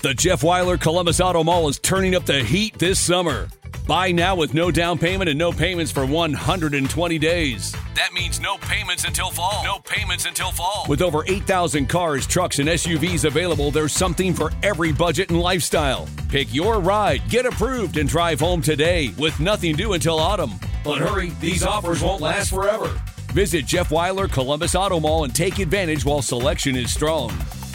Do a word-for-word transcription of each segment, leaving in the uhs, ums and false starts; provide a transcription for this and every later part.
The Jeff Weiler Columbus Auto Mall is turning up the heat this summer. Buy now with no down payment and no payments for one hundred twenty days. That means no payments until fall. No payments until fall. With over eight thousand cars, trucks, and S U Vs available, there's something for every budget and lifestyle. Pick your ride, get approved, and drive home today with nothing due until autumn. But hurry, these offers won't last forever. Visit Jeff Weiler Columbus Auto Mall and take advantage while selection is strong.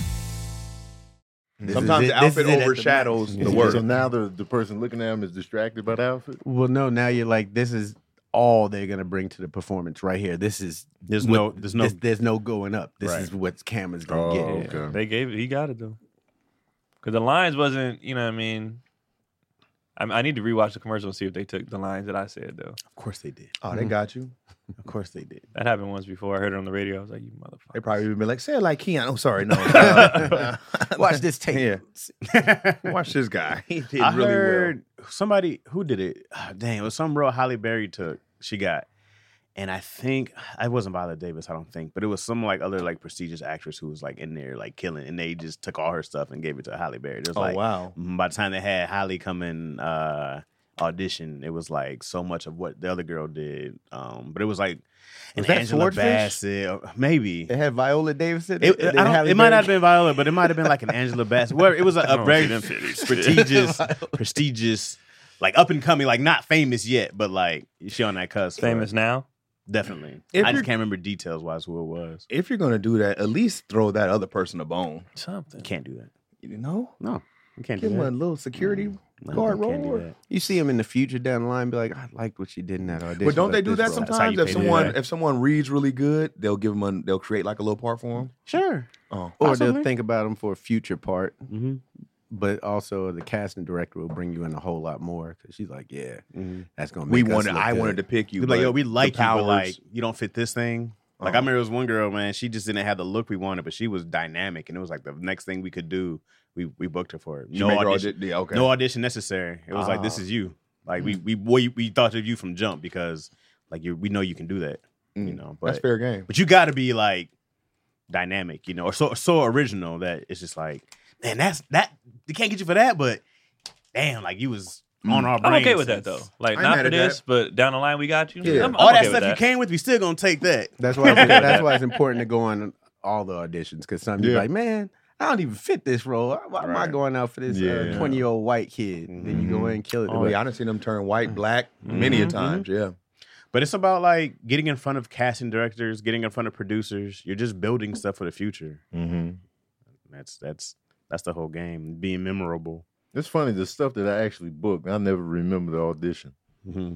This Sometimes it, the outfit the overshadows the, the word. So now the, the person looking at him is distracted by the outfit? Well, no, now you're like, this is all they're going to bring to the performance right here. This is, There's what, no, there's no, this, there's no going up. This Right. is what camera's going Oh, to get. okay. They gave it. He got it though. Because the lines wasn't, you know what I mean? I, I need to rewatch the commercial and see if they took the lines that I said though. of course they did. Oh, they got you. Of course they did. That happened once before. I heard it on the radio. I was like, you motherfucker. They probably would be like, say it like Keon. I'm sorry, no. Uh, Watch this tape. Yeah. Watch this guy. He did I really heard somebody who did it. ah, dang, it was some girl Halle Berry took. She got, and I think I wasn't Viola Davis. I don't think, but it was some like other like prestigious actress who was like in there like killing, and they just took all her stuff and gave it to Halle Berry. It was well. Oh, like, wow. mm, by the time they had Halle come in uh, audition, it was like so much of what the other girl did. Um, but it was like an Was that Angela Swordfish? Bassett, or maybe. They had Viola Davis in It, it. I don't, it might not have been Viola, but it might have been like an Angela Bassett. Where it was a, a don't very see them titties. prestigious, prestigious, like up and coming, like not famous yet, but like she on that cusp. Famous now? definitely. If I you're- just can't remember details wise who it was. If you're gonna do that, at least throw that other person a bone. Something. You can't do that. You know, No, you can't give do him a that. little security No, guard you can't role. do that. You see him in the future down the line, be like, I liked what she did in that audition. But don't they but do this that role- That's how sometimes? you If pay someone them. if someone reads really good, they'll give them a, they'll create like a little part for them. Sure. Oh, Or Possibly. they'll think about him for a future part, Mm-hmm. but also the casting director will bring you in a whole lot more because she's like, yeah, Mm-hmm. that's gonna we make us wanted. look I good. wanted to pick you. Be like, but yo, we the like you, but powers- like you don't fit this thing. Like I Uh-huh. remember there was one girl, man, she just didn't have the look we wanted, but she was dynamic, and it was like the next thing we could do. We we booked her for it. She No made her audition, audi- yeah, okay. no audition necessary. It was like this Ah. is you. Like we we we we thought of you from jump because like you we know you can do that. You Mm. know, That's but fair game. but you got to be like dynamic, you know, or so so original that it's just like, man, that's that they can't get you for that, but damn, like you was on our brain. I'm okay with that though. Like I ain't not mad for at this, that. but down the line we got you. Yeah. I'm, I'm All okay that with stuff you that. came with, we still gonna take that. That's why. Okay with that's that. why it's important to go on all the auditions because some you're Yeah. like, man, I don't even fit this role. Why am I Right. going out for this Yeah. twenty year old white kid? Then you go in and kill it. Oh yeah, I done seen them turn white, black many a times. Yeah. But it's about like getting in front of casting directors, getting in front of producers. You're just building stuff for the future. Mm-hmm. That's that's that's the whole game. Being memorable. It's funny, the stuff that I actually booked, I never remember the audition. Mm-hmm.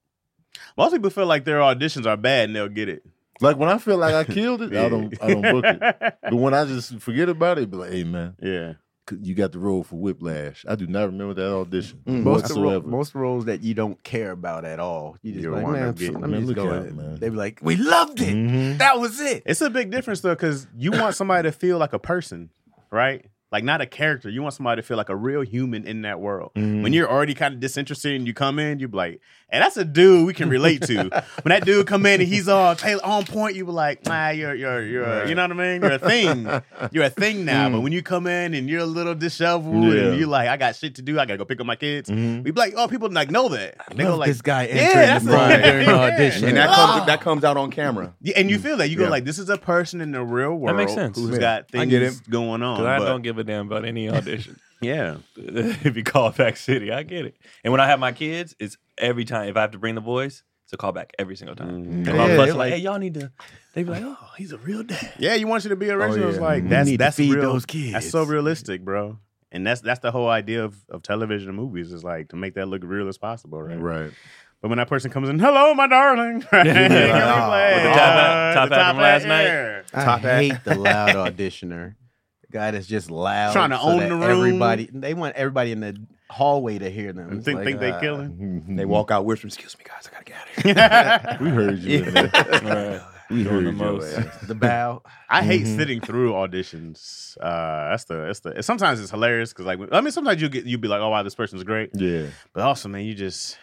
Most people feel like their auditions are bad and they'll get it. Like when I feel like I killed it, I don't I don't book it. But when I just forget about it, be like, hey man, Yeah. you got the role for Whiplash. I do not remember that audition Mm. most of ro- whatsoever. most roles that you don't care about at all, you just You'll like, wind man, up getting- let me man, just look go out, in. man. They be like, we loved it. Mhm. That was it. It's a big difference though, because you want somebody to feel like a person, right? Like not a character. You want somebody to feel like a real human in that world. Mhm. When you're already kind of disinterested and you come in, you be like, hey, that's a dude we can relate to. When that dude come in and he's all Taylor on point, you be like, nah, you're you're you're a- you know what I mean? You're a thing. You're a thing now. But when you come in and you're a little disheveled Yeah. and you're like, I got shit to do, I gotta go pick up my kids. Mhm. We be like, oh, people like know that. And they go Love like, this guy yeah, entering that's the room it. during Yeah. audition. And that Oh. comes that comes out on camera. Yeah, and you feel that. You go Yeah. like, this is a person in the real world makes sense. who's Yeah. got I things get it. going on. Because I but- don't give a damn about any audition. Yeah. If you call back city, I get it. And when I have my kids, it's every time. If I have to bring the boys, it's a callback every single time. Mhm. If I'm Yeah, fussing, like- like, hey, y'all need to. They be like, oh, he's a real dad. Yeah, you want you to be original. It's yeah. like You that's need to that's feed real. those kids. That's so realistic, bro. And that's that's the whole idea of, of television and movies is like to make that look real as possible, right? Right. But when that person comes in, hello, my darling, right? Yeah. You're With the gonna play, top hat- uh, top the hat from last night. yeah. I Top hat. hate the loud auditioner. The guy that's just loud. Trying to so own that the room. Everybody, they want everybody in the hallway to hear them. And It's think like, think they uh, killing. They walk out whispering, "Excuse me, guys, I gotta get out of here." We heard you in there. Right. We Doing heard the your most. ass. the bow. I hate sitting through auditions. Uh, that's the that's the. Sometimes it's hilarious because like I mean sometimes you get you be like, oh wow, this person's great. Yeah. But also, man, you just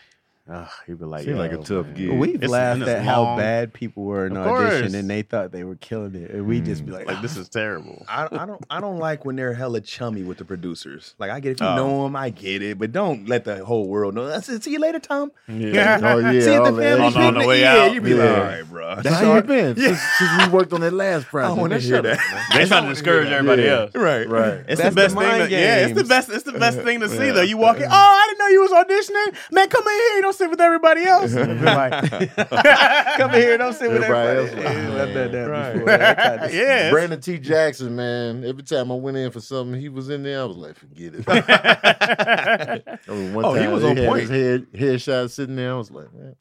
Uh, he'd be like, Seemed like a yo, tough man. gig. We've It's- laughed and it's at how long. bad people were in Of audition, course. and they thought they were killing it, and we just be like, Like, this is terrible. I, I don't I don't like when they're hella chummy with the producers. Like I get if you Oh. know them, I get it, but don't let the whole world know. I said, see you later, Tom. Yeah. Oh yeah, See you all at the that family extra- On the picnic. way yeah, out. you be Yeah. like, all right, bro. That's how you been since, since we worked on that last I project. don't want to Man, hear shut up, that. They trying to discourage everybody Yeah. else. Right, Right. It's That's the best the thing. mind To, yeah, it's the games. best. It's the best thing to see though. You walk in. Oh, I didn't know you was auditioning. Man, come in here. You don't sit with everybody else. And be like, come here, don't sit with Everybody everybody. else. Yeah, I've done that Right. before. That kind of- yeah. it's- Brandon T. Jackson, man. Every time I went in for something, he was in there. I was like, forget it. I mean, one Oh, he time was he on had point. His head headshot sitting there. I was like, man,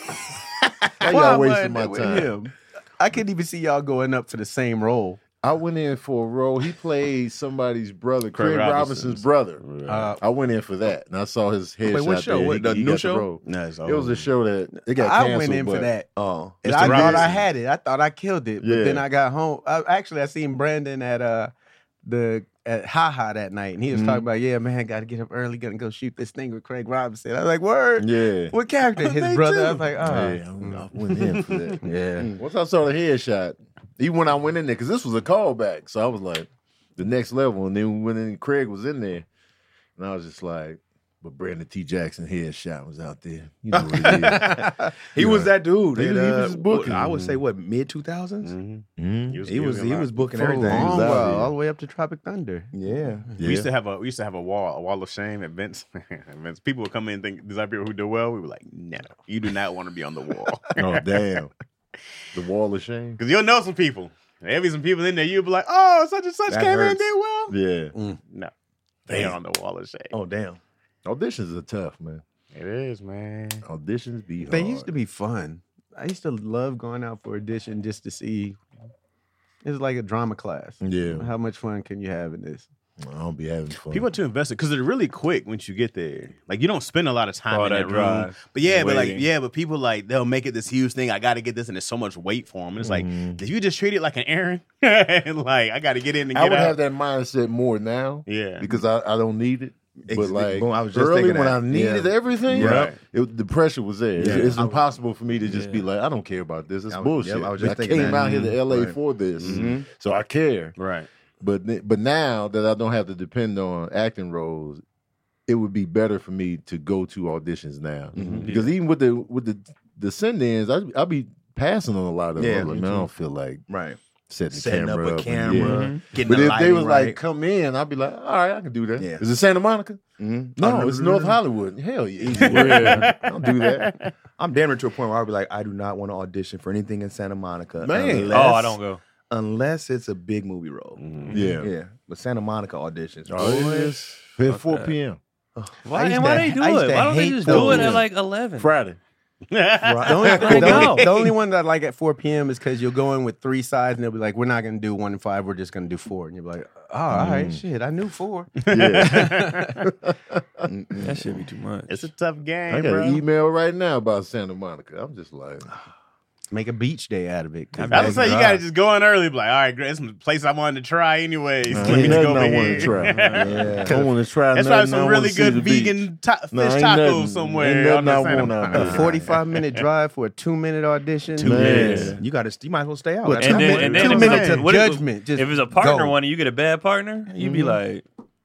why Why y'all am I wasting in my there with time? him? I couldn't even see y'all going up for the same role. I went in for a role. He played somebody's brother, Craig, Craig Robinson's Robinson's. brother. Uh, I went in for that, and I saw his headshot. Wait, what show? there. What, He- the he new got show? role. No, it's It was over. a show that it got I canceled. went in for but- that. Oh, And Mister I thought I Robinson. had it. I thought I killed it. But Yeah. then I got home. I, actually, I seen Brandon at uh the at Ha Ha that night, and he was Mhm. talking about, yeah, man, got to get up early, gonna go shoot this thing with Craig Robinson. I was like, word. Yeah. What character? His Me brother. I too. was like, oh, Yeah, I I went in for that. yeah. Once I saw the headshot, even when I went in there, because this was a callback, so I was like, the next level. And then when then Craig was in there, and I was just like, but Brandon T. Jackson headshot was out there. You know what it is. he was that dude. He that, was- he uh, was booking. I would say what mid two thousands. Mhm. Mhm. He was, He was he was booking For a everything. long Long out while, here. all the way up to Tropic Thunder. Yeah. We used to have a we used to have a wall a wall of shame at Vince. Vince people would come in and think these are people who do well. We were like, no, you do not want to be on the wall Oh, damn. The wall of shame. because you'll know some people. There'll be some people in there. You'll be like, oh, such and such That came in and hurts. did well. Yeah. No, they are on the wall of shame. Oh damn. Auditions are tough, man. It is, man. Auditions be hard. They used to be fun. I used to love going out for audition just to see. It's like a drama class. Yeah. How much fun can you have in this? I don't be having fun. People are too invested because they're really quick once you get there. Like you don't spend a lot of time Oh, in that that room. drive. But yeah, but like Waiting. yeah, but people like they'll make it this huge thing. I got to get this, and there's so much weight for them. And it's Mhm. like if you just treat it like an errand, like I got to get in and I get would out. have that mindset more now. Yeah. Because I, I don't need it. Ex- But like boom, I was just early thinking when that. I needed Yeah. everything, Right. it, the pressure was there. It's, Yeah. it's I- impossible for me to just be Yeah. like, I don't care about this. It's I was- bullshit. yep, I was just I thinking came that. out here to L A Right. for this, Mhm. so I care. Right. But th- but now that I don't have to depend on acting roles, it would be better for me to go to auditions now. Mhm. Because even with the with the the send-ins, I I be passing on a lot of Yeah, them. Like, me man, I too. don't feel like Right. setting the Setting up camera a and- camera, yeah. getting But the if they lighting was right. like, come in, I'd be like, all right, I can do that. Yeah. Is it Santa Monica? Mhm. No, Oh, it's North Hollywood. Hell yeah. Easy. Yeah. I'll do that. I'm damn near to a point where I'll be like, I do not want to audition for anything in Santa Monica. Man. unless, Oh, I don't go. unless it's a big movie role. Yeah. Yeah, but Santa Monica auditions. Oh, it boy. is. At four that. p.m. Why, used and why to- they do I used it? to Why don't they hate just those. do it at like eleven? Friday. The only, There the, you go. only, the only one that I like at four p.m. is because you'll go in with three sides and they'll be like, we're not going to do one and five. We're just going to do four. And you'll be like, oh, all right, Mm. shit. I knew four. Yeah. That should be too much. It's a tough game, I got bro. an email right now about Santa Monica. I'm just like, Make a beach day out of it. 'cause I was they say you drive. got to just go in early. Be like, all right, great. It's a place I wanted to try anyways. Nah, Let me ain't just go nothing over I want here. to try. Yeah. I want to try Let's nothing. try I some wanna really see good the beach. vegan ta- fish Nah, ain't tacos nothing- somewhere ain't on the nothing I Santa want out Monica. A there. forty-five minute drive for a two minute audition. Two minutes. Yeah. You got to. You might as well stay out. Well, That's two and not then, bad. and then two if it's minutes a- of what if- judgment. Just If it's a partner go. one and you get a bad partner, you'd be like,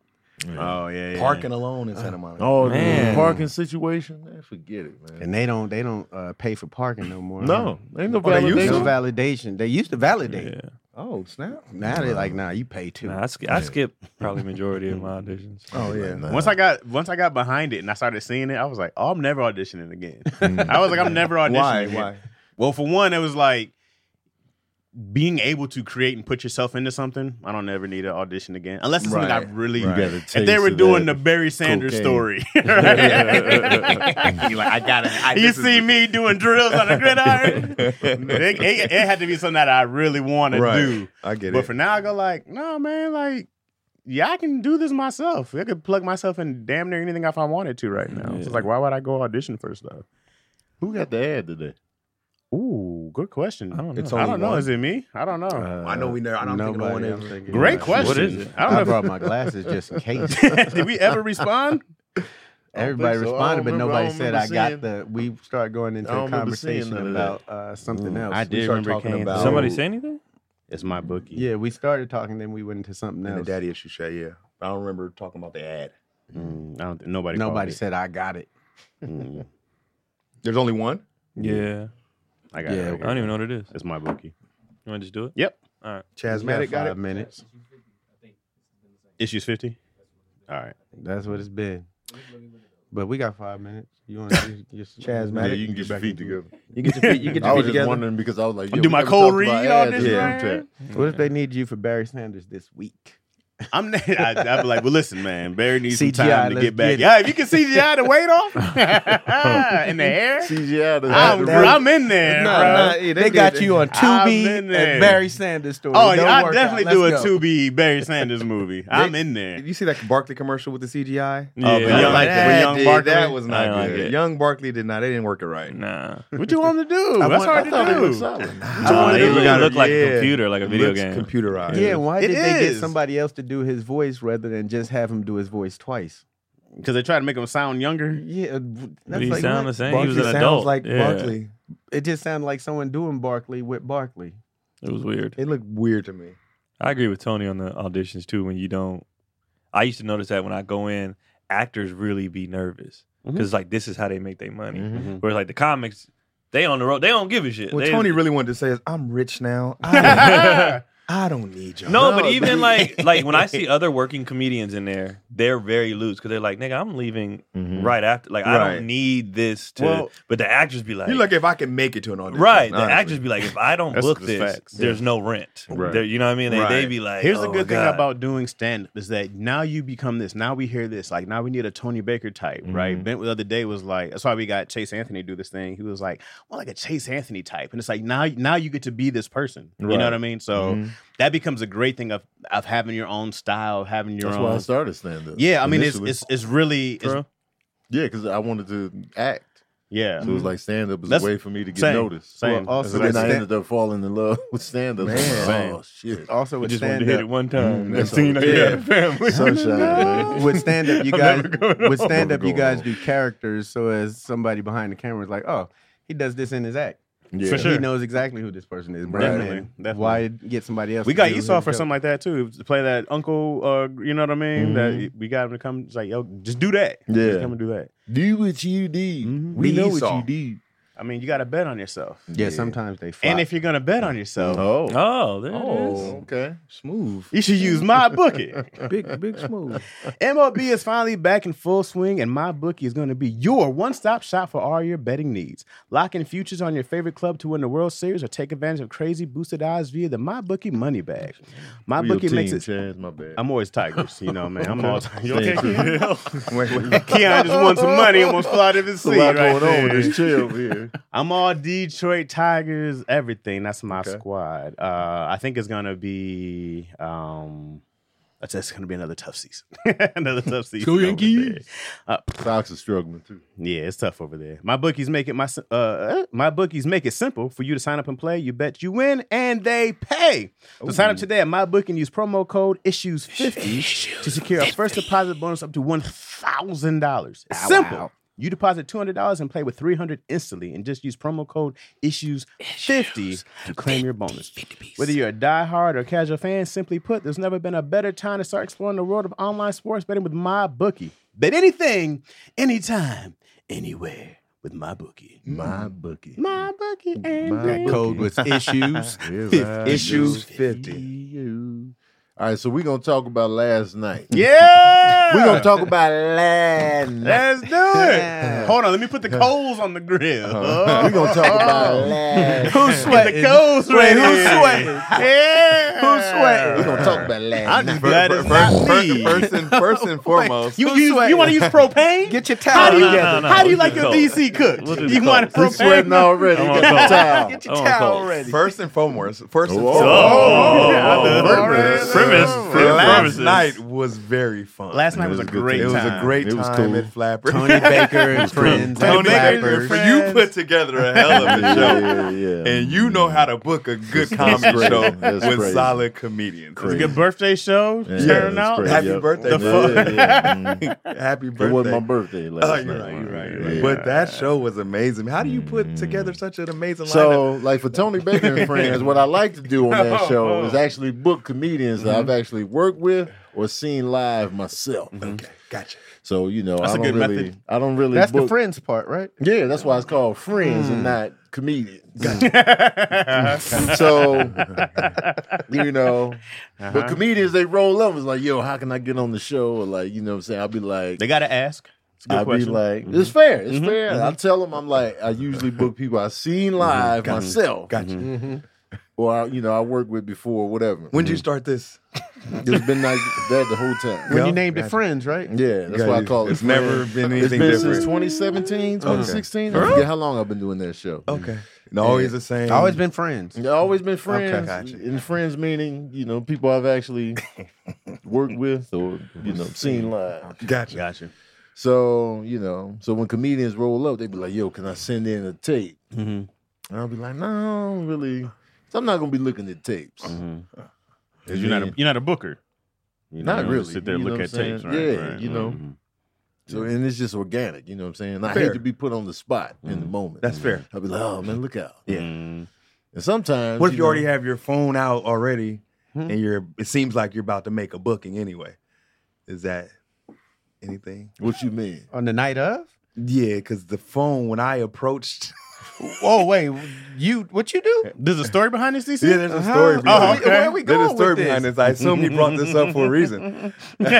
Oh yeah, yeah. parking alone in Santa Monica. Oh, Man. the parking situation, man, forget it, man. And they don't they don't uh, pay for parking no more. No, ain't no Oh, they used validation. no validation. They used to validate. yeah. Oh snap! Now they're like, nah, you pay too. Nah, I, sk- I skip probably majority of my auditions. Oh yeah. Nah. Once I got once I got behind it and I started seeing it, I was like, oh, I'm never auditioning again. Mm. I was like, I'm never auditioning. Why? again. Why? Well, for one, it was like being able to create and put yourself into something. I don't ever need an audition again, unless it's something I Right. really. You got a If they taste were of doing that the Barry Sanders cocaine. story, You're like, I got it. you see me doing drills on a gridiron. it, it, it had to be something that I really want Right. to do. I get But it. for now, I go like, no, man, like, yeah, I can do this myself. I could plug myself in damn near anything if I wanted to right now. So it's Yeah. like, why would I go audition for stuff? Who got the ad today? Ooh, good question. I don't know. It's I only don't know. one. Is it me? I don't know. Uh, I know we never. I don't think no nobody one else ever. thinking Great about it. question. What is it? I don't I know. brought my glasses just in case. If, did we ever respond? Everybody think so. I responded, don't but remember- I nobody don't said I remember got seeing- the. We started going into I a don't remember seeing conversation none of about uh, something else. I We did started remember talking Kansas. about- Somebody say anything? It's my bookie. Yeah, we started talking, then we went into something And the else. daddy issue shot, yeah. I don't remember talking about the ad. Mm, I don't think nobody. Nobody called said I got it. it. Mm, There's only one? Yeah. I got Yeah, it. right I don't here. even know what it is. It's my bookie. You want to just do it? Yep. All right. Chasmatic got five it? minutes. Issues fifty. All right. That's what it's been. But we got five minutes. You want to just Chasmatic. Yeah, you can get your feet together. You get your feet, you get I your was feet just together. wondering because I was like, I'm yo, do we my never cold talked read about on ads this, in man. the chat. What if they need you for Barry Sanders this week? I'm. I, I'd be like, well, listen, man. Barry needs C G I, some time to let's get back. get it. Yeah, if you can C G I the weight off in the hair, C G I. the- I'm, the- I'm in there. No, bro. no, yeah, they, they got did. you on I'm Tubi in there. and Barry Sanders story. Oh, Don't yeah, I work definitely out. do a Let's go. two B Barry Sanders movie. I'm in there. You see that Barkley commercial with the C G I? Yeah. Oh, but I young, didn't like that, that. young did- Barkley. that was I not didn't like good. it. Young Barkley did not. They didn't work it right. Nah. What you want him to do? I That's want- hard I thought it to was do. solid. I Nah, wanted it to- really gotta- looked like a yeah. computer, like a video Looks game. computerized. Yeah, why It did they get is. somebody else to do his voice rather than just have him do his voice twice? Because they try to make him sound younger. Yeah, But that's he like sound what? the same. Barkley he was an sounds adult. like Yeah. Barkley. It just sounded like someone doing Barkley with Barkley. It was weird. It looked weird to me. I agree with Tony on the auditions too. When you don't, I used to notice that when I go in, actors really be nervous because like this is how they make their money. Mhm. Whereas like the comics, they on the road, they don't give a shit. What They- Tony really wanted to say is, I'm rich now. I don't, I don't need y'all. No, No, but even dude. like like when I see other working comedians in there, they're very loose because they're like, nigga, I'm leaving Mhm. right after. Like I Right. don't need this to. Well, but the actors be like, You're like, if I can make it to an audition. right. The honestly. actors be like, if I don't That's book just this, facts. there's no rent. Right. They're- You know what I mean? They, they Right. be like, Here's oh the my good thing God. about doing stand is that now you become this. Now we hear this. Like now we need a Tony Baker type, right? Mhm. Bent the other day was like, that's why we got Chase Anthony do this thing. He was like, well, like a Chase Anthony type. And it's like now now you get to be this person. You Right. know what I mean? So Mhm. that becomes a great thing of of having your own style, having your That's own why I started stand up. Yeah, I mean it's initially. it's it's really it's, True. yeah, because I wanted to act. yeah. So it was like stand up was That's- a way for me to get same, noticed. same. Well, also, So then with I stand- ended up falling in love with stand up. Man. Oh shit. also You with just wanted stand to hit it up, one time. Mm, Next that's thing you know, all. you Yeah. got a family. Sunshine, man. with stand up, you I'm guys never going with home. stand up, you Never guys going do characters. So as somebody behind the camera is like, oh, he does this in his act. Yeah. For sure. He knows exactly who this person is. Definitely, Brandon, definitely. why get somebody else? We to got do Esau his for joke? something like that too. To play that uncle, uh, you know what I mean? That we got him to come. It's like, yo, just do that. Yeah. Just come and do that. Do what you did. Mhm. We Be know Esau. what you did. I mean, you got to bet on yourself. Yeah, sometimes they. Flop. And if you're gonna bet on yourself, Oh. Oh, there it is. Oh, okay. Smooth. you should use MyBookie. Big, big smooth. M L B is finally back in full swing, and MyBookie is going to be your one-stop shop for all your betting needs. Lock in futures on your favorite club to win the World Series, or take advantage of crazy boosted odds via the MyBookie Money Bag. Who your MyBookie makes team, it. Chaz? My bad. I'm always Tigers, you know, man. I'm all. You okay, Thank you. Keon? Wait, wait. Keon just won some money, almost flew out of his There's seat a lot right going on there. with this chill here. I'm all Detroit Tigers, everything. That's my Okay. squad. Uh, I think it's gonna be. Um, that's it's gonna be another tough season. another tough season. Go over Yankees. there. Uh, Sox are struggling too. yeah, it's tough over there. My bookies make it my uh, my bookies make it simple for you to sign up and play. You bet, you win, and they pay. So sign up today at MyBookie and use promo code issues fifty to secure a first deposit bonus up to one thousand dollars. It's simple. You deposit two hundred dollars and play with three hundred dollars instantly, and just use promo code issues fifty to claim your bonus. Whether you're a diehard or casual fan, simply put, there's never been a better time to start exploring the world of online sports betting with MyBookie. Bet anything, anytime, anywhere with MyBookie. My bookie. MyBookie and My that code was issues. Issues fifty. All right, so we're gonna talk about last night. Yeah! We're gonna talk about last night. Let's do it. Hold on, let me put the coals on the grill. We're gonna talk about last. Who's Get sweating? the coals Wait, ready. who's sweating? Yeah. Who's sweating? We're gonna talk about last. I'm night. just glad it's not me. First and, first and foremost, You, Who's you, sweating? you want to use propane? Get your How towel do you, together. No, no, how do you we'll like do your cold. D C cooked? We'll do You cold. want a He's sweating propane? already. I'm Get on the cold. towel. Get your I'm on towel cold. ready. first and foremost, first and Whoa. foremost. Oh, Premise. Premise. Last Premises. night was very fun. Last night It was a was a good great it time. was time. a great It was time cool. at Flapper. Tony Baker and friends. Tony and Baker and Flappers. friends. You put together a hell of a show. Yeah, yeah, yeah. And you know how to book a good comedy great. show That's with crazy. solid comedians. It's a good birthday show. Yeah, Sharing that's out. crazy. Happy Yep. birthday, The bro. Yeah, yeah, mhm. Happy It birthday. wasn't my birthday last Oh, night. you're right, you're right, you're right. Yeah. But that show was amazing. How do you put together such an amazing lineup? So, like for Tony Baker and friends, what I like to do on that show is actually book comedians that I've actually worked with or seen live myself. Okay, gotcha. So you know, That's I a don't good really, method. I don't really. That's book. the friends part, right? Yeah, that's why it's called friends and not comedians. So, you know, but comedians they roll up. It's like, yo, how can I get on the show? Or like, you know what I'm saying? I'll be like, They gotta ask. It's a good I'll question. be like, it's fair, it's fair. I tell them, I'm like, I usually book people I've seen live myself, Gotcha. or I, you know, I work with before, whatever. When did you start this? It's been like that the whole time. When Yeah. you named it Gotcha. friends, right? Yeah, that's why I call it. It's never Friends. been It's anything been different. since twenty seventeen, twenty sixteen. I forget how long I've been doing that show. Okay. And always the same. Always been friends. It's always been friends. gotcha. And friends meaning, you know, people I've actually worked with or, you know, seen live. Gotcha. Gotcha. So, you know, so when comedians roll up, they be like, yo, can I send in a tape? Mm-hmm. And I'll be like, no, I don't really. So I'm not going to be looking at tapes. Because you're not a you're not a booker. You know, Not you don't really. Sit there and You know look at what I'm tapes. saying? Right, Yeah, right. you know. Mhm. So, and it's just organic, you know what I'm saying? I Fair. hate to be put on the spot in the moment. That's fair. I'll be like, oh, man, look out. Yeah. Mm. And sometimes. What if you know, already have your phone out already, and you're? It seems like you're about to make a booking anyway. Is that anything? What you mean? On the night of? Yeah, because the phone when I approached. Oh wait, you what you do? There's a story behind this, D C? Yeah, there's a story. Oh, behind okay. it. Where we There's going a story with this? behind this. I assume he brought this up for a reason.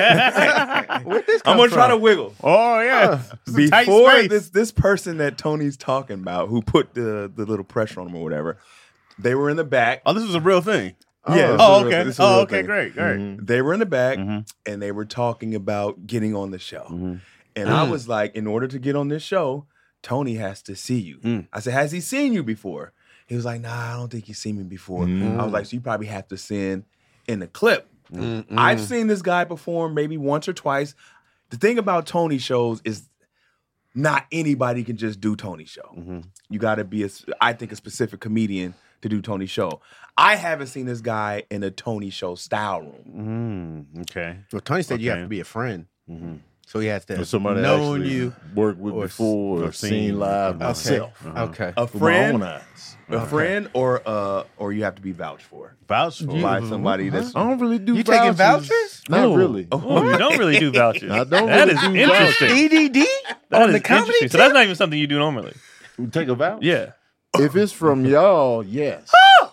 Where'd this come I'm gonna try to from? wiggle. Oh yeah. It's a tight Before space. this this person that Tony's talking about, who put the the little pressure on him or whatever, they were in the back. Oh, this was a real thing. Yeah. this Oh, is a real- okay. this is a Oh, real okay. thing. Great. Great. They were in the back Mhm. and they were talking about getting on the show. Mhm. And I was like, in order to get on this show, Tony has to see you. Mm. I said, has he seen you before? He was like, nah, I don't think he's seen me before. Mm. I was like, so you probably have to send in a clip. I've seen this guy perform maybe once or twice. The thing about Tony shows is not anybody can just do Tony show. Mm-hmm. You got to be, a, I think, a specific comedian to do Tony show. I haven't seen this guy in a Tony show style room. Mm, okay. Well, Tony said you have Okay. to be a friend, Mm-hmm. so he has to Or have somebody known actually you. worked with or- before or, or seen, seen. live Okay. myself. Okay. A With my friend, own eyes. a friend, or uh, or you have to be vouched for Vouch for by somebody that's. I don't really do You taking vouchers. vouchers? Not Oh. really. Oh, you don't really do vouchers. I don't That really is do interesting. E D D That on is the comedy interesting. So that's not even something you do normally. You take a vouch? Yeah. If it's from y'all, yes.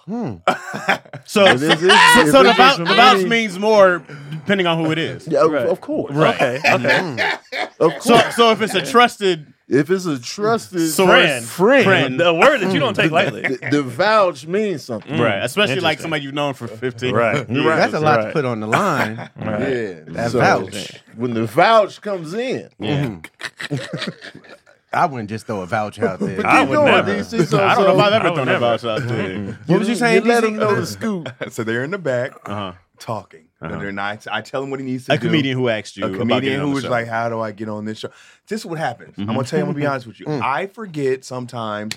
So, If so, it's- if so the, it's vouch, from the vouch me- means more depending on who it is. Yeah, of- Right. of course. Right. Okay. Of course. So, so if it's a trusted if it's a trusted source, Friend. friend, friend, The word that you don't take lightly. the, the vouch means something. right? Especially like Interesting. somebody you've known for fifteen. Right. years. Right. That's a lot to Right. put on the line. Right. Yeah. That So, vouch. When the vouch comes in, Yeah. I wouldn't just throw a vouch out there. but I keep would going, never. D C. So, I don't know if I've so ever I would thrown a never. vouch out there. What was you saying, You let D C? them know the scoop. So they're in the back Uh-huh. talking. Uh-huh. And they're not, I tell him what he needs to A do. comedian who asked you a about comedian getting on who the was show. like, how do I get on this show? This is what happens. I'm gonna tell you, I'm gonna be honest with you. I forget sometimes,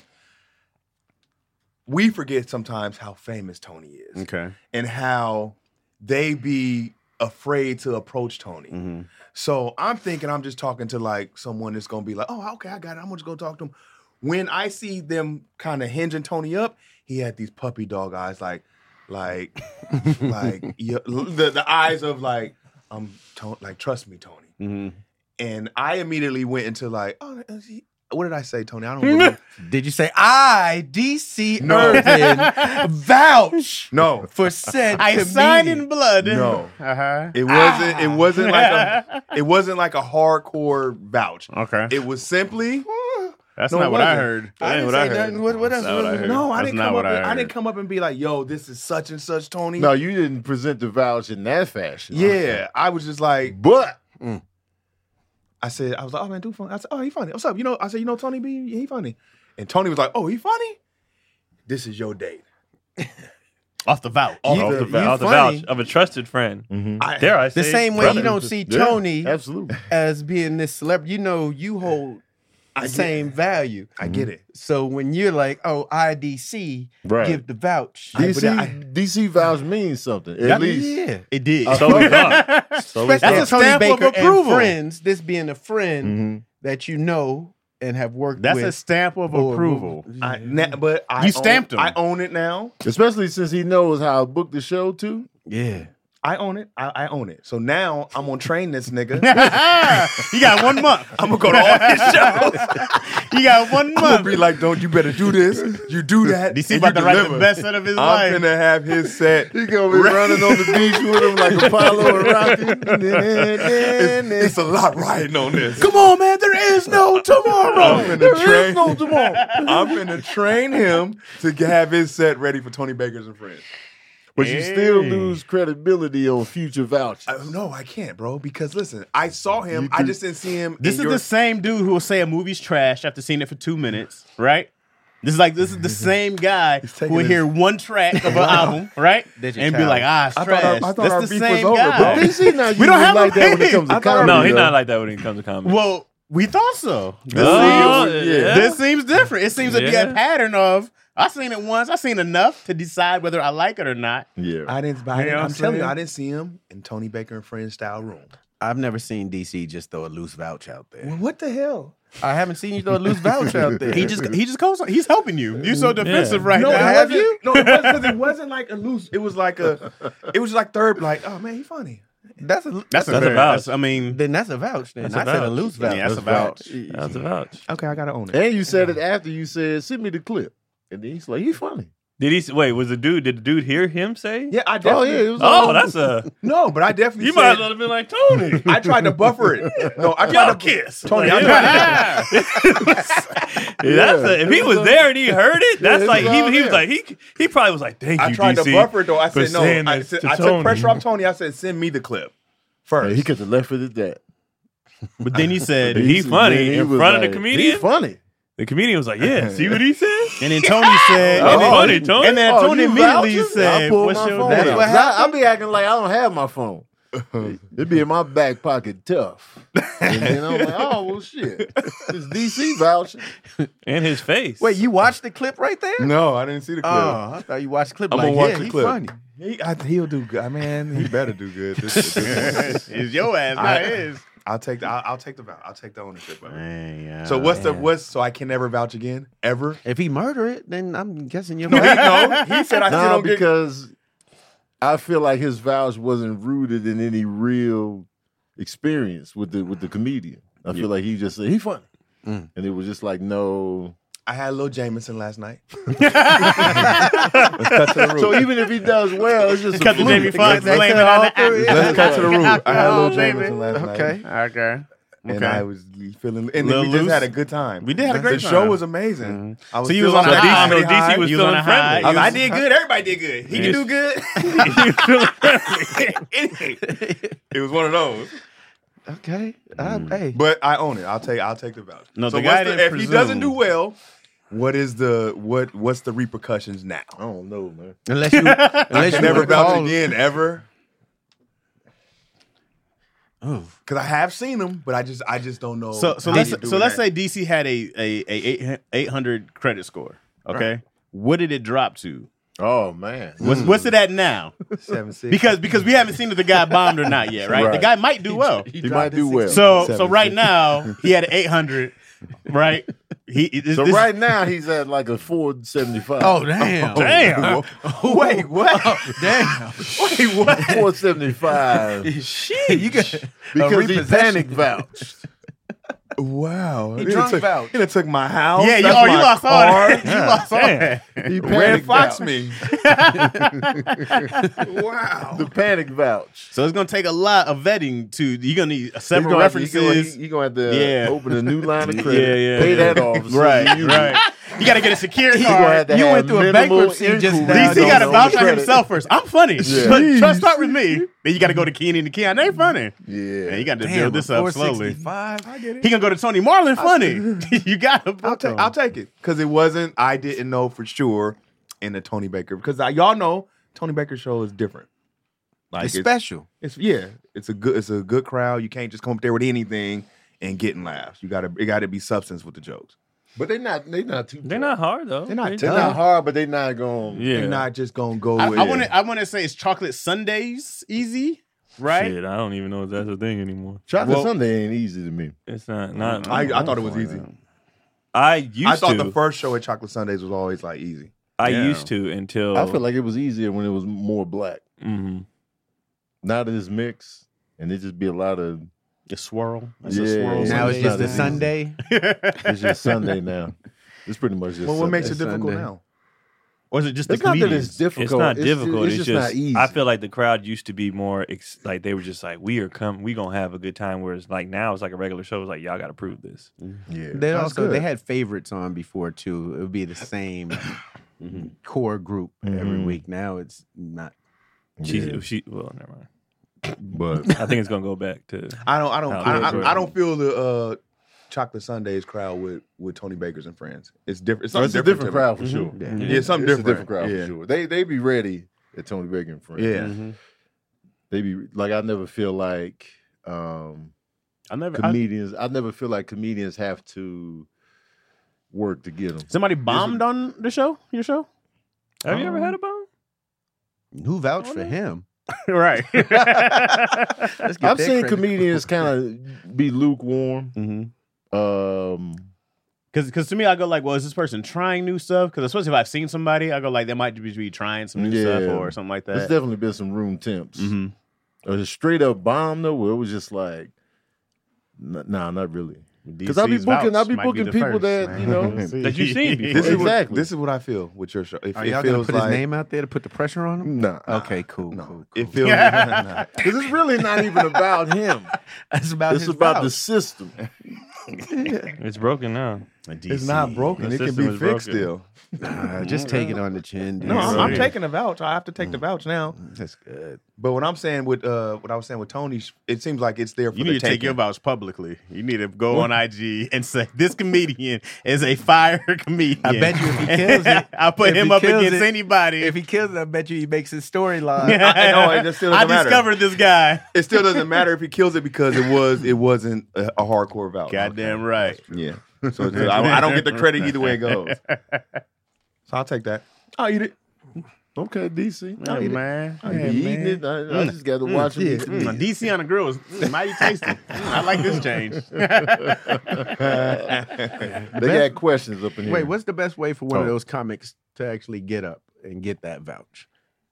we forget sometimes how famous Tony is Okay. and how they be afraid to approach Tony. Mm-hmm. So I'm thinking I'm just talking to like someone that's gonna be like, oh, okay, I got it. I'm gonna just go talk to him. When I see them kind of hinging Tony up, he had these puppy dog eyes, like, like, like yeah, the the eyes of like, um, to- like trust me, Tony. Mm-hmm. And I immediately went into like, oh, is he- what did I say, Tony? I don't remember. Did you say I, D C No. Irvin, vouch No, for said I signed in comedian? blood. No. Uh-huh. it wasn't. It wasn't like a. It wasn't like a hardcore vouch. Okay. It was simply. That's No, not it what I wasn't. heard. I That ain't didn't what say I heard. nothing. What- what That's else not what I was it? heard. No, I That's didn't not come what up. I And, I heard. didn't come up and be like, "Yo, this is such and such, Tony." No, you didn't present the vouch in that fashion. Yeah, I was just like, But I said, I was like, "Oh man, dude, funny." I said, "Oh, he funny. What's up?" You know, I said, "You know, Tony B, yeah, he funny." And Tony was like, "Oh, he funny. This is your date." Off the vouch. Off Off the- the, you vou- off the funny. vouch of a trusted friend. I, Dare I say? The same way brother. you don't see yeah, Tony absolutely. as being this celebrity. You know, you hold I same value. I get it. So when you're like, oh, I D C, Right. give the vouch. D C I- D C vouch means something. At That- least Yeah. It did. So we thought. So we Especially That's thought. a with Tony stamp of Baker and approval. friends, this being a friend Mhm. that you know and have worked That's with. a stamp of or- approval. I, na- but I You stamped own, him. I own it now. especially since he knows how I book the show too. Yeah. I own it. I, I own it. So now I'm gonna train this nigga. You got one month. I'm gonna go to all his shows. You got one I'm gonna month. be like, don't you better do this. You do that. D C and about you to write the deliver. best set of his I'm life. gonna have his set. He gonna be running on the beach with him like Apollo and Rocky. It's, it's a lot riding on this. Come on, man. There is no tomorrow. I'm finna There is train. no tomorrow. I'm gonna train him to have his set ready for Tony Baker's and Friends. But you still Hey. lose credibility on future vouchers. I, no, I can't, bro. Because listen, I saw him. You I do- just didn't see him. This in is your- the same dude who will say a movie's trash after seeing it for two minutes, right? This is like this is the same guy who taking will his- hear one track of an album, right? Did you And be count? like, ah, it's I thought trash. our- I thought our That's the beef was same over, guy. bro. D C not usually don't have like a that when it beef. comes to I thought- comedy. No, he's though. not like that when it comes to comedy. Well, we thought so. This, Oh, seems, yeah. this seems different. It seems to be Yeah. a pattern of I've seen it once. I've seen enough to decide whether I like it or not. Yeah. I didn't. I You didn't know what I'm I'm telling you, saying? I didn't see him in Tony Baker and Friends style room. I've never seen D C just throw a loose vouch out there. Well, what the hell? I haven't seen you throw a loose vouch out there. He just he just goes. He's helping you. You're so defensive Yeah. right No, now. it have wasn't, you? No, it wasn't because it wasn't like a loose. It was like a. It was like third. Like, oh man, he funny. That's a That's, That's a a very, vouch. that's, I mean, then that's a vouch. Then That's a I said a vouch. loose vouch. yeah, that's a That's vouch. That's a vouch. Okay, I gotta own it. And you said it after you said, send me the clip. And then he's like, he's funny. Did he? Wait, was the dude? Did the dude hear him say? Yeah, I Oh, definitely. yeah. It was Oh, all- that's a. No, but I definitely. You said, might as well have been like Tony. I tried to buffer it. No, I tried Y'all to kiss. Tony, Like, I tried to. that's a, if he was there and he heard it, that's it like was he, all he was there. like he he probably was like, "Thank I you, tried D C." to buffer it though. I for said no. saying I, this said, to I took Tony. pressure off Tony. I said, send me the clip first. Yeah, he could have left it at that. But then he said, He funny Then he in was front of the like, comedian? He's funny. The comedian was like, "Yeah, see what he said." and then Tony said, Oh, and then, funny, Tony. and then Oh, Tony you immediately vouching? I said, pulled "What's my your phone name?" out. what 'Cause I, I be acting like I don't have my phone. It'd be in my back pocket tough. And then I'm like, oh, well, shit. It's D C voucher. And his face. Wait, you watched the clip right there? No, I didn't see the clip. Oh, I thought you watched the clip. I'm like, gonna watch yeah, the he clip. funny. He, I, he'll do good. I mean, he better do good. This, this, It's your ass, not I- his. I'll take the. I'll, I'll take the. vou- I'll take the ownership of it. Man, yeah. So what's the man. what's so I can never vouch again ever? If he murder it, then I'm guessing you're No, he, right. no, he said I still No, don't get. because I feel like his vouch wasn't rooted in any real experience with the with the comedian. I feel like he just said, he funny. Mm. And it was just like, no. I had a little Jameson last night. Let's cut to the root. So even if he does well, it's just a Cut the fluke. Jamie Foxx They blaming cut on all the through it. actor. Let's cut to the root. I had a Alcohol, little baby. Jameson last night. Okay. Okay. And Okay. I was feeling, and Little we just loose. had a good time. We did have a great The time. show was amazing. I was So you was still on a that high. comedy So D C high. was You was feeling on a high. friendly. I, was- You I was- did good. Everybody did good. He can do good. It was one of those. Okay. I, hey. But I own it. I'll take. I'll take the voucher. No, so the guy what's the, didn't if he doesn't do presume. well, what is the what? What's the repercussions now? I don't know, man. Unless you, I unless can you never vouch recall- again ever. Oh. Because I have seen him, but I just I just don't know. So so how let's you do so it let's at- say D C had a a, a eight hundred credit score. Okay, what did it drop to? Oh, man. What's what's it at now? seven six. Because because we haven't seen if the guy bombed or not yet, right? The Right. guy might do well. He might do well. So so Seven right six. now he had an eight hundred, right? He this, So this- right now he's at like a four seventy-five. Oh, damn. damn. Wait, what? Damn. Wait, what? four seventy-five. Shit. You got Because he repossession. panic vouched. Wow. He It drunk took, vouch. It took my house. Yeah, you, that's oh, you my lost all car. that. You lost all that. He Red panic Fox vouched. me. Wow. The panic vouch. So it's gonna take a lot of vetting to. You're gonna need several He's gonna have to- references. You're going to have to Yeah. open a new line of credit. Yeah, yeah, Pay yeah. that off. so Right, you- right. You got to get a security You're going to have card. to You have went through a minimal bankruptcy just inquiry now. D C Don't got to on vouch the for credit. himself first. I'm funny. Yeah. But trust start with me. Then you got to go to Keenan and Keon. They funny. Yeah. Man, you got to Damn, build this up four slowly. sixty-five. I get it. He gonna go to Tony Marlin. Funny. You got to. I'll take I'll take it. Because it wasn't, I didn't know for sure in the Tony Baker. Because y'all know Tony Baker show is different. Like It's special. It's yeah, it's a good it's a good crowd. You can't just come up there with anything and getting laughs. You gotta it gotta be substance with the jokes. But they not they not too. They're not hard though. They're not They- too- They're not hard, but they not going. Yeah. They're not just gonna go I, with I want to. I want to say it's chocolate sundaes easy, right? Shit, I don't even know if that's a thing anymore. Chocolate Well- Sunday ain't easy to me. It's not. Not. I, I thought it was easy. I used I thought to. the first show at Chocolate Sundays was always like easy. I Yeah. used to until. I feel like it was easier when it was more black. hmm Now that it's mixed, and it just be a lot of. The swirl. It's Yeah. a swirl. Now it's Sunday. just a Not easy. Sunday. It's just Sunday now. It's pretty much just. Well, what makes it Sunday. difficult Sunday. now? Or is it just It's the not that comedians? it's difficult. It's not ju- difficult. It's, It's, just, just, not easy. I feel like the crowd used to be more. Ex- like they were just like, we are come. We gonna have a good time. Whereas like now it's like a regular show. It's like y'all got to prove this. Yeah. They That's also good. they had favorites on before too. It would be the same core group every Mhm. week. Now it's not. She. Yeah. She. Well, never mind. But I think it's gonna go back to. I don't. I don't. How I, it is, I, I don't feel the uh, Chocolate Sundays crowd with with Tony Bakers and friends. It's different. It's, it's something a different to me. crowd for sure. Yeah. Yeah, it's something It's different. a different crowd yeah. for sure. They they be ready at Tony Baker and Friends. Yeah. Mm-hmm. They be like I never feel like um I never. I, comedians I never feel like comedians have to work to get them. somebody bombed on the show. Your show. Have you ever had a bomb? Who vouched for him? Right. Let's get I've that seen credit. comedians kind of be lukewarm. mm-hmm. Um Because because to me, I go like, well, is this person trying new stuff? Because especially if I've seen somebody, I go like, they might be, be trying some new Yeah. stuff or something like there's that. definitely been some room temps. Mm-hmm. Or a straight up bomb though, where it was just like n- nah, not really. Because I be booking, I be booking people that, you know, That you've seen before. This is what Exactly. this is what I feel with your show. If Are it y'all gonna feels put like his name out there to put the pressure on him? nah. Okay, cool. no, cool, it cool. feels nah. Because it's really not even about him. It's about It's his about the vouch. system. It's broken now. It's not broken. The It can system be is fixed broken. still. Nah, just take it on the chin. dude. No, I'm, I'm Yeah. taking a vouch. I have to take the vouch now. That's good. But what I'm saying with uh, what I was saying with Tony, it seems like it's there for You the need to take taking. your vouch publicly. You need to go on I G and say this comedian is a fire comedian. I bet you if he kills it, I'll put if him he up kills against it- anybody. If he kills it, I bet you he makes his storyline. I know, it just still I doesn't matter. discovered this guy. It still doesn't matter if he kills it because it was it wasn't a, a hardcore vouch. Goddamn right. Yeah. So it's- I, I don't get the credit either way it goes. So I'll take that. I'll eat it. Okay, D C. Oh, man. I Yeah, be eating man. it. I, I just got to watch yeah. it. eat the Mm, meat. D C on the grill is mm, mighty tasty. Mm, I like this change. They got questions up in here. Wait, what's the best way for one of Oh. those comics to actually get up and get that vouch?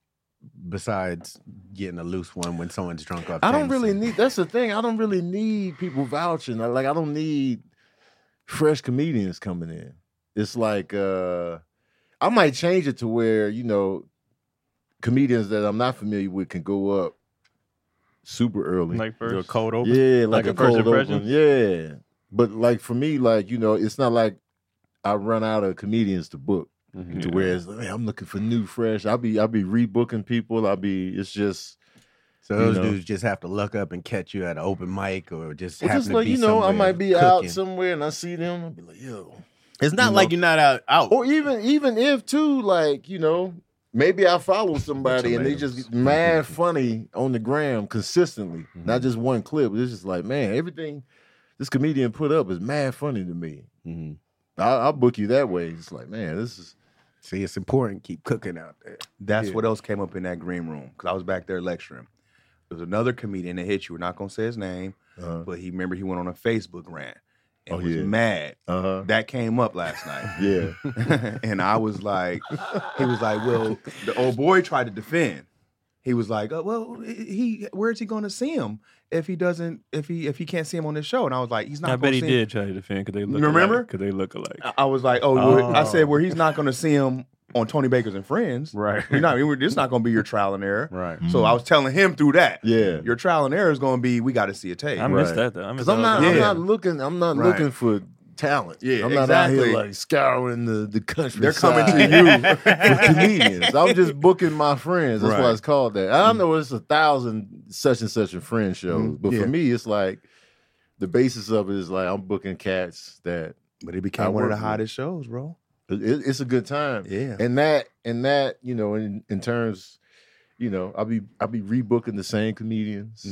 Besides getting a loose one when someone's drunk off. I don't Jameson. really need. That's the thing. I don't really need people vouching. I- Like I don't need fresh comedians coming in. It's like uh I might change it to where you know comedians that I'm not familiar with can go up super early. Like Do a first. cold open. yeah, like, like a, a first cold impression? open. Yeah, but like for me, like you know, it's not like I run out of comedians to book. To where it's, "Man, I'm looking for new, fresh. I'll be, I'll be rebooking people. I'll be. It's just. So You those know. dudes just have to look up and catch you at an open mic or just Well, happen just to like be you know, I somewhere might be out cooking. somewhere and I see them. I'll be like, yo. It's not You like know. you're not out. out. Or even, even if too, like you know, maybe I follow somebody and they just get mad funny on the gram consistently, not just one clip. It's just like, man, everything this comedian put up is mad funny to me. Mhm. I'll, I'll book you that way. It's like, man, this is. See, it's important. Keep cooking out there. That's Yeah. what else came up in that green room because I was back there lecturing. There was another comedian that hit you. We're not gonna say his name, Uh but he remember he went on a Facebook rant and Oh, was yeah. mad. huh. That came up last night. Yeah. And I was like, he was like, well, the old boy tried to defend. He was like, oh, well, he where's he going to see him if he doesn't if he if he can't see him on this show? And I was like, he's not. I gonna bet he see did try to defend because they look. You remember? Because they look alike. Him. I was like, oh, well, I Oh. said, well, he's not going to see him on Tony Baker's and Friends. Right. You're not. It's not going to be your trial and error. Right. So I was telling him through that. Yeah. Your trial and error is going to be we got to see a tape. I missed Right. that though. I missed Because I'm not, that. I'm Yeah. not looking, I'm not Right. looking for talent. Yeah, I'm not out exactly. here like scouring the, the country. They're coming to you for comedians. I'm just booking my friends. That's why Right. it's called that. I know it's a thousand such and such and friend shows, Mhm. but Yeah. for me, it's like the basis of it is like I'm booking cats that But it became I one of the work with. hottest shows, bro. it, it's a good time. Yeah. And that and that you know in in terms, you know, I'll be I'll be rebooking the same comedians. Mm-hmm.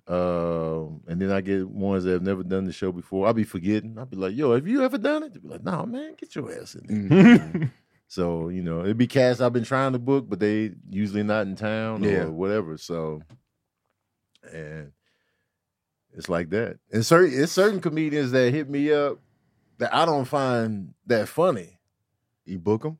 Um, and then I get ones that have never done the show before. I'll be forgetting. I'll be like, yo, have you ever done it? They'll be like, nah, man, get your ass in there. Mhm. So, you know, it'd be cats I've been trying to book, but they usually not in town Yeah. or whatever. So, and it's like that. And certain it's certain comedians that hit me up that I don't find that funny. You book them?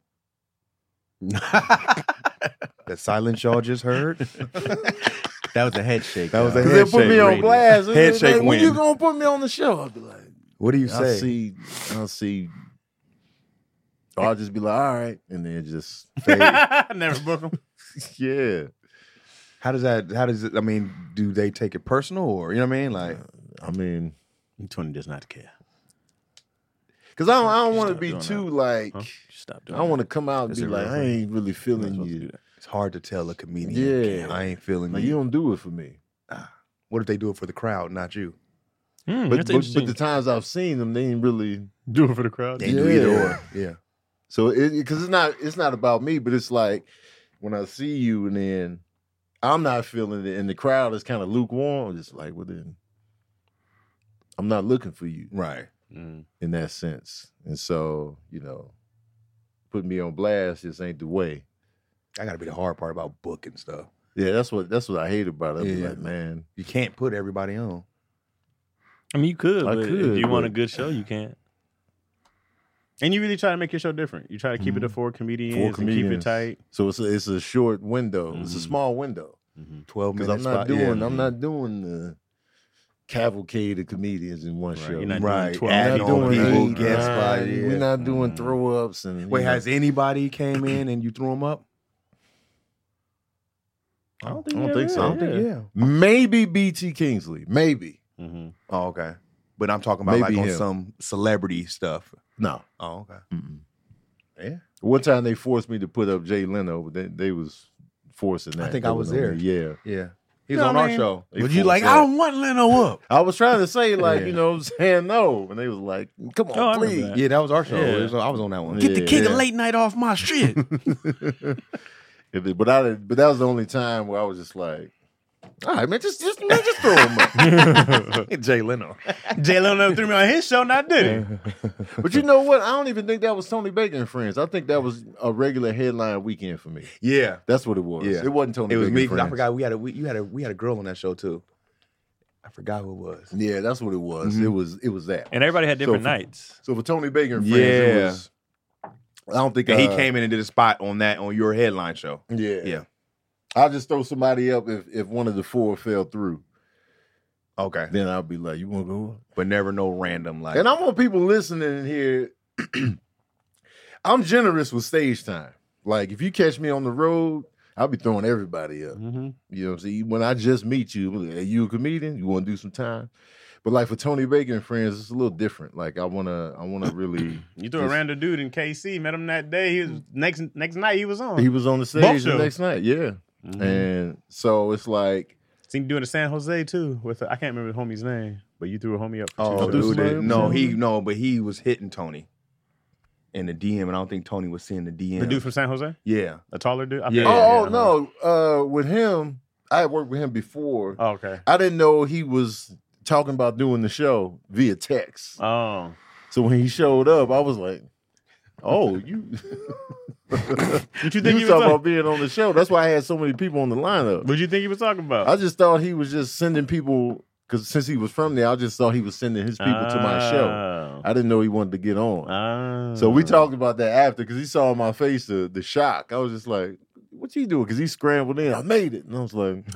That silence y'all just heard? That was a head shake. That was a y'all. head They put me shake on rating. blast. Head It's shake like, when win. you gonna put me on the show? I'll be like, What do you I'll say? see, I'll see. Or I'll just be like, all right, and then just fade. Never book them. Yeah. How does that? How does it? I mean, do they take it personal, or you know what I mean? Like, I mean, Tony does not care. because I don't, I don't want to Stop be doing too that. like. Huh? Stop I doing don't want to come out and Is be it like, real I funny? ain't really You're not feeling supposed to you. do that. it's hard to tell a comedian. Yeah. I ain't feeling Like you. you don't do it for me. What if they do it for the crowd, not you? Hmm, But, that's but, interesting. but the times I've seen them, they ain't really. Do it for the crowd. They do either Yeah. or. Yeah. So it because it's not it's not about me, but it's like when I see you and then I'm not feeling it, and the crowd is kind of lukewarm. I'm just like, well then, I'm not looking for you Right. Mm. in that sense. And so you know, putting me on blast just ain't the way. I got to be the hard part about booking stuff. Yeah, that's what that's what I hate about it. I be Yeah. like, man, You can't put everybody on. I mean, you could. I but could, If you want a but- good show, you can't. And you really try to make your show different. You try to keep it to Mhm. four comedians, four and keep it comedians. tight. So it's a, it's a short window. It's a Mhm. small window Twelve because minutes. I'm not spot- yeah. doing I'm not doing the cavalcade of comedians in one Right, show. you're not Right. doing twelve We're Adding not on doing people, eight, guest nine, spot, yeah. We're not doing Mm. throw ups and Wait, you know. has anybody came in and you threw them up? I don't I think, don't you think ever so. I don't think. Yeah. maybe B T Kingsley, maybe Mm-hmm. Oh, okay. But I'm talking about Maybe like on him. some celebrity stuff. no. Oh, okay. Mm-mm. Yeah. One time they forced me to put up Jay Leno, but they, they was forcing that. I think They I was on there. Yeah, Yeah. He was No, on our man. show. They But you forced like, that. I don't want Leno up. I was trying to say like Yeah. you know saying no, and they was like, "Come on, Oh, I remember please." that. Yeah, that was our show. Yeah. It was- I was on that one. Get the king of Yeah. late night off my shit. If it- but I did- but that was the only time where I was just like, "All right, man, just just man, just throw him up." Jay Leno. Jay Leno threw me on his show, not did he? But you know what? I don't even think that was Tony Baker and Friends. I think that was a regular headline weekend for me. Yeah. That's what it was. Yeah. It wasn't Tony It was Baker me and because I Friends. forgot we had a we, you had a we had a girl on that show too. I forgot who it was. Yeah, that's what it was. Mhm. It was it was that. And everybody had different So for- nights. So for Tony Baker and Friends, it Yeah. was, I don't think And he uh, came in and did a spot on that on your headline show. Yeah. Yeah. I'll just throw somebody up if, if one of the four fell through. Okay. Then I'll be like, you want to go? But never no random like And I want people listening here. I'm generous with stage time. Like if you catch me on the road, I'll be throwing everybody up. Mm-hmm. You know what I'm saying? When I just meet you, I'm like, hey, you a comedian? You want to do some time? But like for Tony Baker and Friends, it's a little different. Like I wanna, I wanna really. You threw a just- random dude in K C, met him that day. He was next next night he was on. He was on the Both stage the shows. next night, yeah. Mhm. And so it's like, Seen you doing the San Jose too. With I can't remember the homie's name, but you threw a homie up. for Oh, two do shows. dude, somebody that- else no, on he it? no, but he was hitting Tony in the D M, and I don't think Tony was seeing the D M. The dude from San Jose, yeah, a taller dude. I Yeah. forget. oh, yeah. oh no, uh, with him, I had worked with him before. Oh, okay. I didn't know he was talking about doing the show via text. Oh, So when he showed up, I was like, "Oh, you." what you You think he was was talking talking? about being on the show. That's why I had so many people on the lineup. What you think he was talking about? I just thought he was just sending people because since he was from there, I just thought he was sending his people to my show. I didn't know he wanted to get on. Oh. So we talked about that after because he saw on my face the, the shock. I was just like, "What you doing?" Because he scrambled in. I made it, and I was like,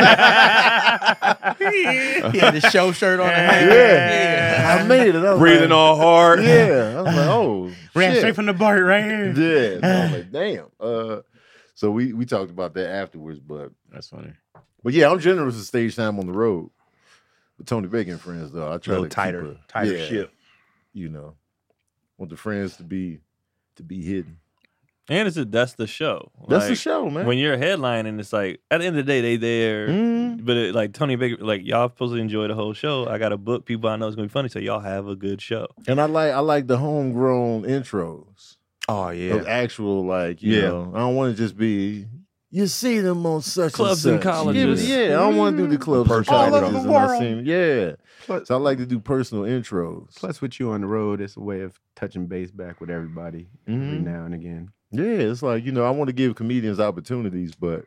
He had his show shirt on. "Yeah, I made it." I was breathing like, all hard. Yeah, I was like, "Oh, Ran shit." straight from the BART right here. Yeah, and I was like, "Damn." Uh, so we we talked about that afterwards, but That's funny. but yeah, I'm generous with stage time on the road. With Tony Baker and Friends, though, I try Little to keep tighter, a- tighter yeah, ship. You know, want the friends to be to be hidden. And it's a, that's the show. That's the Like, show, man. When you're headlining, it's like at the end of the day, they there. Mm. But it, like Tony Baker, like y'all supposed to enjoy the whole show. I got to book people I know it's gonna be funny, so y'all have a good show. And I like I like the homegrown intros. Oh Of yeah, actual like, you Yeah. know, I don't want to just be, you see them on such Clubs and and such. colleges. Yeah, yeah, I don't want to do the clubs and Personal colleges. intros. And I seen, yeah. Plus- So I like to do personal intros. Plus, with you on the road, it's a way of touching base back with everybody every Mhm. now and again. Yeah, it's like, you know, I want to give comedians opportunities, but,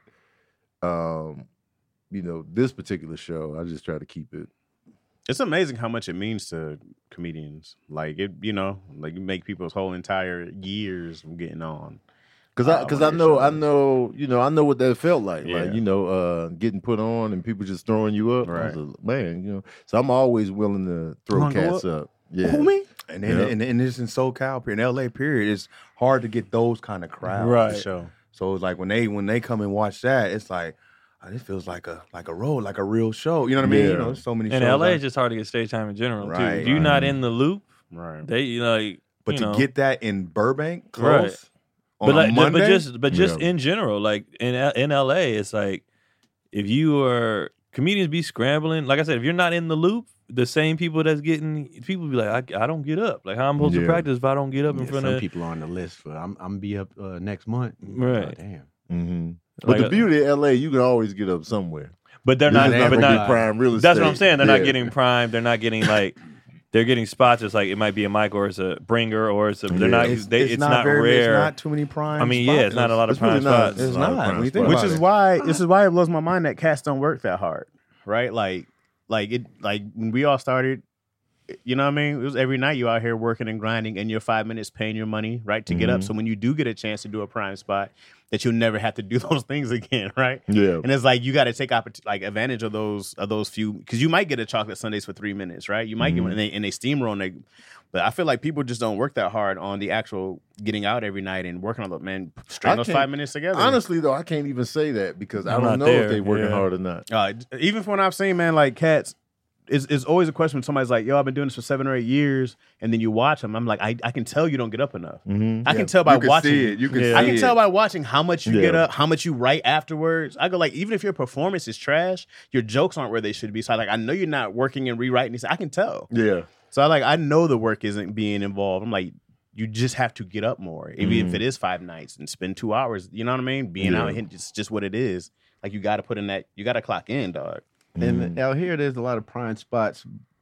um, you know, this particular show, I just try to keep it. It's amazing how much it means to comedians. Like it, you know, like you make people's whole entire years of getting on. Cause I, Uh, cause when I they know, show I up. know, you know, I know what that felt like. Yeah. Like, you know, uh, getting put on and people just throwing you up. I Right. was like, man, you know, so I'm always willing to throw Come on, go cats up. Yeah. Who me? And then Yeah. and, and it's in SoCal period, in L A period, it's hard to get those kind of crowds. Right. For sure. So it's like when they when they come and watch that, it's like, oh, this feels like a like a road, like a real show. You know what I mean? Yeah. You know, there's so many In shows. L A, out- it's just hard to get stage time in general too. Right, If you're right. not in the loop, Right. they like. but you to know, get that in Burbank, close, Right. on but a like, but- Monday, but just but just Yeah. in general, like in L- in L A, it's like if you are comedians be scrambling. Like I said, if you're not in the loop, the same people that's getting people be like, I, I don't get up. Like how I'm supposed Yeah. to practice if I don't get up in Yeah, front some of people are on the list for I'm I'm be up uh, next month. Right. Oh, damn. Mm-hmm. But Like the a- beauty of L A, you can always get up somewhere. But they're This not. is not But gonna be not. prime real estate. That's what I'm saying. They're not Yeah. getting prime. They're not getting like. They're getting spots. It's like it might be a mic or it's a bringer or it's a. They're Yeah. not. it's, they, it's, it's not, not very, rare. It's not too many prime. I mean, yeah, it's not a lot of It's really prime not. spots. It's a lot of not. prime When you think spots. Which about is it. why this is why it blows my mind that cats don't work that hard, right? Like, like it, like when we all started, you know what I mean? It was every night you out here working and grinding, and your five minutes paying your money, right, to get up. Mhm. So when you do get a chance to do a prime spot, that you'll never have to do those things again, right? Yeah. And it's like you got to take oppor- like advantage of those of those few because you might get a chocolate sundaes for three minutes, right? You might Mhm. get one and they and they steamroll and they. But I feel like people just don't work that hard on the actual getting out every night and working on the man string I those can't- five minutes together. Honestly, though, I can't even say that because I I'm don't not know there, if they working yeah. hard or not. Uh, even from what I've seen, man, like cats, it's, it's always a question when somebody's like, yo, I've been doing this for seven or eight years, and then you watch them. I'm like, I, I can tell you don't get up enough. Mm-hmm. I Yeah, can tell by you can watching. see it. You can Yeah. see I can it. tell by watching how much you Yeah. get up, how much you write afterwards. I go like, even if your performance is trash, your jokes aren't where they should be. So I like, I know you're not working and rewriting these. I can tell. Yeah. So I like, I know the work isn't being involved. I'm like, you just have to get up more, even if it is five nights and spend two hours. You know what I mean? Being Yeah. out here, it's just what it is. Like you got to put in that. You got to clock in, dog. And out here, there's a lot of prime spots,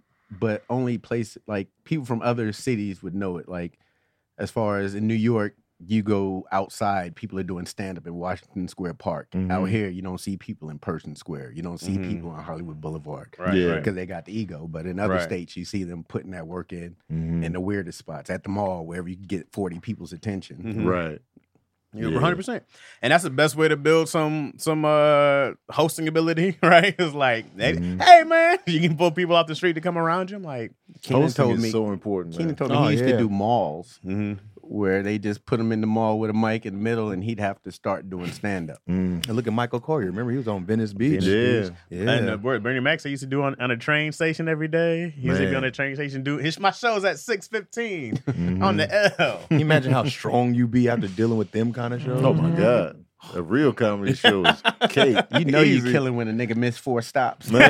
but only place like people from other cities would know it. Like as far as in New York, you go outside, people are doing stand up in Washington Square Park. Mhm. Out here, you don't see people in Person Square. You don't see Mhm. people on Hollywood Boulevard. Right. Yeah. Right. Because they got the ego. But in other Right. states, you see them putting that work in Mhm. in the weirdest spots at the mall, wherever you can get forty people's attention. Mhm. Right. Yeah, Yeah. one hundred percent. And that's the best way to build some some uh hosting ability, right? It's like, hey, Mhm. hey, man, you can pull people off the street to come around you. I'm like, Keenan Hosting told is me. so important, Keenan man. told me Oh, he used yeah. to do malls mm-hmm. where they just put him in the mall with a mic in the middle, and he'd have to start doing stand up. Mm. And look at Michael Collier. Remember, he was on Venice Beach. Yeah. Yeah. And uh, word, Bernie Mac, I used to do on, on a train station every day. He used to be Man. on the train station. Do his my show's at six fifteen Mhm. on the L. Can you imagine how strong you be after dealing with them kind of shows? Oh my God. A real comedy show is cake. You know Easy. you're killing when a nigga miss four stops. Man.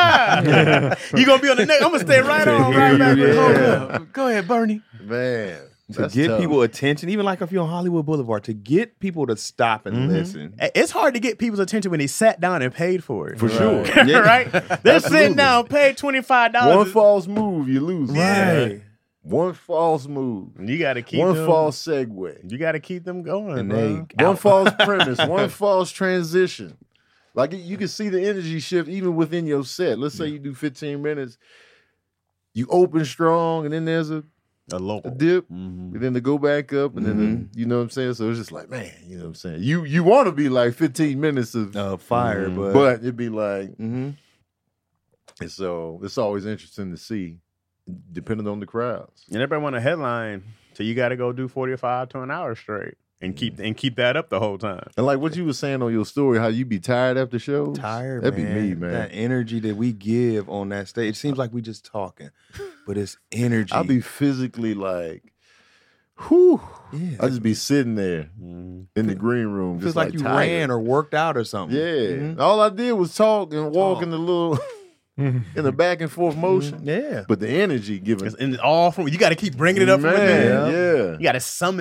You gonna be on the next? I'm gonna stay right on, right back with Yeah. home. Go ahead, Bernie. Man. To That's get tough. people attention, even like if you're on Hollywood Boulevard, to get people to stop and Mhm. listen. It's hard to get people's attention when they sat down and paid for it. For sure. right? They're Absolutely. sitting down, paid twenty-five dollars. One false move, you lose. Right. One false move. You got to keep One them, false segue. You got to keep them going, And bro. they- One false premise. One false transition. Like you can see the energy shift even within your set. Let's say you do fifteen minutes. You open strong, and then there's a, a a local. dip, Mhm. and then to go back up, and then the- you know what I'm saying. So it's just like, man, you know what I'm saying. You you want to be like fifteen minutes of, Uh, fire, Mhm. but, but it'd be like, Mhm. and so it's always interesting to see, depending on the crowds. And everybody want a headline, so you got to go do forty-five to an hour straight and keep and keep that up the whole time. And like what you were saying on your story, how you be tired after shows. tired. That'd man. be me, man. That energy that we give on that stage. It seems like we just talking, but it's energy. I'll be physically like, whew. Yeah. I just be sitting there Mhm. in the green room, feels just like, like, you tired. ran or worked out or something. Yeah. Mhm. All I did was talk and walk Talk. in the little, in the back and forth motion. Yeah. But the energy given, It's- And all from you got to keep bringing it up from man, within. yeah. You got to summon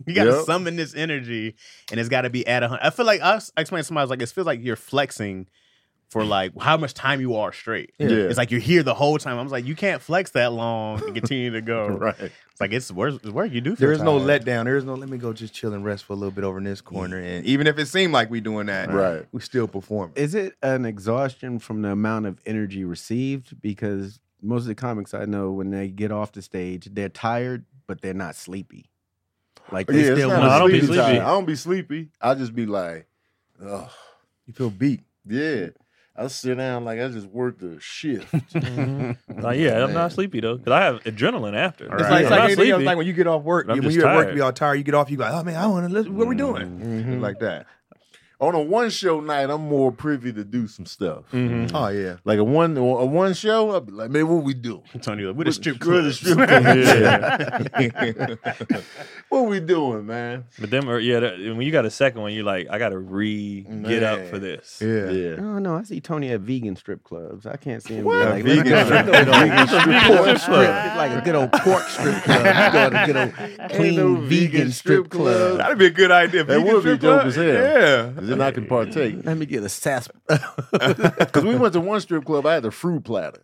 You got to Yep. summon this energy, and it's got to be at a hundred. I feel like I, was- I explained to somebody I was like, it feels like you're flexing for like how much time you are straight. Yeah. It's like you're here the whole time. I was like, you can't flex that long and continue to go. Right. It's like it's work. It's work. You do. There feel is no tired. letdown. There is no let me go just chill and rest for a little bit over in this corner. And even if it seemed like we doing that, Right. we still perform. Is it an exhaustion from the amount of energy received? Because most of the comics I know, when they get off the stage, they're tired, but they're not sleepy. Like they Yeah, it's still not No, a I don't be sleepy sleepy. time. I don't be sleepy. I just be like, oh, You feel beat. yeah. I sit down like I just worked a shift. Like, yeah, I'm Man. not sleepy though, because I have adrenaline after. It's Right. like, I'm it's not like anything else. sleepy. Like when you get off work, But I'm when just you're at work, tired. you all tired. You get off, you go, oh man, I want to listen. What we doing? Mhm. Like that. On a one show night, I'm more privy to do some stuff. Mhm. Oh yeah. Like a one a one show, I'll be like, man, what we do? Tony, like, with a strip Where the club. strip club? Yeah. What we doing, man? But them, are, yeah, that- when you got a second one, you're like, I got to re get up Man. for this. Yeah. Yeah. I don't know. I see Tony at vegan strip clubs. I can't see him. What? Be like, Vegan let's go strip to a club. vegan strip Vegan pork strip strip. club. It's like a good old pork strip club. You go to a good old clean no vegan, vegan strip strip club. club. That'd be a good idea. That Vegan would be strip dope club? as hell. Yeah. Then I can partake. Let me get a sass. Because we went to one strip club, I had a fruit platter.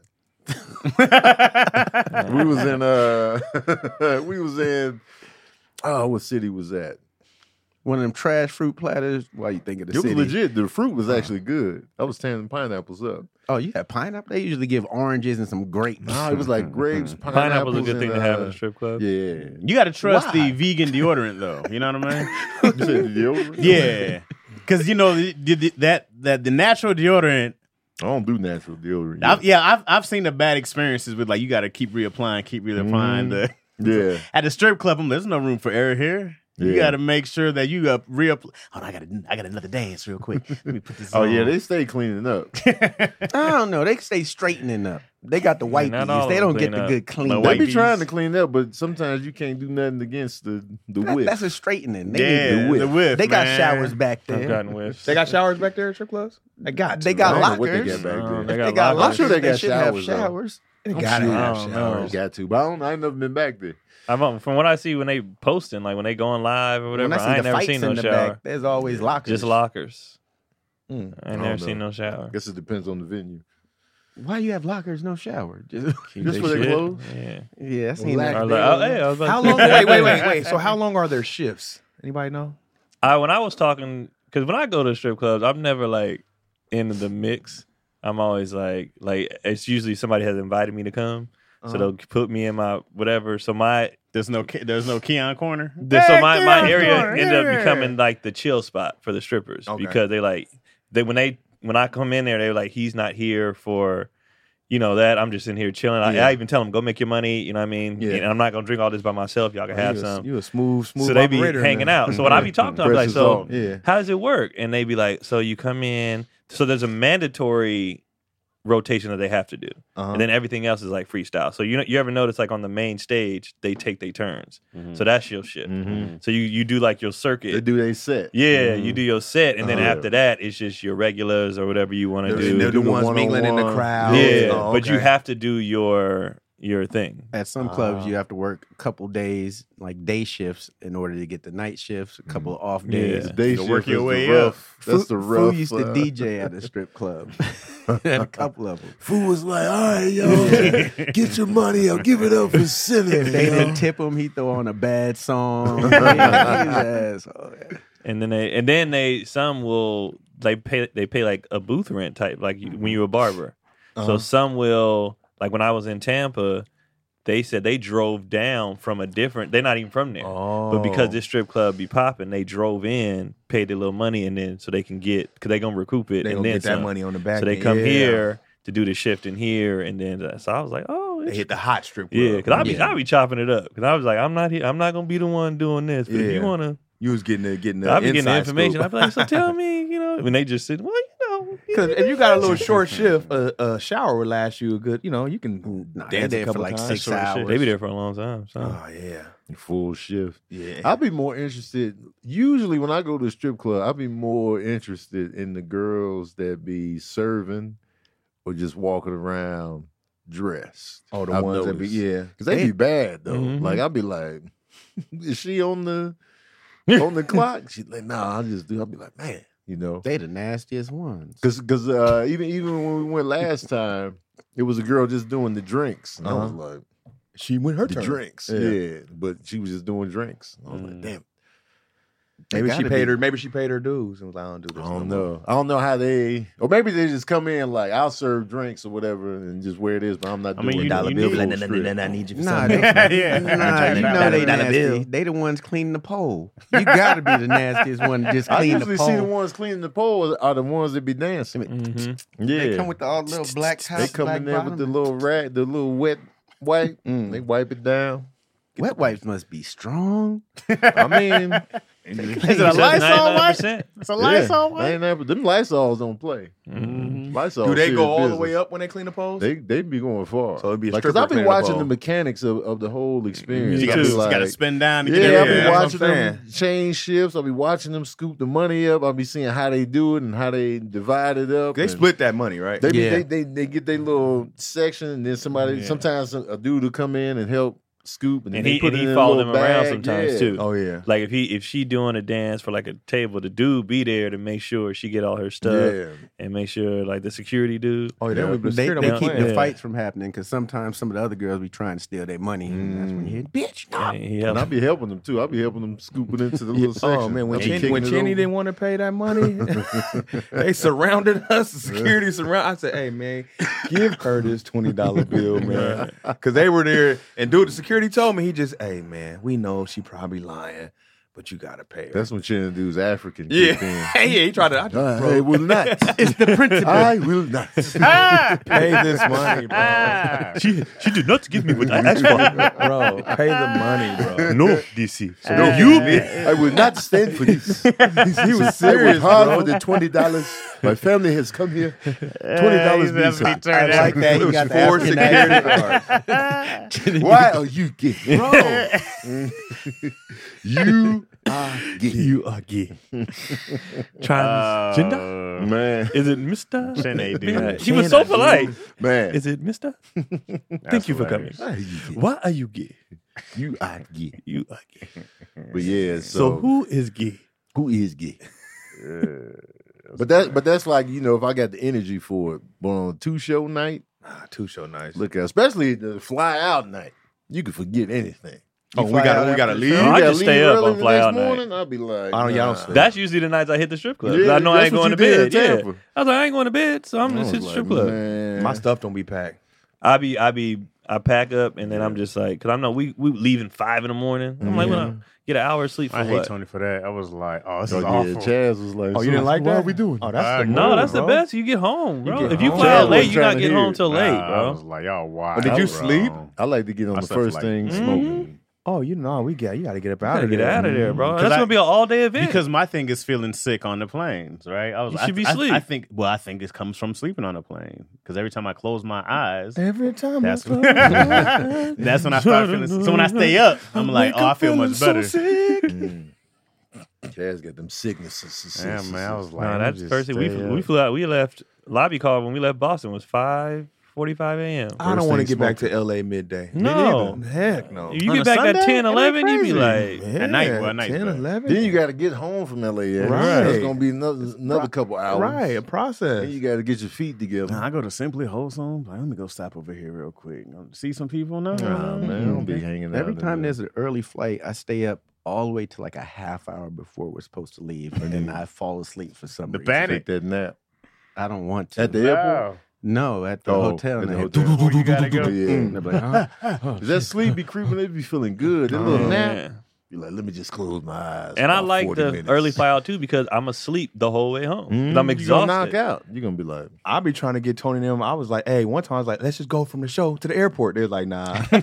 we was in uh we was in oh what city was that? One of them trash fruit platters. Why you think of the It was city? legit. The fruit was actually good. I was tearing pineapples up. Oh, you had pineapple. They usually give oranges and some grapes. No, it was like grapes, pineapples. Pineapple's a good thing and, to have in uh, a strip club. Yeah. You got to trust Why? the vegan deodorant, though. You know what I mean? You said deodorant? Yeah, because you know the, the, that that the natural deodorant. I don't do natural deodorant. I've, yeah, I've I've seen the bad experiences with like you got to keep reapplying, keep reapplying. The Yeah. at the strip club, I'm, there's no room for error here. You Yeah. got to make sure that you up reapply. Hold on, I got I got another dance real quick. Let me put this. Oh on. yeah, they stay cleaning up. I don't know. They stay straightening up. They got the white not bees. all They of don't them get clean the up. good clean. The They white be bees. trying to clean up, but sometimes you can't do nothing against the the That- whip. That's a straightening. They yeah, need the whip. the whip. They got man. showers back I've there. gotten whiffs. They got showers back there at strip clubs? They got They to, got I right? don't know what they lockers. got back Oh, there. they They got got lockers. lockers. I'm sure they got should have showers, though. showers. They I'm gotta sure. have I don't know. showers. Got to, but I don't. I ain't never been back there. I've, um, from what I see when they posting, like when they going live or whatever, When I see I ain't the never fights seen no in the shower. back, there's always lockers. Just lockers. Mm. I ain't I never don't seen know. no shower. I guess it depends on the venue. Why you have lockers, no shower? Just, Keep Just they for their shit. clothes? Yeah. yeah, I seen Lack I that. was like, oh, hey, I was about How to long? say- Wait, wait, wait, wait. So how long are their shifts? Anybody know? I when I was talking, because when I go to strip clubs, I'm never like in the mix. I'm always like, like it's usually somebody has invited me to come, so Uh-huh. they'll put me in my whatever. So my There's no Ke- there's no Keon corner. the, so Hey, my, my Keon area Corner, ended up yeah. becoming like the chill spot for the strippers Okay. because they like they when they when I come in there, they're like, he's not here for. You know that I'm just in here chilling. I, Yeah. I even tell them, go make your money. You know what I mean? Yeah. And I'm not gonna drink all this by myself. Y'all can have you a, some. You a smooth, smooth. So they be operator in hanging there. out. So when I be talking to them, I be like, Press so is on. Yeah. how does it work? And they be like, so you come in. So there's a mandatory rotation that they have to do, Uh-huh. and then everything else is like freestyle. So you know, you ever notice like on the main stage they take their turns. Mhm. So that's your shit. Mhm. So you you do like your circuit. They do they set. Yeah, Mhm. you do your set, and then Uh-huh. after that, it's just your regulars or whatever you want to They're, do. they're the do the ones mingling in the one-on-one. crowd. yeah, Oh, but you okay. have to do your your thing. At some clubs, Ah. you have to work a couple days, like day shifts, in order to get the night shifts. A couple of off days. Yeah. Day You shift work your is the way rough. That's Fu- the Fu rough. used to uh, D J at a strip club. Had a couple of them. Fool was like, all right, yo, get your money up, give it up for Cinnamon. If they yo." didn't tip him, he throw on a bad song. Yeah, he's an asshole. And then they and then they some will they pay they pay like a booth rent type like you, when you're a barber. Uh-huh. So some will like when I was in Tampa, they said they drove down from a different. They're not even from there, Oh. but because this strip club be popping, they drove in, paid their little money, and then so they can get because they gonna recoup it they and gonna then get that some. money on the back. So they end. come Yeah. here to do the shift in here, and then uh, so I was like, oh, They hit the hot strip club. yeah, because I be Yeah. I be chopping it up because I was like, I'm not here, I'm not gonna be the one doing this, but if you Yeah. wanna. You was getting the getting the I'll be getting the inside information. I'll scoop. be like, so tell me, you know, when they just sit, well, you know. Because if you got a little short shift, a, a shower would last you a good. You know, you can Nah, they dance there a for couple like times. six Short shit. hours. They be there for a long time. So. Oh yeah, Full shift. yeah. I'd be more interested. Usually, when I go to a strip club, I'd be more interested in the girls that be serving or just walking around dressed. oh, the I've ones that be noticed. yeah. Because they They- be bad though. Mhm. Like I'd be like, is she on the on the clock. She's like, nah, I'll just do. I'll be like, man, you know, They the nastiest ones. because because uh, even even when we went last time, it was a girl just doing the drinks. And I was Uh-huh. like, She went her the turn. drinks, Yeah. yeah. But she was just doing drinks. I was Mm. like, damn. Maybe They she gotta paid be. her. Maybe she paid her dues and was like, I don't do I this. don't no more. know. I don't know how they, or maybe they just come in like I'll serve drinks or whatever and just where it is, but I'm not I doing mean, you- dollar you bill need- full Nah, strip. I need you for Nah, something. they, Yeah. nah, you know Dollar they bill. nasty. They the ones cleaning the pole. You gotta be the nastiest one to just I clean usually the see the pole. ones cleaning the pole are the ones that be dancing. Mm-hmm. Yeah, They come with the all little black top, They come black in there with the bottom. little rat, the little wet wipe. Mm. They wipe it down. Wet wipes must be strong. I mean, Is it a Lysol wipe? It's a Lysol yeah, wipe. they ain't never, them Lysols don't play. Mm-hmm. Lysol Do they serious go all the business. way up when they clean the poles? They they be going far. So it'd be a like, cause stripper I be cleaning the watching pole. the mechanics of, of the whole experience. You I gotta, be you like, gotta spin down to get yeah, in I'll be there. that's what watching I'm them change shifts. I'll be watching them scoop the money up. I'll be seeing how they do it and how they divide it up. They and split that money, right? They, be, Yeah. they they they get their little section, and then somebody Yeah. sometimes a, a dude will come in and help scoop, and, then And they he put and it he in a follow little them around bag. sometimes Yeah. too. Oh yeah. Like if he if she doing a dance for like a table, the dude be there to make sure she get all her stuff Yeah, and make sure like the security dude. Oh yeah. Yeah. They, They, they, they don't keep play. the Yeah. fights from happening because sometimes some of the other girls be trying to steal their money. And that's when you hear, bitch, no. And he and helps- I'll be helping them too. I'll be helping them scoop it into the little section. Oh man, when I'll be Cheney, kicking when it Cheney over. didn't want to pay that money, they surrounded us. The security surround. I said, "Hey man, give her this twenty dollar bill, man," because they were there. And dude, the security told me he just, "Hey man, we know she probably lying, but you gotta pay her." That's when Cheney dude's African. yeah, kicked in. yeah. He tried to. I just, I bro, will not. It's the principle. I will not. pay this money, bro. she she did not give me what I asked for. Bro, pay the money, bro. No, D C. So No, you I will not stand for this. He was I was serious, hard bro. for the twenty dollars. My family has come here. Twenty dollars visa. I like that. He got the Four African security accent. guards. Why are you gay? you are gay. you are gay. Transgender? Uh, Man, Is it Mister? Cheney, dude. He was so polite. man. Is it Mister? Thank you for coming. hilarious. Why are you gay? Why are you gay? You are gay. You are gay. But yeah, So, so, who is gay? who is gay? But that, but that's like, you know, if I got the energy for it. But on a two show night, Ah, two show nice. look at, especially the fly out night, you can forget anything. Oh, we got we got to leave. No, You I gotta just leave stay up early on the fly next out night. morning, I'll be like, I don't- y'all don't nah. sleep. That's usually the nights I hit the strip club. Yeah, I know I that's ain't what going you to did bed. in Yeah. Tampa. I was like, I ain't going to bed, so I'm I just was hit the like, strip club. man. My stuff don't be packed. I be, I be, I pack up and then I'm just like, cause I know we we leaving five in the morning. I'm like, Yeah. well, get an hour of sleep for I hate what? Tony for that. I was like, oh, this Oh, is yeah, awful. Chaz was like, Oh, you so didn't like what that? are we doing? Oh, that's Uh, the No, move, that's the bro. best. You get home, bro. get if you home. fly Chad out late, wasn't you trying not to get hear home it. till late, Nah, I bro. was like, y'all wild. But did you bro. sleep? I like to get on My the stuff first like- thing Mhm. smoking. Oh, you know, we got you got to get up You out gotta of get there. out of there, bro. 'Cause That's I- gonna be an all day event. Because my thing is feeling sick on the planes, right? I was. You I, should be I, sleep. I think. Well, I think it comes from sleeping on a plane. Because every time I close my eyes, Every time that's I when, close my eyes. that's when I start feeling. So when I stay up, I'm like, oh, I feel much better. Mm. Chaz got them sicknesses. Yeah, man. I was like, no, I'm that's just first thing we stay we up. flew out. We left lobby call when we left Boston was five forty five a.m. I don't want to thing get back to L A midday. No. Heck no. You On get a back Sunday? at ten, That ain't eleven, you be crazy. like, At night, well, at night's ten, better. eleven. Then you got to get home from L A. Yeah. Right. It's gonna be another another couple hours. Right, a process. Then you got to get your feet together. Nah, I go to Simply Wholesome. Like, let me go stop over here real quick. See some people now. Nah, man, I don't be hanging out. Every in time there. there's an early flight, I stay up all the way to like a half hour before we're supposed to leave, and then I fall asleep for some The reason. panic. take that nap I don't want to. at the airport. no, at the Oh, hotel. at the and they- hotel. Where you gotta go. Yeah. And they're like, huh? Oh, Does that sleep be creeping? They be feeling good. That little oh, nap. man. Be like, let me just close my eyes. And I about like forty the minutes. early fly out too because I'm asleep the whole way home. 'Cause Mm, I'm You gonna exhausted. knock out. You're gonna be like, I be trying to get Tony and them. I was like, hey, one time I was like, let's just go from the show to the airport. They're like, nah. mm,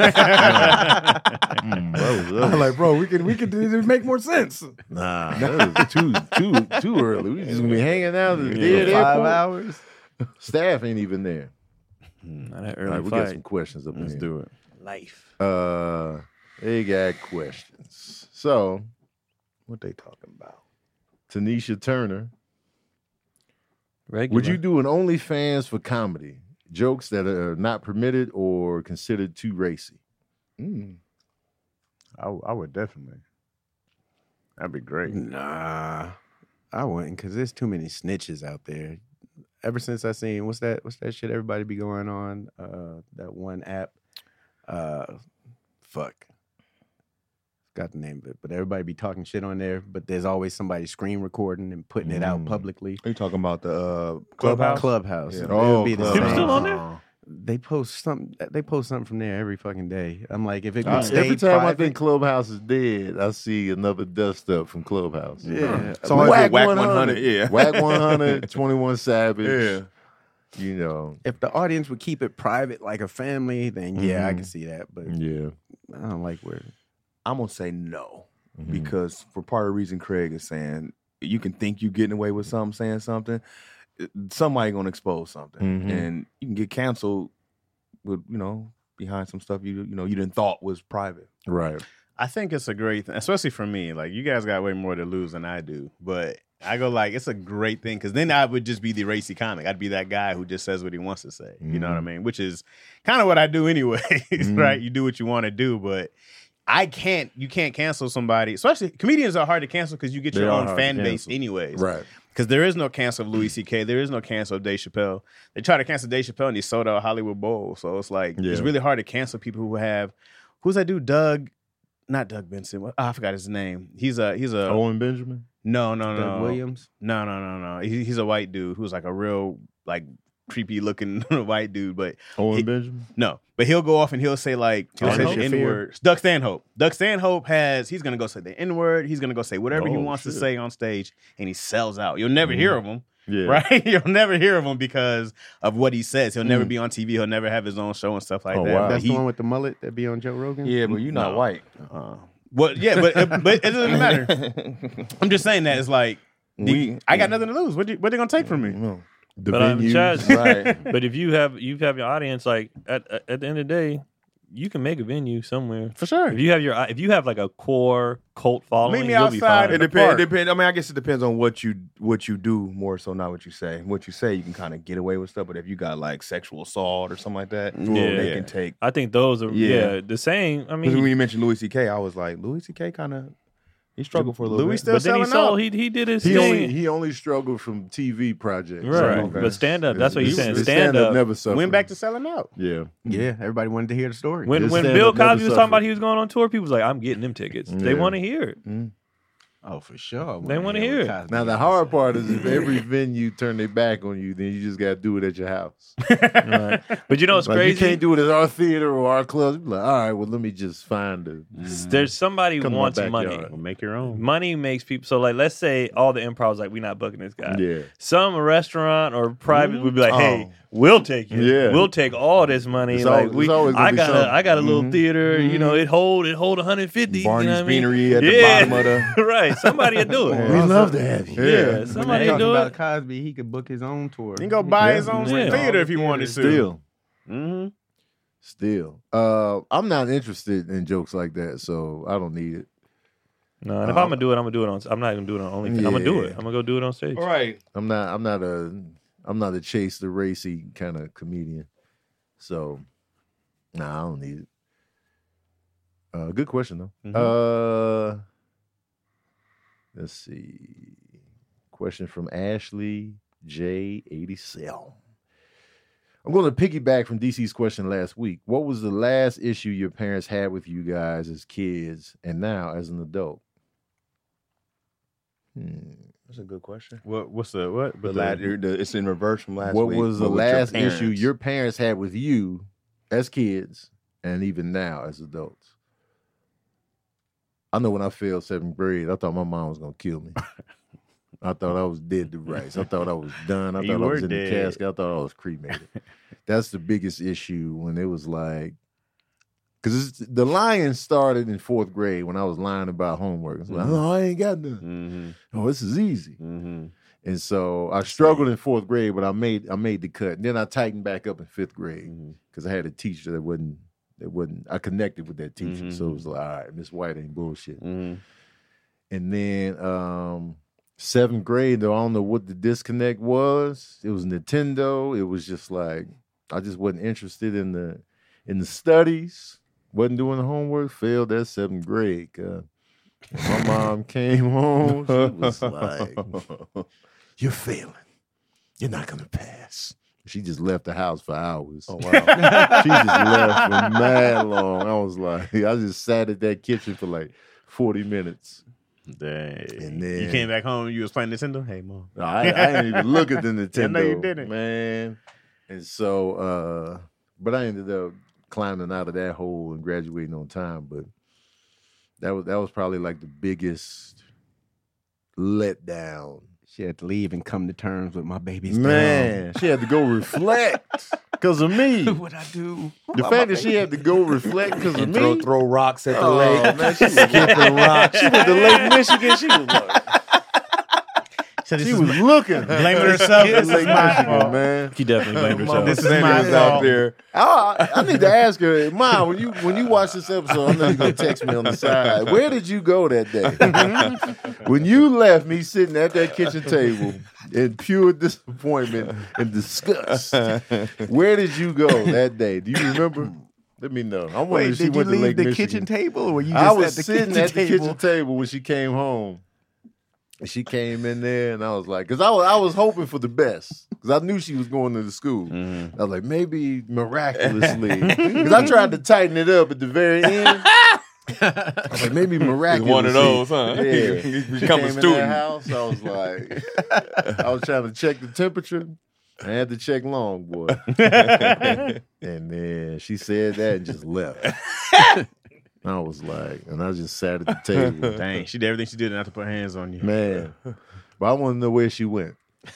that was I'm like, bro, we can we can do this make more sense. nah, that was too too too early. We just gonna be hanging out at the Yeah. dead five airport. hours. Staff ain't even there. Not that All early right, we got flight. some questions up in Let's here. do it. Life. Uh, they got questions. So, What they talking about? Tanisha Turner, Regular. would you do an OnlyFans for comedy? Jokes that are not permitted or considered too racy? Mm. I, I would definitely. That'd be great. Nah, I wouldn't, because there's too many snitches out there. Ever since I seen what's that what's that shit everybody be going on, uh, that one app, uh, fuck, got the name of it, but everybody be talking shit on there. But there's always somebody screen recording and putting it out Mm. publicly. Are you talking about the uh, Clubhouse? Clubhouse? Clubhouse. Yeah. It'll Oh, be the Clubhouse. People still on same. there? They post something. They post something from there every fucking day. I'm like, if it Uh, could stay every time private, I think Clubhouse is dead, I see another dust up from Clubhouse. yeah, It's always Whack with Whack one one hundred. hundred. Yeah. Whack one hundred, twenty-one Savage. Yeah. You know. if the audience would keep it private like a family, then yeah, I Mhm. can see that. But Yeah. I don't like where. I'm gonna say no Mhm. because for part of the reason Craig is saying you can think you getting away with something, saying something, somebody gonna expose something, Mhm. and you can get canceled with you know behind some stuff you you know you didn't thought was private. Right. I think it's a great thing, especially for me. Like, you guys got way more to lose than I do, but I go like, it's a great thing because then I would just be the racy comic. I'd be that guy who just says what he wants to say. You know what I mean? Which is kind of what I do anyway, right? You do what you want to do, but I can't. You can't cancel somebody. Especially comedians are hard to cancel because you get They your are own hard to fan base cancel. anyways. Right. Because there is no cancel of Louis C K. There is no cancel of Dave Chappelle. They try to cancel Dave Chappelle and he sold out Hollywood Bowl. So it's like, Yeah. it's really hard to cancel people who have, who's that dude? Doug, not Doug Benson. What- Oh, I forgot his name. He's a, he's a, Owen Benjamin. no, no, no. Doug Williams. No, no, no, no. He, he's a white dude who's like a real, like, creepy looking white dude. But Owen He- Benjamin. no, but he'll go off and he'll say like he'll say Stanhope? the N word. Doug Stanhope. Doug Stanhope has he's gonna go say the N word. He's gonna go say whatever he Oh, wants to shit. say on stage, and he sells out. You'll never hear of him, Yeah. right? You'll never hear of him because of what he says. He'll never be on T V. He'll never have his own show and stuff like Oh, that. wow. But That's he, the one with the mullet that be on Joe Rogan. Yeah, but you're not No. white. uh, well, yeah, but but it doesn't matter. I'm just saying that it's like the- We- I got nothing to lose. What you, what they gonna take from me? No. The But, um, venues. Chaz- Right. But if you have you have your audience, like at at at the end of the day, you can make a venue somewhere. For sure. If you have your if you have like a core cult following, Meet me you'll be outside fine. It in the depends. park. Depend. I mean, I guess it depends on what you what you do more so, not what you say. What you say, you can kind of get away with stuff. But if you got like sexual assault or something like that, Yeah. they Yeah. can take. I think those are yeah, Yeah. the same. I Because when mean, you mentioned Louis C K, I was like, Louis C K kind of he struggled for a little Louis bit. still but then he selling sold. out. He he did his He thing. only he only struggled from T V projects. Right. Okay. But stand up, that's what he's His- saying. his Stand up. never suffered. Went back to selling out. Yeah. yeah. Everybody wanted to hear the story. When His when stand-up Bill never Cosby was talking suffered. about he was going on tour, people was like, "I'm getting them tickets. They Yeah. want to hear it." oh, for sure. They wanna hear it. Now the hard part is if every venue turn their back on you, then you just gotta do it at your house. Right. But you know what's Like, crazy? you can't do it at our theater or our clubs. You be like, all right, well, let me just find a There's somebody who Come to my wants money. backyard. Well, make your own. Money makes people. So like, let's say all the improvs like, we not booking this guy. Yeah. Some restaurant or private would be like, "Hey, Oh. we'll take it. Yeah. We'll take all this money. It's like al- we, it's always gonna I be got, something. a, I got a little Mhm. theater. You know, it hold, it hold one hundred fifty. Barney's you know what I mean? Beanery at the Yeah. bottom of the. Right. Somebody will do it. We love to have you. Yeah. When Somebody they will talking do about it. Cosby, he could book his own tour. He can go buy Yeah. his own Yeah. theater if he wanted to. Still. Mm-hmm. Still. Uh, I'm not interested in jokes like that, so I don't need it. No, and if Uh, I'm gonna do it, I'm gonna do it on. I'm not gonna do it on OnlyFans. I'm gonna do it. Yeah. I'm gonna go do it on stage. All right. I'm not I'm not a I'm not a chase the racy kind of comedian. So nah, I don't need it. Uh, good question though. Mm-hmm. Uh, let's see. Question from Ashley J eighty-seven. I'm going to piggyback from D C's question last week. What was the last issue your parents had with you guys as kids and now as an adult? Hmm. That's a good question. What? What's the what? The But la- the- the- it's in reverse from last What week. was the but with your last issue parents. your parents had with you as kids and even now as adults? I know when I failed seventh grade, I thought my mom was going to kill me. I thought I was dead to rights. I thought I was done. I You thought I were was in dead. the casket. I thought I was cremated. That's the biggest issue when it was like, because the lying started in fourth grade when I was lying about homework. It's like, Mhm. oh, I ain't got nothing. Mhm. Oh, this is easy. Mhm. And so I struggled in fourth grade, but I made I made the cut. And then I tightened back up in fifth grade Mhm. because I had a teacher that wasn't that wasn't. I connected with that teacher, Mhm. so it was like, all right, Miss White ain't bullshit. Mhm. And then um, seventh grade, though, I don't know what the disconnect was. It was Nintendo. It was just like I just wasn't interested in the in the studies. Wasn't doing the homework. Failed that seventh grade. Uh, My mom came home. She was like, "You're failing. You're not gonna pass." She just left the house for hours. Oh wow. She just left for mad long. I was like, I just sat at that kitchen for like forty minutes. Dang. And then- you came back home. You was playing Nintendo. Hey, mom. I, I didn't even look at the Nintendo. I know you didn't. Man. And so, uh, but I ended up climbing out of that hole and graduating on time. But that was that was probably like the biggest letdown. She had to leave and come to terms with my baby's Man, she had to go reflect because of me. What I do? The fact that she had to go reflect because of And throw, me. throw rocks at the Oh, lake. man, she was Skipping rocks. She went to Lake Michigan. She was like, So this she is was looking. blaming herself. This This is my fault. man. He definitely blamed herself. This is Sandy my was out fault. there. I, I need to ask her, Mom, when you when you watch this episode, I know you're gonna text me on the side. Where did you go that day? When you left me sitting at that kitchen table in pure disappointment and disgust. Where did you go that day? Do you remember? Let me know. I wonder Wait, if she did you went to leave Lake the Michigan. kitchen table, or were you just I was at the sitting kitchen at the table? kitchen table when she came home. And she came in there, and I was like, because I was, I was hoping for the best, because I knew she was going to the school. Mm-hmm. I was like, maybe miraculously, because I tried to tighten it up at the very end. I was like, maybe miraculously. One of those, huh? Yeah. You She become came a in that student. house, I was like, I was trying to check the temperature. I had to check long, boy. And then she said that and just left. I was like, and I just sat at the table. Dang, she did everything she did not to put hands on you. Man. But I want to know where she went.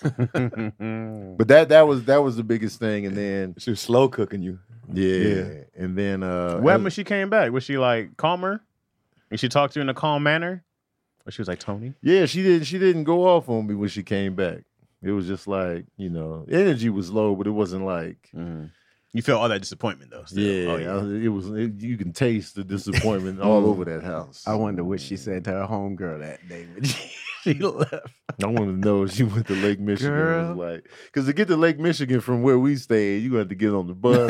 But that that was that was the biggest thing. And then She was slow cooking you. yeah. Yeah. And then uh What happened when she came back? Was she like calmer? And she talked to you in a calm manner? Or she was like, Tony? yeah, she didn't she didn't go off on me when she came back. It was just like, you know, energy was low, but it wasn't like You felt all that disappointment though. Still. yeah, Oh, yeah. I- it was. It, you can taste the disappointment all over that house. I wonder what she said to her homegirl that day when she, she left. I want to know if she went to Lake Michigan. It Girl. was like, because to get to Lake Michigan from where we stayed, you have to get on the bus.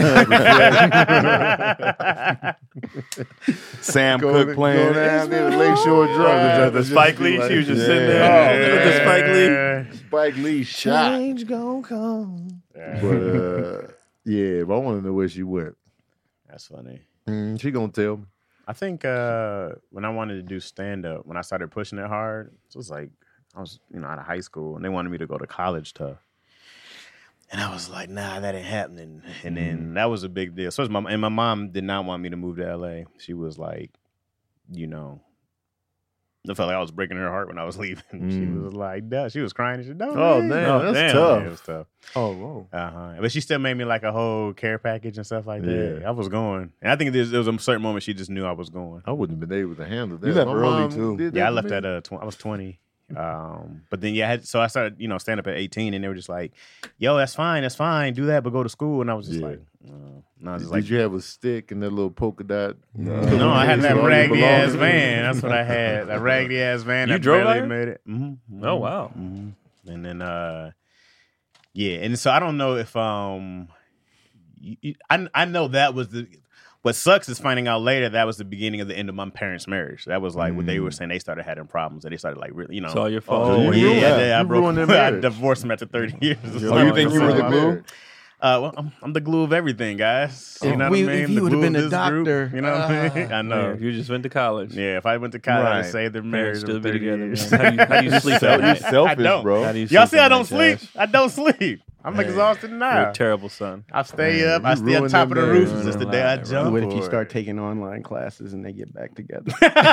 Sam go, Cooke go playing. down there to Lakeshore Drive. The Spike Lee, she was just sitting there. Yeah. Oh, the Spike Lee. Spike Lee shot. Change gon' come. But uh, yeah, but I want to know where she went. That's funny. Mm, she gonna tell me. I think uh, when I wanted to do stand up, when I started pushing it hard, it was like I was, you know, out of high school, and they wanted me to go to college tough. And I was like, nah, that ain't happening. And then that was a big deal. So my and my mom did not want me to move to L A. She was like, you know, I felt like I was breaking her heart when I was leaving. She Mm. was like, "Duh." She was crying and shit. No, Oh, man. damn, Oh, that's damn. tough. Yeah, it was tough. Oh, whoa. Uh huh. But she still made me like a whole care package and stuff like that. Yeah. I was going, and I think there was, there was a certain moment she just knew I was going. I wouldn't have been able to handle that. You left My early, mom too. did that Yeah, I to left me. at uh, tw- I was twenty. Um, but then yeah, I had, so I started, you know, stand up at eighteen, and they were just like, "Yo, that's fine, that's fine, do that, but go to school." And I was just Yeah. like, no, no, I was Did just like, you have a stick and that little polka dot? no, I had that So you raggedy belong ass to- van. That's what I had. That raggedy ass van. You that drove barely out made it. Mm-hmm. Oh, wow. hmm And then, uh, yeah, and so I don't know if um, you, you- I I know that was the. What sucks is finding out later that was the beginning of the end of my parents' marriage. That was like what they were saying. They started having problems, and they started like really, you know. It's all your fault. Oh, yeah, you ruined yeah, that. yeah, I You broke. ruined their I marriage. divorced them after thirty years. Oh, you think you were the So, glue? Uh, well, I'm, I'm the glue of everything, guys. You If know we- what I mean? if you The would've glue been of a this group, doctor, you know what I mean? I Yeah, know. if you just went to college. Yeah, if I went to college, I'd Right. say their Parents marriage still of be thirty together, years. man. How do you, how do you sleep at You're night? selfish, I don't. bro. How do you Y'all sleep see, at I don't night, sleep. Cash? I don't sleep. I'm Hey, exhausted You're now. a terrible son. I stay Man, up. you I stay on ruined top of the their roof. marriage. Just the day I Right, jump. What if you for start it. taking online classes and they get back together?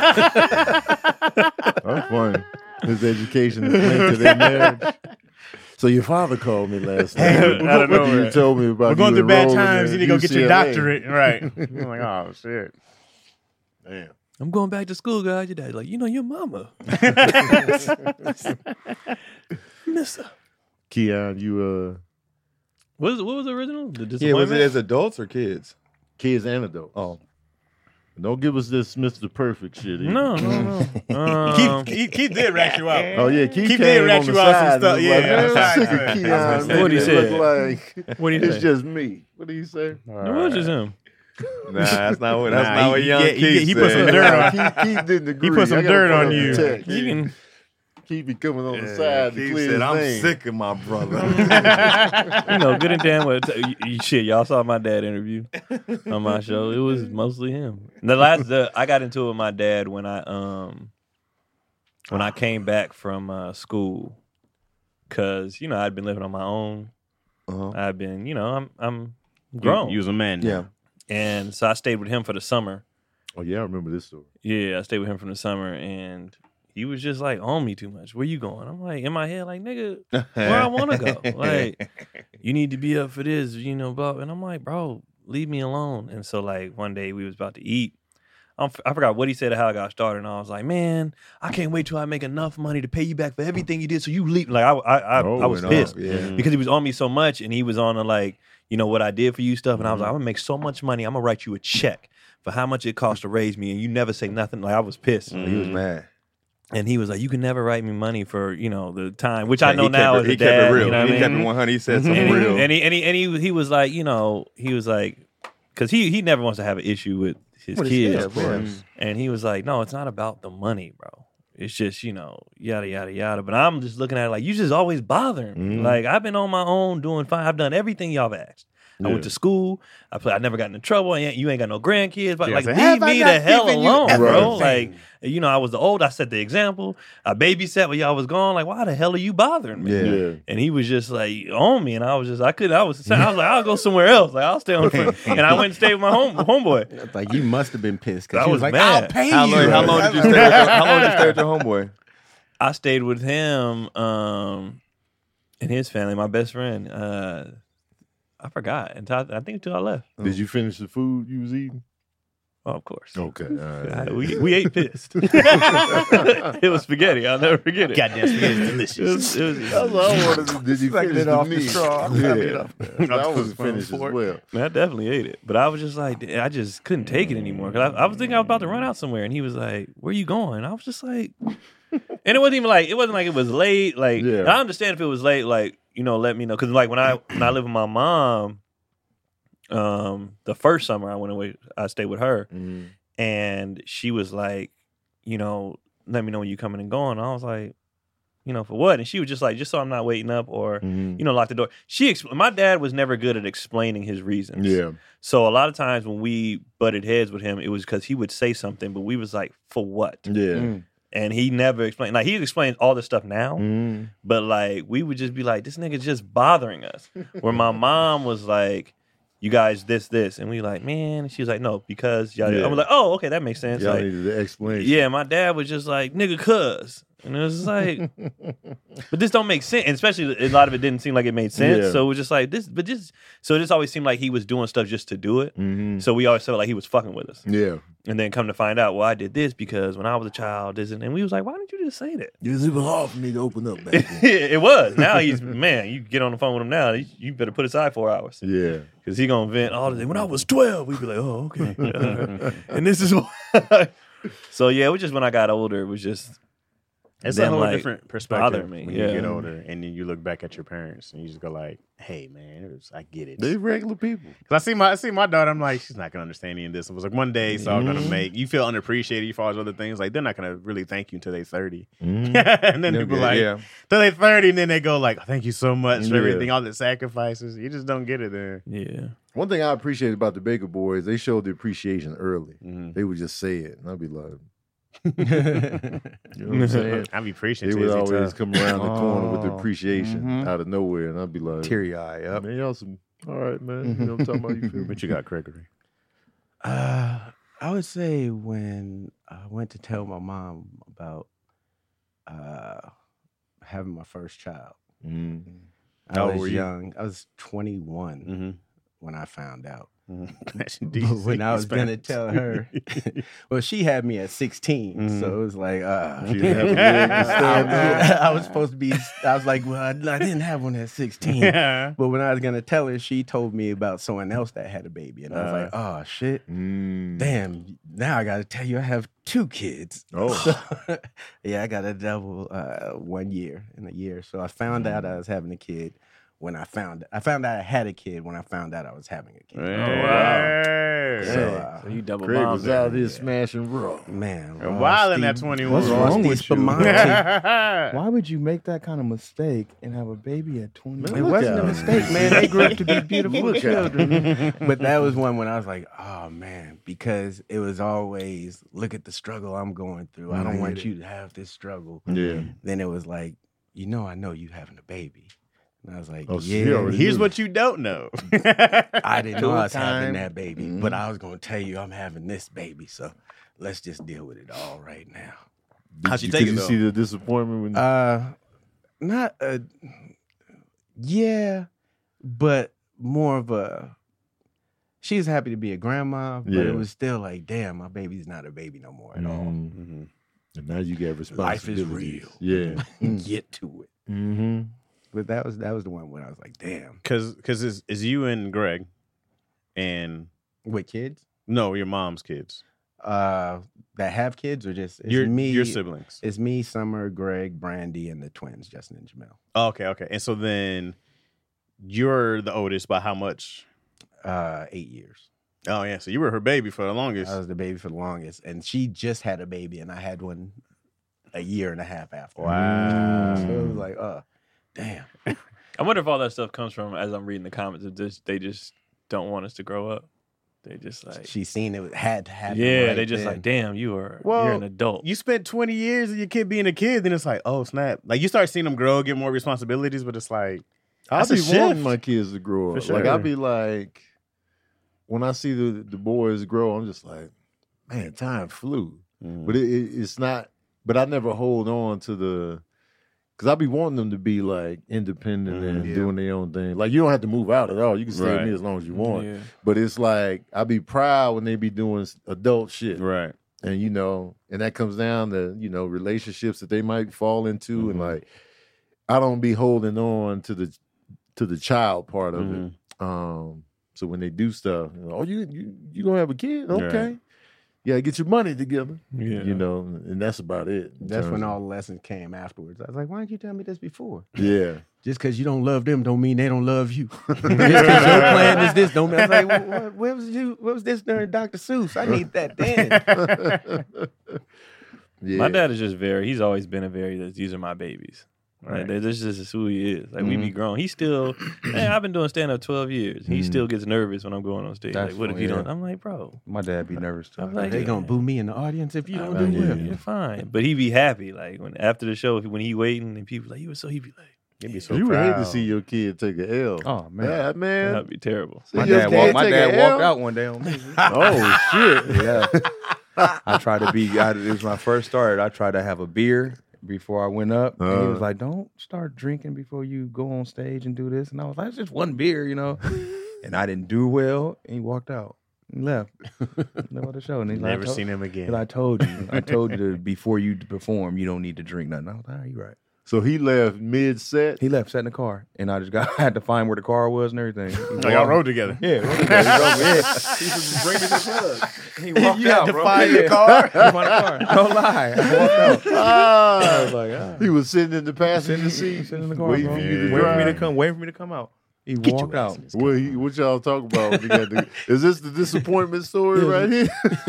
That's funny. His education is linked to their marriage. So your father called me last night. Hey, out of what nowhere. you told me about We're going you through bad enrolling times. You at need to go get your U C L A. doctorate. Right. I'm like, oh, shit. Damn. I'm going back to school, guys. Your dad's like, you know, your mama. Miss her. Keon, you uh What, is, what was the original? The Yeah, was disappointment? it as adults or kids? kids and adults. Oh. Don't give us this Mister Perfect shit. either. No, no, no. Um, Keith, Keith, Keith did rat you out. Oh yeah, Keith, Keith came did rat on you the out some side stuff. and was Yeah, like, man, on the I'm side. sick of That's Keon. what he making it said. look like What do you it's say? just me. What do you say? it was just him. Nah, that's not what. That's Nah, not he- what he Young get- he Keith get- he put some said. dirt on- Keith, Keith didn't agree. He put some I gotta dirt put on up you. the text. You can, Keith be coming on the Yeah, side to Keith clear said, his I'm name. sick of my brother. you know, good and damn well. T- you, shit, y'all saw my dad interview on my show. It was mostly him. The last, the, I got into it with my dad when I um when I came back from uh, school, cause you know I'd been living on my own. Uh-huh. I've been, you know, I'm I'm You, grown, you was a man. Yeah. and so I stayed with him for the summer. Oh yeah, I remember this story. Yeah, I stayed with him from the summer, and he was just like on me too much. Where you going? I'm like in my head, like nigga, where I want to go. Like you need to be up for this, you know. Blah. And I'm like, bro, leave me alone. And so like one day we was about to eat. I'm, I forgot what he said or how I got started, and I was like, man, I can't wait till I make enough money to pay you back for everything you did. So you leave. Like I, I, I, Oh, I was and pissed all, yeah. because he was on me so much, and he was on a like, you know what I did for you stuff, and I was like, I'm gonna make so much money, I'm gonna write you a check for how much it cost to raise me, and you never say nothing. Like I was pissed. He was mad. And he was like, "You can never write me money for you know the time," which I Yeah, know he now kept as it, a he dad. kept it real. You know what he I kept mean? it one hundred. He said something and he, real. and he and he and he he was like, you know, he was like, because he he never wants to have an issue with his With his kids, kids, of course. and he was like, "No, it's not about the money, bro. It's just you know yada yada yada." But I'm just looking at it like you just always bothering me. Mhm. Like I've been on my own doing fine. I've done everything y'all have asked. I went Yeah. to school. I play. I never got into trouble. And you ain't got no grandkids. But Yeah, like, so leave have I me not the hell given you alone, bro. everything? Like, you know, I was the old. I set the example. I babysat when y'all was gone. Like, why the hell are you bothering me? Yeah. Yeah. And he was just like on me, and I was just, I couldn't. I was, I was like, I'll go somewhere else. Like, I'll stay on the front. And I went and stayed with my home homeboy. Like you must have been pissed because I he was was like, mad. "I'll pay How you." long, how long did you stay? With your, how long did you stay with your homeboy? I stayed with him um, and his family, my best friend. Uh, I forgot until I, I think until I left. Did you finish the food you was eating? Oh, of course. Okay. All right. I- we we ate pissed. It was spaghetti. I'll never forget it. Goddamn spaghetti is It delicious. was, it was, That's what I wanted to. Did you Sucking finish it the off the meat? straw. Yeah. Sucking I was finished as well. Man, I definitely ate it, but I was just like, I just couldn't take it anymore. Cause I, I was thinking I was about to run out somewhere, and he was like, "Where you going?" I was just like, and it wasn't even like it wasn't like it was late. Like Yeah. I understand if it was late, like you know, let me know. Cause like when I when I lived with my mom, um, the first summer I went away, I stayed with her, Mhm. and she was like, you know, let me know when you coming and going. I was like, you know, for what? And she was just like, just so I'm not waiting up, or Mhm. you know, lock the door. She, expl- my dad was never good at explaining his reasons. Yeah. So a lot of times when we butted heads with him, it was because he would say something, but we was like, for what? Yeah. Mm. And he never explained. Like he explains all this stuff now, Mhm. but like we would just be like, this nigga's just bothering us. Where my mom was like, you guys this this, and we like, man. And she was like, no, because y'all. Yeah. I was like, oh, okay, that makes sense. Y'all Like, needed the explanation. yeah, my dad was just like, nigga, cuz. And it was like, but this don't make sense. And especially a lot of it didn't seem like it made sense. Yeah. So it was just like this, but just, so this always seemed like he was doing stuff just to do it. Mhm. So we always felt like he was fucking with us. Yeah. And then come to find out, well, I did this because when I was a child, this and, and we was like, why didn't you just say that? It was even hard for me to open up back then. It was. Now he's, man, you get on the phone with him now, you, you better put aside four hours. Yeah. Because he going to vent all the day. When I was twelve, we'd be like, oh, okay. Uh, and this is why. So yeah, it was just when I got older, it was just, It's them, a whole like, different perspective bother me, when yeah. you get older, and then you look back at your parents and you just go like, "Hey, man, it was, I get it." They regular people. Cause I see my I see my daughter. I'm like, she's not gonna understand any of this. It was like one day, so I'm gonna make you feel unappreciated for all those other things. Like they're not gonna really thank you until they're thirty, Mhm. and then people Yeah, like yeah. till they're thirty, and then they go like, "Thank you so much for Yeah. everything, all the sacrifices." You just don't get it there. yeah. One thing I appreciate about the Baker Boys, they showed the appreciation early. Mhm. They would just say it, and I'd be like, you know what I'm saying? I be preaching. They to would Izzy always tough. come around the corner with the Oh. appreciation Mhm. out of nowhere, and I'd be like, Teary eye up. man, y'all some, all right, man. You know what I'm talking about? You feel me? What you got, Gregory? Uh, I would say when I went to tell my mom about uh, having my first child. Mm. I How old was were you? young. I was twenty-one Mm-hmm. when I found out. But When I was gonna tell her, well, she had me at sixteen, Mhm. so it was like, uh, She didn't have a leg to stand on. I was supposed to be. I was like, well, I, I didn't have one at sixteen. yeah. But when I was gonna tell her, she told me about someone else that had a baby, and I was like, oh shit, Mm. damn! Now I gotta tell you, I have two kids. Oh. Yeah, I got a double uh, one year in a year. So I found out I was having a kid when I found I found out I had a kid when I found out I was having a kid. Oh, wow. So, uh, So you double Craig bombed was it. out here smashing raw. man, You're Raw wild in that Steve- twenty-one. What's Raw wrong Steve with you? Spumante. Why would you make that kind of mistake and have a baby at twenty? Man, It look wasn't at a him. mistake, man. They grew up to be beautiful Look at children. But that was one when I was like, oh man, because it was always look at the struggle I'm going through. I don't want you to have this struggle. Yeah. Then it was like, you know, I know you having a baby. And I was like, Oh, so he yeah. already Here's knew. what you don't know. I didn't know I was Time. having that baby, Mm-hmm. but I was gonna tell you I'm having this baby. So let's just deal with it all right now. How'd she Did take you it, though? see the disappointment when Uh, not a, yeah, but more of a. She was happy to be a grandma, but Yeah. it was still like, damn, my baby's not a baby no more at all. Mhm. And now you got Life is responsibilities. real. Yeah. Get to it. Mm-hmm. But that was that was the one when I was like, damn. Because because it's, it's you and Greg, and With kids, no, your mom's kids. uh, that have kids or just it's Your me, your siblings. It's me, Summer, Greg, Brandy, and the twins, Justin and Jamel. Oh, okay, okay. And so then you're the oldest by how much? Uh, eight years. Oh yeah, so you were her baby for the longest. I was the baby for the longest, and she just had a baby, and I had one a year and a half after. Wow. So it was like, uh, damn. I wonder if all that stuff comes from, as I'm reading the comments, if this, they just don't want us to grow up. They just like, She seen it had to happen. yeah, right they just then. like, damn, you are, Well, you're an adult. You spent twenty years of your kid being a kid, then it's like, oh snap! Like you start seeing them grow, get more responsibilities, but it's like, I'll That's a be wanting shift. my kids to grow For up. Like sure. I'll be like, when I see the the boys grow, I'm just like, man, time flew. mm. But it, it, it's not. But I never hold on to the, because I be wanting them to be like independent and Yeah. doing their own thing. Like you don't have to move out at all. You can stay with Right. me as long as you want. Yeah. But it's like I be proud when they be doing s- adult shit. right. And you know, and that comes down to, you know, relationships that they might fall into, and Mhm. like I don't be holding on to the to the child part of Mhm. it. Um, so when they do stuff, you know, oh, you you you gonna have a kid? Okay, Right. yeah, get your money together. Yeah. You know, and that's about it. in That's terms when of- all the lessons came afterwards. I was like, why didn't you tell me this before? yeah. Just because you don't love them don't mean they don't love you. Just because your plan is this don't mean. I was like, what, what, where was you? What was this during Doctor Seuss? I need that then. yeah. My dad is just very, he's always been a very, these are my babies. Right. Right. This is just who he is. Like, we Mm-hmm. be grown. He still, man, I've been doing stand up twelve years. He Mhm. still gets nervous when I'm going on stage. That's like, what if funny, you don't? yeah. I'm like, bro, My dad be nervous too. I'm like, They gonna boo me in the audience if you don't I'm do like, well. You're fine. But he be happy. Like, when after the show, when he waiting and people like, you were so, he be like, You'd be so you would proud. hate to see your kid take a L. Oh man, yeah, man. that'd be terrible. my See your dad kid walked. My take dad a walked L? out one day on me. Oh shit. Yeah, I tried to be. I, it was when I first started. I tried to have a beer before I went up, and he Uh. was like, "Don't start drinking before you go on stage and do this." And I was like, "It's just one beer, you know." And I didn't do well, and he walked out and left. Left the show, and he's like, Never I told- seen him But again. I told you, I told you to, before you perform, you don't need to drink nothing. I was like, "Ah, you right." So he left mid set. He left, sat in the car, and I just got I had to find where the car was and everything. He Oh, y'all walked- rode together. Yeah, rode together. He drove- yeah. He said, "Bring me the plug." He walked You had out, to bro. find the Yeah. car? Find the car. No lie, I walked out. Ah, I was like, ah. he was sitting in the passenger seat, Sitting in the car, waiting bro. for you to waiting for me to drive. come, waiting for me to come out. He Get walked your ass out. in this What, he, what y'all talk about? When you got the, is this the disappointment story right here?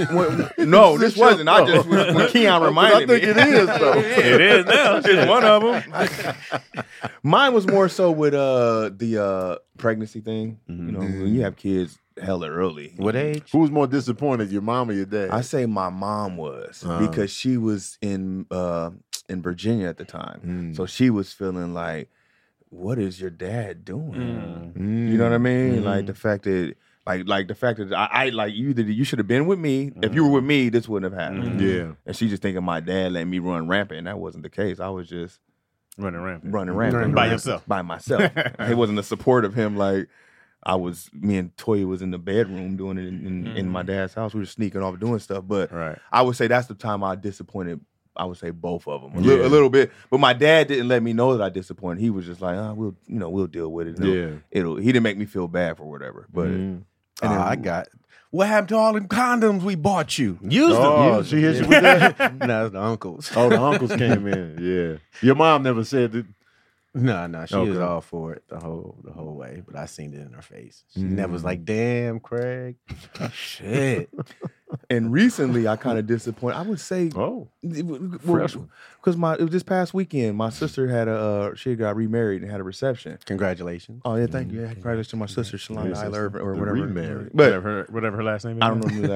No, this wasn't. I just when, when Keon I reminded think me. it is though. It is now. It's one of them. Mine was more so with uh the uh pregnancy thing. You know, when you have kids hella early. What age? Who was more disappointed, your mom or your dad? I say my mom was Uh-huh. because she was in uh in Virginia at the time, Mm. so she was feeling like, "What is your dad doing?" Mm. You know what I mean? Mm. Like the fact that, like, like the fact that I, I like you. That you should have been with me. If you were with me, this wouldn't have happened. Yeah. And she just thinking my dad let me run rampant, and that wasn't the case. I was just Running rampant. running rampant Running By rampant yourself. by myself. It wasn't the support of him. Like I was, me and Toya was in the bedroom doing it in, in, in my dad's house. We were sneaking off doing stuff, but Right. I would say that's the time I disappointed. I would say both of them a, Yeah. little, a little bit, but my dad didn't let me know that I disappointed. He was just like, "Ah, we'll, you know, we'll deal with it." It'll- Yeah. it'll. He didn't make me feel bad for whatever, but Mm. Oh, I got. What happened to all them condoms we bought you? Use them. Oh, she hit you with that? No, it's the uncles. Oh, the uncles came in. Yeah. Your mom never said that. No, no, she Okay. was all for it the whole the whole way, but I seen it in her face. She Mm. never was like, "Damn, Craig, shit." And recently, I kind of disappointed. I would say, Oh, fresh one. because my it was this past weekend, my sister had a uh, she got remarried and had a reception. Congratulations. Oh yeah, thank you. Yeah, congratulations to my sister Shalonda Yes, Eiler or the whatever. remarried. But whatever her, whatever her last name is. I don't know who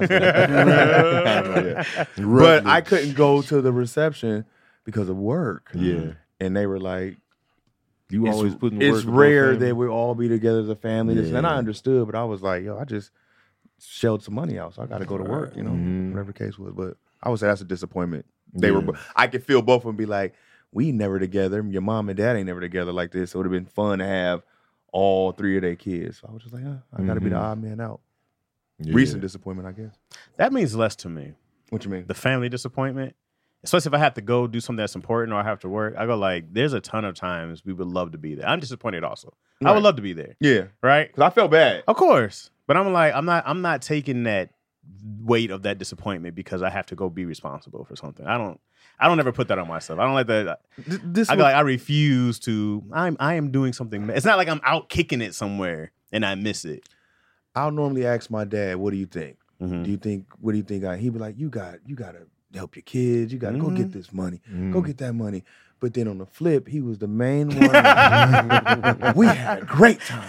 that's. But I couldn't go to the reception because of work. Yeah. And they were like, You it's, always putting work it's above rare family. that we all be together as a family. This- And I Yeah. understood, but I was like, yo, I just shelled some money out, so I got to go to work, you know, Mhm. whatever the case was. But I would say that's a disappointment. They Yeah. were, I could feel both of them be like, we never together. Your mom and dad ain't never together like this. So it would have been fun to have all three of their kids. So I was just like, huh, I got to be the Mhm. odd man out. Yeah. Recent disappointment, I guess. That means less to me. What you mean? The family disappointment, especially if I have to go do something that's important or I have to work. I go like, there's a ton of times we would love to be there. I'm disappointed also. I Right. would love to be there, Yeah, right? because I felt bad. Of course, but I'm like, I'm not, I'm not taking that weight of that disappointment because I have to go be responsible for something. I don't, I don't ever put that on myself. I don't like that. Th- This I was- go like, I refuse to. I'm, I am doing something. It's not like I'm out kicking it somewhere and I miss it. I'll normally ask my dad, "What do you think? Mhm. Do you think? What do you think?" I, he'd be like, "You got, you got to help your kids. You got to go get this money. Go get that money." But then on the flip, he was the main one. We had a great time.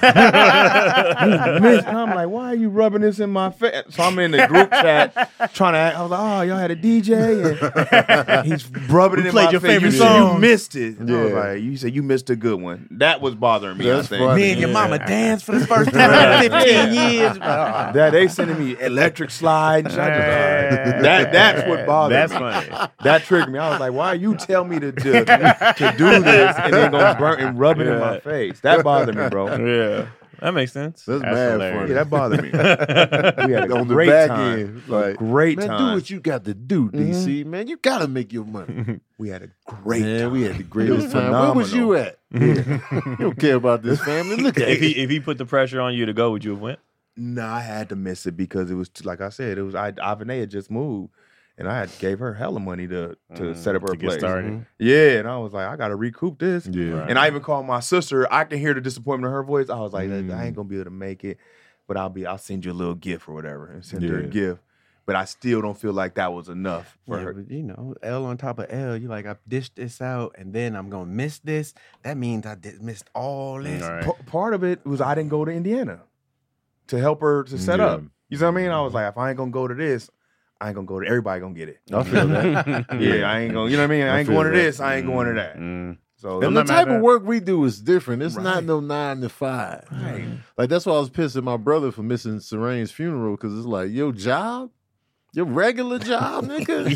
We missed- and I'm like, "Why are you rubbing this in my face?" So I'm in the group chat trying to. Act, I was like, "Oh, y'all had a D J," and he's rubbing We it in played my your face. favorite you, songs. you missed it. And I was Yeah. like, "You said you missed a good one." That was bothering me. That's I think. funny. Me and your mama danced for the first time in fifteen years. That they sending me electric slides. I just, that that's what bothered That's me. funny. That triggered me. I was like, why you tell me to do, to do this and then go burn and rub it in my face? That bothered me, bro. Yeah, that makes sense. That's, That's mad hilarious. funny. Yeah, that bothered me. We had a On the great back time. end, like Great man, time. do what you got to do, D C. Man, you gotta make your money. We had a great Man, time. we had the It greatest was time. Where was you phenomenal. at? You don't care about this family. Look at If he it. if he put the pressure on you to go, would you have went? No, I had to miss it because it was like I said, it was I Avene had just moved. And I had gave her hella money to to Mm, set up her to get place. started. Yeah, and I was like, I gotta recoup this. Yeah. Right. And I even called my sister. I can hear the disappointment in her voice. I was like, Mm. I ain't gonna be able to make it, but I'll be. I'll send you a little gift or whatever, and send her a Yeah. gift. But I still don't feel like that was enough for Yeah, her. but you know, L on top of L, you like, I dished this out and then I'm gonna miss this. That means I did, missed all this. All right. P- part of it was I didn't go to Indiana to help her to set Yeah. up. You see what I mean? I was like, if I ain't gonna go to this, I ain't gonna go to. Everybody gonna get it. I feel that. Yeah, I ain't gonna. You know what I mean? I I ain't feel going to that. this. I ain't going to that. Mm. So And I'm the not mad type at of that. work we do is different. It's not Right. no nine to five. Right. Like that's why I was pissed at my brother for missing Serene's funeral because it's like your job, your regular job, nigga.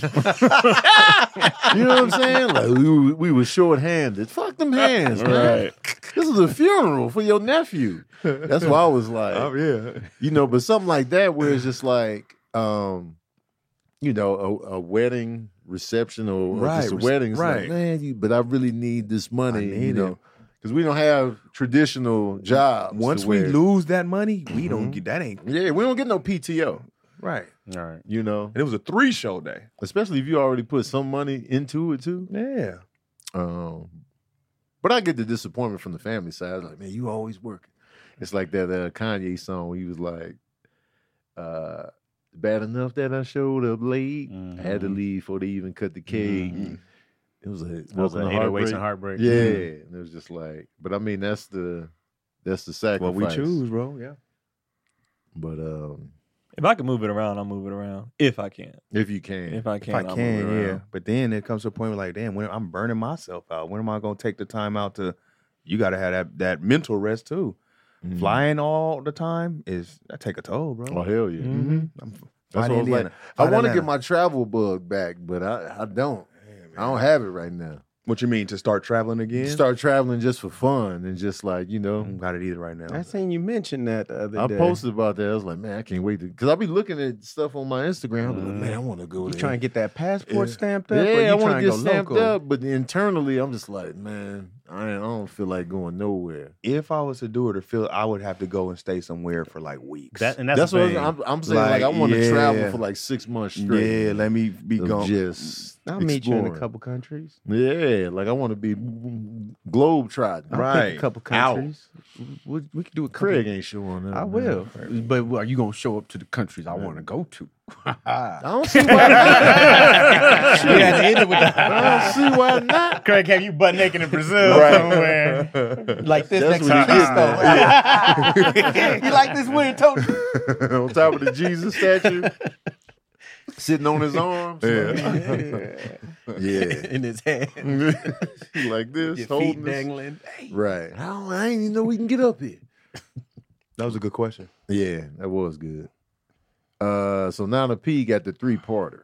You know what I'm saying? Like we, we were short-handed. Fuck them hands, man. Right. This is a funeral for your nephew. That's why I was like, Oh yeah. you know, but something like that where it's just like, um, you know, a, a wedding reception or, or Right, just a rec- wedding. It's like, right. man, you, but I really need this money, I you need know, it. because we don't have traditional jobs. Once to we where- lose that money, we don't Mhm. get that. Ain't yeah, we don't get no P T O, right. All right. you know, And it was a three show day. especially if you already put some money into it too. Yeah. Um, but I get the disappointment from the family side. It's like, man, you always working. It's like that uh, Kanye song where he was like, uh, bad enough that I showed up late. I had to Mhm. leave before they even cut the cake. Mhm. It was a That was welcome an to eight oh eights and heartbreak. heartbreak. Yeah, and it was just like, but I mean, that's the that's the sacrifice. What we choose, bro. Yeah. But um, If I can move it around, I'll move it around. If I can. if you can, If I If can, I I'll can, move it yeah. around. But then it comes to a point where like, damn, when I'm burning myself out. When am I gonna take the time out to? You got to have that that mental rest too. Mhm. Flying all the time is that take a toll, bro. Oh hell yeah! Mm-hmm. I'm, That's fly what to I was like. Indiana. I Fly to want to get Atlanta. my travel bug back, but I I don't. I don't have it right now. What you mean to start traveling again? Start traveling just for fun and just like you know. I don't got it either right now. I seen you mention that the other I day. posted about that. I was like, man, I can't wait to because I be looking at stuff on my Instagram. I'm like, man, I want to go You there. trying to get that passport Yeah. stamped up? or yeah, you I want trying to get go stamped local? up, but internally, I'm just like, man, I, ain't, I don't feel like going nowhere. If I was to do it or feel, I would have to go and stay somewhere for like weeks. That and that's, That's, the what thing. I'm, I'm saying. Like, Like, I want to yeah. travel for like six months straight. yeah, let me be Of gone. Just I'll meet you in a exploring. couple countries. Yeah, like I want to be globe trotting. I'll Right. pick a couple Out. countries. We, we could do a couple. Craig ain't showing up. I man. will. But are you gonna show up to the countries I want to go to? I don't see why not. We had to end it with that. I don't see why not. Craig have you butt naked in Brazil Right. somewhere. Like this That's next what to he getting Cristo. You like this weird toast? On top of the Jesus statue, sitting on his arms. Yeah, yeah. In his hand. Like this, Your holding feet this. dangling. Right. I, don't, I ain't even know we can get up here. That was a good question. Yeah, that was good. Uh, so Nana P got the three parter.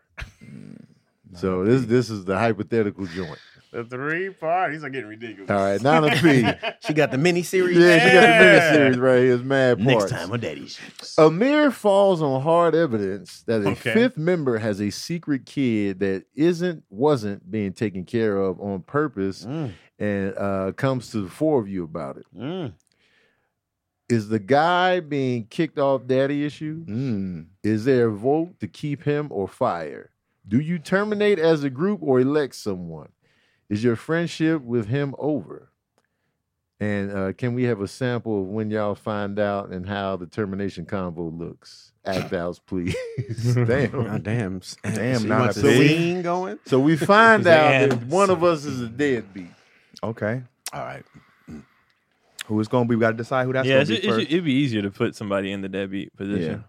So this this is the hypothetical joint. The three parties are getting ridiculous. All right, Nana P. She got the mini series. Yeah, she got the Yeah. miniseries right here. It's mad parts. on Daddy's. Amir falls on hard evidence that a Okay. fifth member has a secret kid that isn't wasn't being taken care of on purpose, Mm. and uh, comes to the four of you about it. Mm. Is the guy being kicked off daddy issue? Mm. Is there a vote to keep him or fire? Do you terminate as a group or elect someone? Is your friendship with him over? And uh, can we have a sample of when y'all find out and how the termination convo looks? Act outs, please. Damn. Oh, damn. Damn, She now wants I the see. scene going. So we find out that Damn. one of us is a deadbeat. Okay. All right. Who it's gonna be? We gotta decide who that's yeah, gonna it be should, it first. should, it'd be easier to put somebody in the deadbeat position.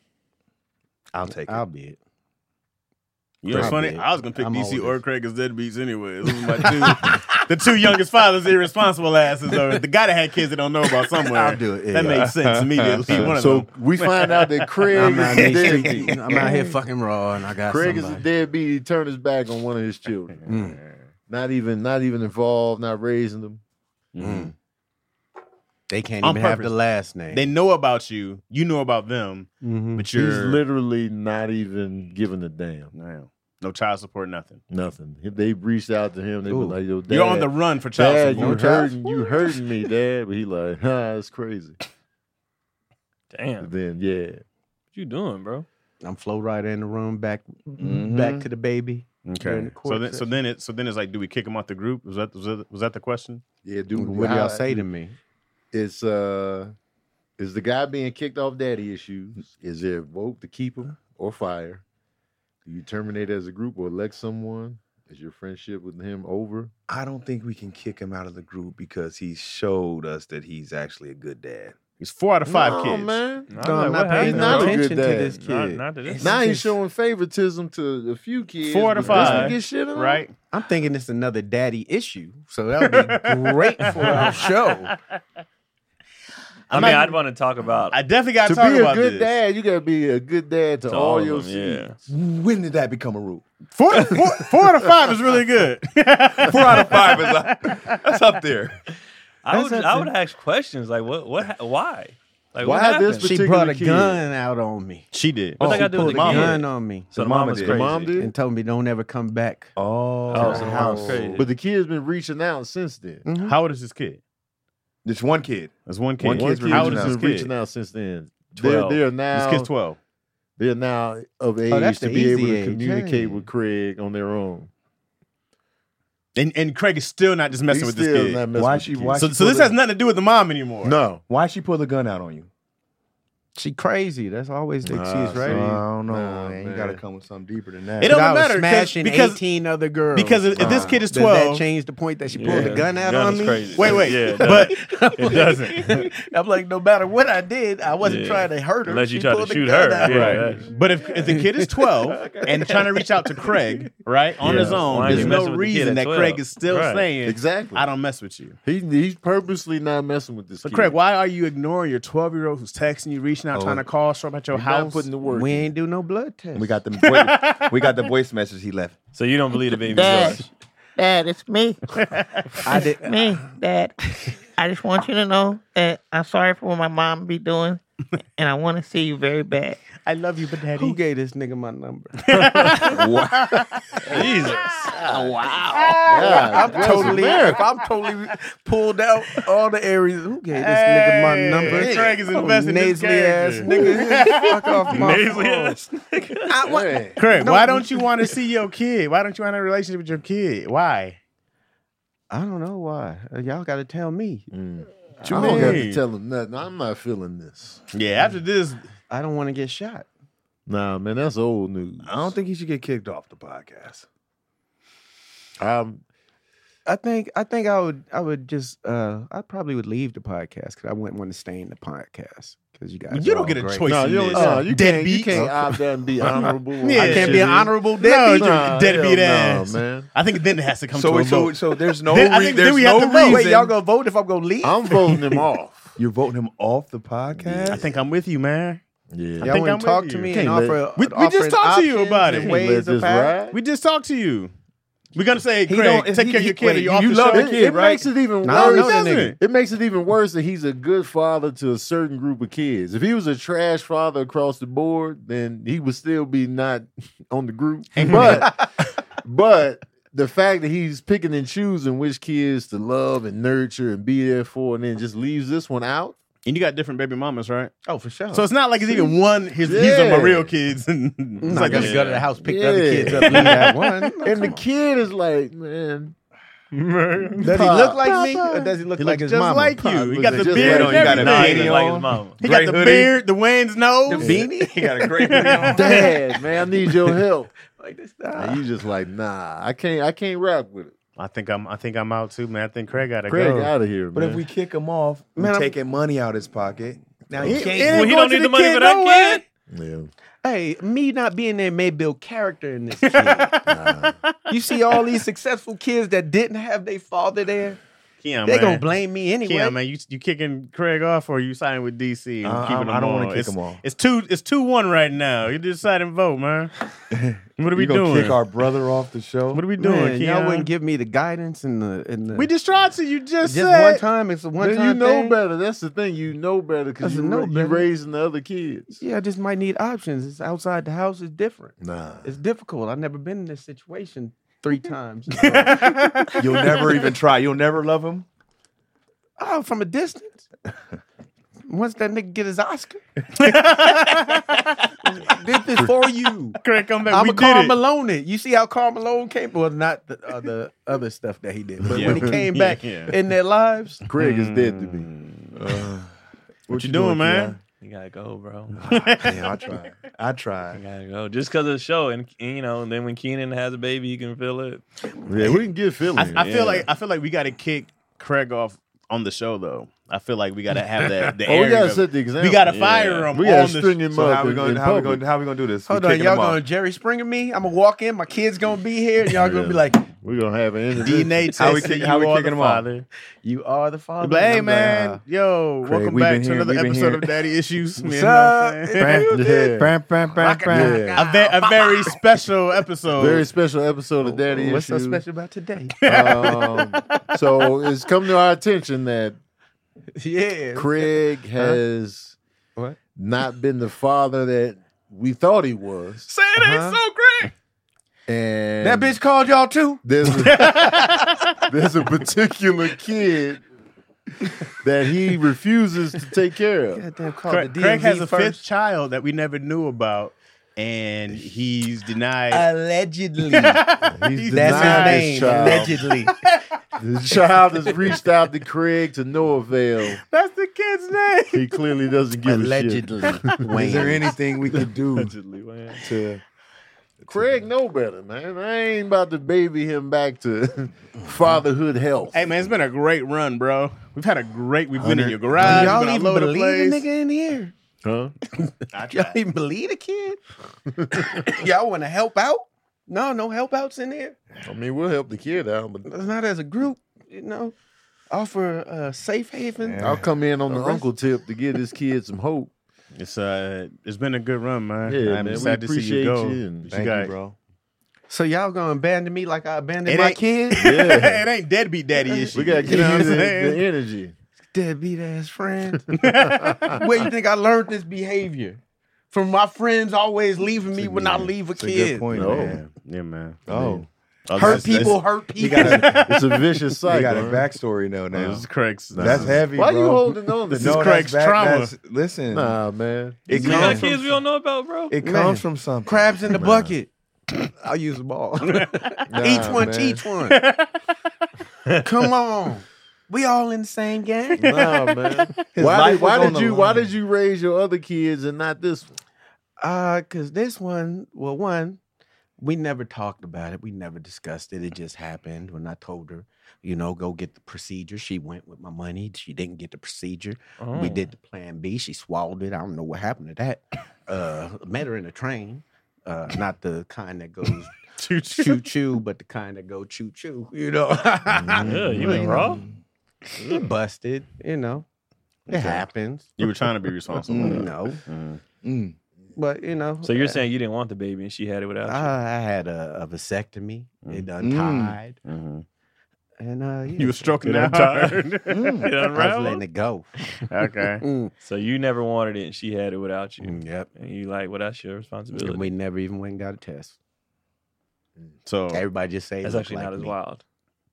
I'll take it. I'll be it. You know what's Probably. funny? I was gonna pick I'm D C or oldest. Craig as deadbeats anyway. Those are my two, the two youngest fathers, irresponsible asses, or the guy that had kids that don't know about somewhere. I'll do it, yeah. That makes sense immediately. One of So them. we find out that Craig I'm is out, a in these deadbeat. streets. I'm out here fucking raw, and I got Craig is a somebody. deadbeat. He turned his back on one of his children. Mm. Not even, not even involved. Not raising them. Mm. They can't On even have purpose. the last name. They know about you. You know about them, Mhm. but He's you're literally not even giving a damn. no, no child support, nothing. Nothing. They reached out to him. They were Ooh. like, "Yo, Dad, You're on the run for child Dad, you support. hurting, you hurting me, Dad." But he like, "Ah, that's crazy." Damn, what Then yeah, you doing, bro? I'm flow rider in the room, back Mhm. back to the baby. during the So court then, so session. then it, so then it's like, do we kick him off the group? Was that was that, was that the question? yeah. Dude, what do y'all say to me? It's uh, is the guy being kicked off daddy issues? Is there a vote to keep him or fire? Do you terminate as a group or elect someone? Is your friendship with him over? I don't think we can kick him out of the group because he showed us that he's actually a good dad. He's four out of five No, kids. man. No, No, I'm not paying He's no not a good attention to dad. this kid. Not, not to this. Now he's just- showing favoritism to a few kids. Four out of but this one five, get shit on? right? I'm thinking it's another daddy issue, so that would be great for our show. I mean, I'd want to talk about. I definitely got to To talk be a about good this. dad, you gotta be a good dad to, to all of your them, seeds. yeah. When did that become a rule? Four, four, four out of five is really good. Four out of five is up, that's up there. I would, That's I up would to- ask questions like, what, what, ha- why, like, Why what this happened? particular She brought a kid? gun out on me. She did. What Oh, they she got to do pulled with a the gun kid? on me So the mama mama's did. The crazy. mom did? and told me don't ever come back. Oh, Oh, so the mom's house. crazy. But the kid's been reaching out since then. Mhm. How old is this kid? There's one kid. There's one kid. One One kid's kid's How old been is this reaching kid? out since then. twelve. They're, they're now This kid's twelve. they're now of age that's to the be able easy to age. communicate Hey. with Craig on their own. And and Craig is still not just messing He's with this still kid. not messing Why with she- the kid. why So she so this pulled has a- nothing to do with the mom anymore. No. Why she pull the gun out on you? She crazy. That's always the Nah, excuse, right? see. I don't know. Nah, man. You man. gotta come with something deeper than that. It don't I was matter, 'cause- smashing because- eighteen other girls. Because if, if this kid is Does twelve, that change the point that she pulled Yeah, the gun out gun on is me? crazy. wait, wait, Yeah, it but it doesn't. I'm like, no matter what I did, I wasn't Yeah. try to hurt her. Unless you She tried to pulled the shoot gun her. out. Yeah, Right. that's- But if, if the kid is twelve and trying to reach out to Craig, right, on Yeah. his Why own, is there's he no messing with the kid reason at that twelve? Craig is still Right. saying, Exactly. I don't mess with you. He, he's purposely not messing with this So kid. Craig, why are you ignoring your twelve-year-old who's texting you, reaching out, Oh. trying to call, show up at your He's not house? putting the work We in. ain't do no blood test. We got the voice, we got the voice message he left. So you don't believe the baby's Dad, yours? Dad, it's me. I did. Me, Dad. I just want you to know that I'm sorry for what my mom be doing, and I want to see you very bad. I love you, but daddy. Who gave this nigga my number? Jesus. wow. Yeah, I'm totally, if I'm totally pulled out all the areas. Who gave this nigga my number? Hey, Craig is Oh, investing in his nasally ass character. nigga. Fuck off my Nasally phone. ass I, what? Hey. Craig, No, why we- don't you want to see your kid? Why don't you want a relationship with your kid? Why? I don't know why. Uh, Y'all got to tell me. Mm. What you I don't have mean? to tell him nothing. I'm not feeling this. Yeah, after this, I don't want to get shot. Nah, man, that's old news. I don't think he should get kicked off the podcast. Um, I think I think I would I would just uh I probably would leave the podcast because I wouldn't want to stay in the podcast because you guys you are don't all get a great. choice no, in you, don't, this. no, you can't. You Deadbeat. can't opt out and be honorable. Yeah, I can't be an honorable No, deadbeat. Nah, deadbeat hell ass. no, man. I think then it has to come So to a so vote. so there's no Then- I re- think then there's we have no to vote. reason. Wait, y'all gonna vote if I'm gonna leave? I'm voting him off. You're voting him off the podcast. I think I'm with you, man. Yeah, Y'all think wouldn't I'm talk with to you. me Can't and let- offer. We- we just offering talked to you options about it. and Can't ways let of this how- ride. We just talked to you. We're gonna say, He Craig, don't- take he- care of your kid. wait, or you off you the love show. the It, kid, it right? makes it even Nah, I don't worse. know that doesn't. nigga. It makes it even worse that he's a good father to a certain group of kids. If he was a trash father across the board, then he would still be not on the group. But but the fact that he's picking and choosing which kids to love and nurture and be there for, and then just leaves this one out. And you got different baby mamas, right? Oh, for sure. So it's not like it's even one. His, These are my Yeah. real kids. And I'm it's not like gonna a- go to the house, pick the other Yeah. kids up, leave that one. And the kid is like, man, Does he look like me, or does he look He like looks his just mama? like you. He got the Just beard like and you. got a everything. Nah, he beanie look like on. his mama. He got Gray the hoodie. beard, the Wayne's nose. The beanie? He got a great video on. Dad, man, I need your help. Like this. And you just like, nah, I can't, I can't rock with it. I think I'm. I think I'm out too, man. I think Craig got to Craig go. out of here, But man. if we kick him off, Man, we're I'm- taking money out his pocket. Now He- he can't. he ain't Well, he going don't to need the money kid for that no way. kid. yeah. Hey, me not being there may build character in this kid. You see all these successful kids that didn't have their father there, Keon, they man. gonna blame me anyway. Keon, man, you you kicking Craig off, or you signing with D C and Uh, keeping I'm- him I don't on? wanna kick It's- him off. It's two. It's two one right now. You decide and vote, man. What are we You gonna doing? kick our brother off the show? What are we doing, Man, y'all Keon? wouldn't give me the guidance and the and the. We just tried to. You just, just said. one time. It's a one Then time. you know thing. better. That's the thing. You know better because That's you, a know ra- you better. raising the other kids. Yeah, I just might need options. It's outside the house. It's different. Nah. It's difficult. I've never been in this situation three times. You'll never even try. You'll never love him. Oh, from a distance. Once that nigga get his Oscar, this is for you. Craig, come back. I'm we a did Karl it. Malone it. You see how Karl Malone came? Well, not the other other stuff that he did, but Yeah. when he came Yeah, back yeah. in their lives, Craig is dead to me. What, you doing, man? You gotta go, bro. Damn, I tried. I You tried. gotta go. Just because of the show, and, and, you know, and then when Keenan has a baby, he can feel it. Yeah, we can get feeling. I, I feel like I feel like we got to kick Craig off on the show, though. I feel like we got to have that. The Oh, we airing gotta of- set the example. We got to Yeah. fire him We on gotta the string him So up how we in- going? in How we public. going? How we going to do this? hold we on, kicking y'all him off. gonna Jerry Springer me? I'm gonna walk in, my kid's gonna be here, and y'all gonna be like, We're gonna have an D interview. N A test. How we that kick- you how we are kicking the him off? father. "You are the father." But hey, And I'm like, man, "Ah." yo, Craig, welcome we've back been to here- another we've been episode here. of Daddy Issues. What's You know up? what I'm saying? Yeah. Bam, bam, bam, bam. Yeah. a, ve- a very special episode. Very special episode of Daddy What's so Issues. special about today? Um, so it's come to our attention that yeah, Craig has What? not been the father that we thought he was, Say it ain't Uh-huh. so great. and that bitch called y'all too. there's a, there's a particular kid that he refuses to take care of. Goddamn, called Craig, the D M V Craig has a first. fifth child that we never knew about, and he's denied. Allegedly, He's that's denied his this name. child. Allegedly, The child has reached out to Craig to no avail. That's the kid's name. He clearly doesn't give allegedly. a shit. Is there anything we could do Allegedly, man. to? Craig know better, man. I ain't about to baby him back to fatherhood health. Hey man, it's been a great run, bro. We've had a great. We've been in your Do garage. y'all we've been even all over the believe place. a nigga in here? Huh? Y'all even believe a kid? Y'all want to help out? No, no help outs in there. I mean, we'll help the kid out, but It's not as a group, you know. Offer a safe haven. Yeah. I'll come in on the Arrest- uncle tip to give this kid some hope. It's uh, it's been a good run, man. Yeah, I'm man, we sad to see appreciate you go. you and- But Thank got- you, bro. So y'all gonna abandon me like I abandoned It my ain't- kid? Yeah. it ain't deadbeat daddy issue. We gotta You give know you what the, I'm saying? the energy. Deadbeat ass friend. Where you think I learned this behavior? From my friends always leaving me when I leave a That's a kid. good point, No. man. Yeah, man. Oh, Oh, hurt that's- people, that's- hurt You people. got a, It's a vicious you cycle. got a huh? backstory though now. This is Craig's. That's heavy, Why bro. you holding on to This this? is no, Craig's that's back, trauma. that's- listen, Nah, man. it You got comes kids from we don't know about, bro. it Man. comes from something. Crabs in the Nah. bucket. I'll use them all. Nah, each one, man. each one. Come on. We all in the same gang. Nah, man. His Why life did, why was on did the you Why line. did you raise your other kids and not this one? Uh, cause this one, well, one, we never talked about it. We never discussed it. It just happened when I told her, you know, go get the procedure. She went with my money. She didn't get the procedure. Oh. We did the plan B. She swallowed it. I don't know what happened to that. Uh, met her in a train. Uh, not the kind that goes Choo choo. choo choo, but the kind that go choo choo. You know, Yeah, you went raw. it busted. You know, it happens. You were trying to be responsible. You know, Mm. but you know. So you're uh, saying you didn't want the baby and she had it without you? I, I had a, a vasectomy. It untied. Mhm. And uh, yeah. You were stroking It that hard. It I was unraveled? letting it go. Okay. Mm, So you never wanted it and she had it without you. mm, yep. And you like, well, that's your responsibility. And we never even went and got a test. So Everybody just say it That's look actually like not as me. wild.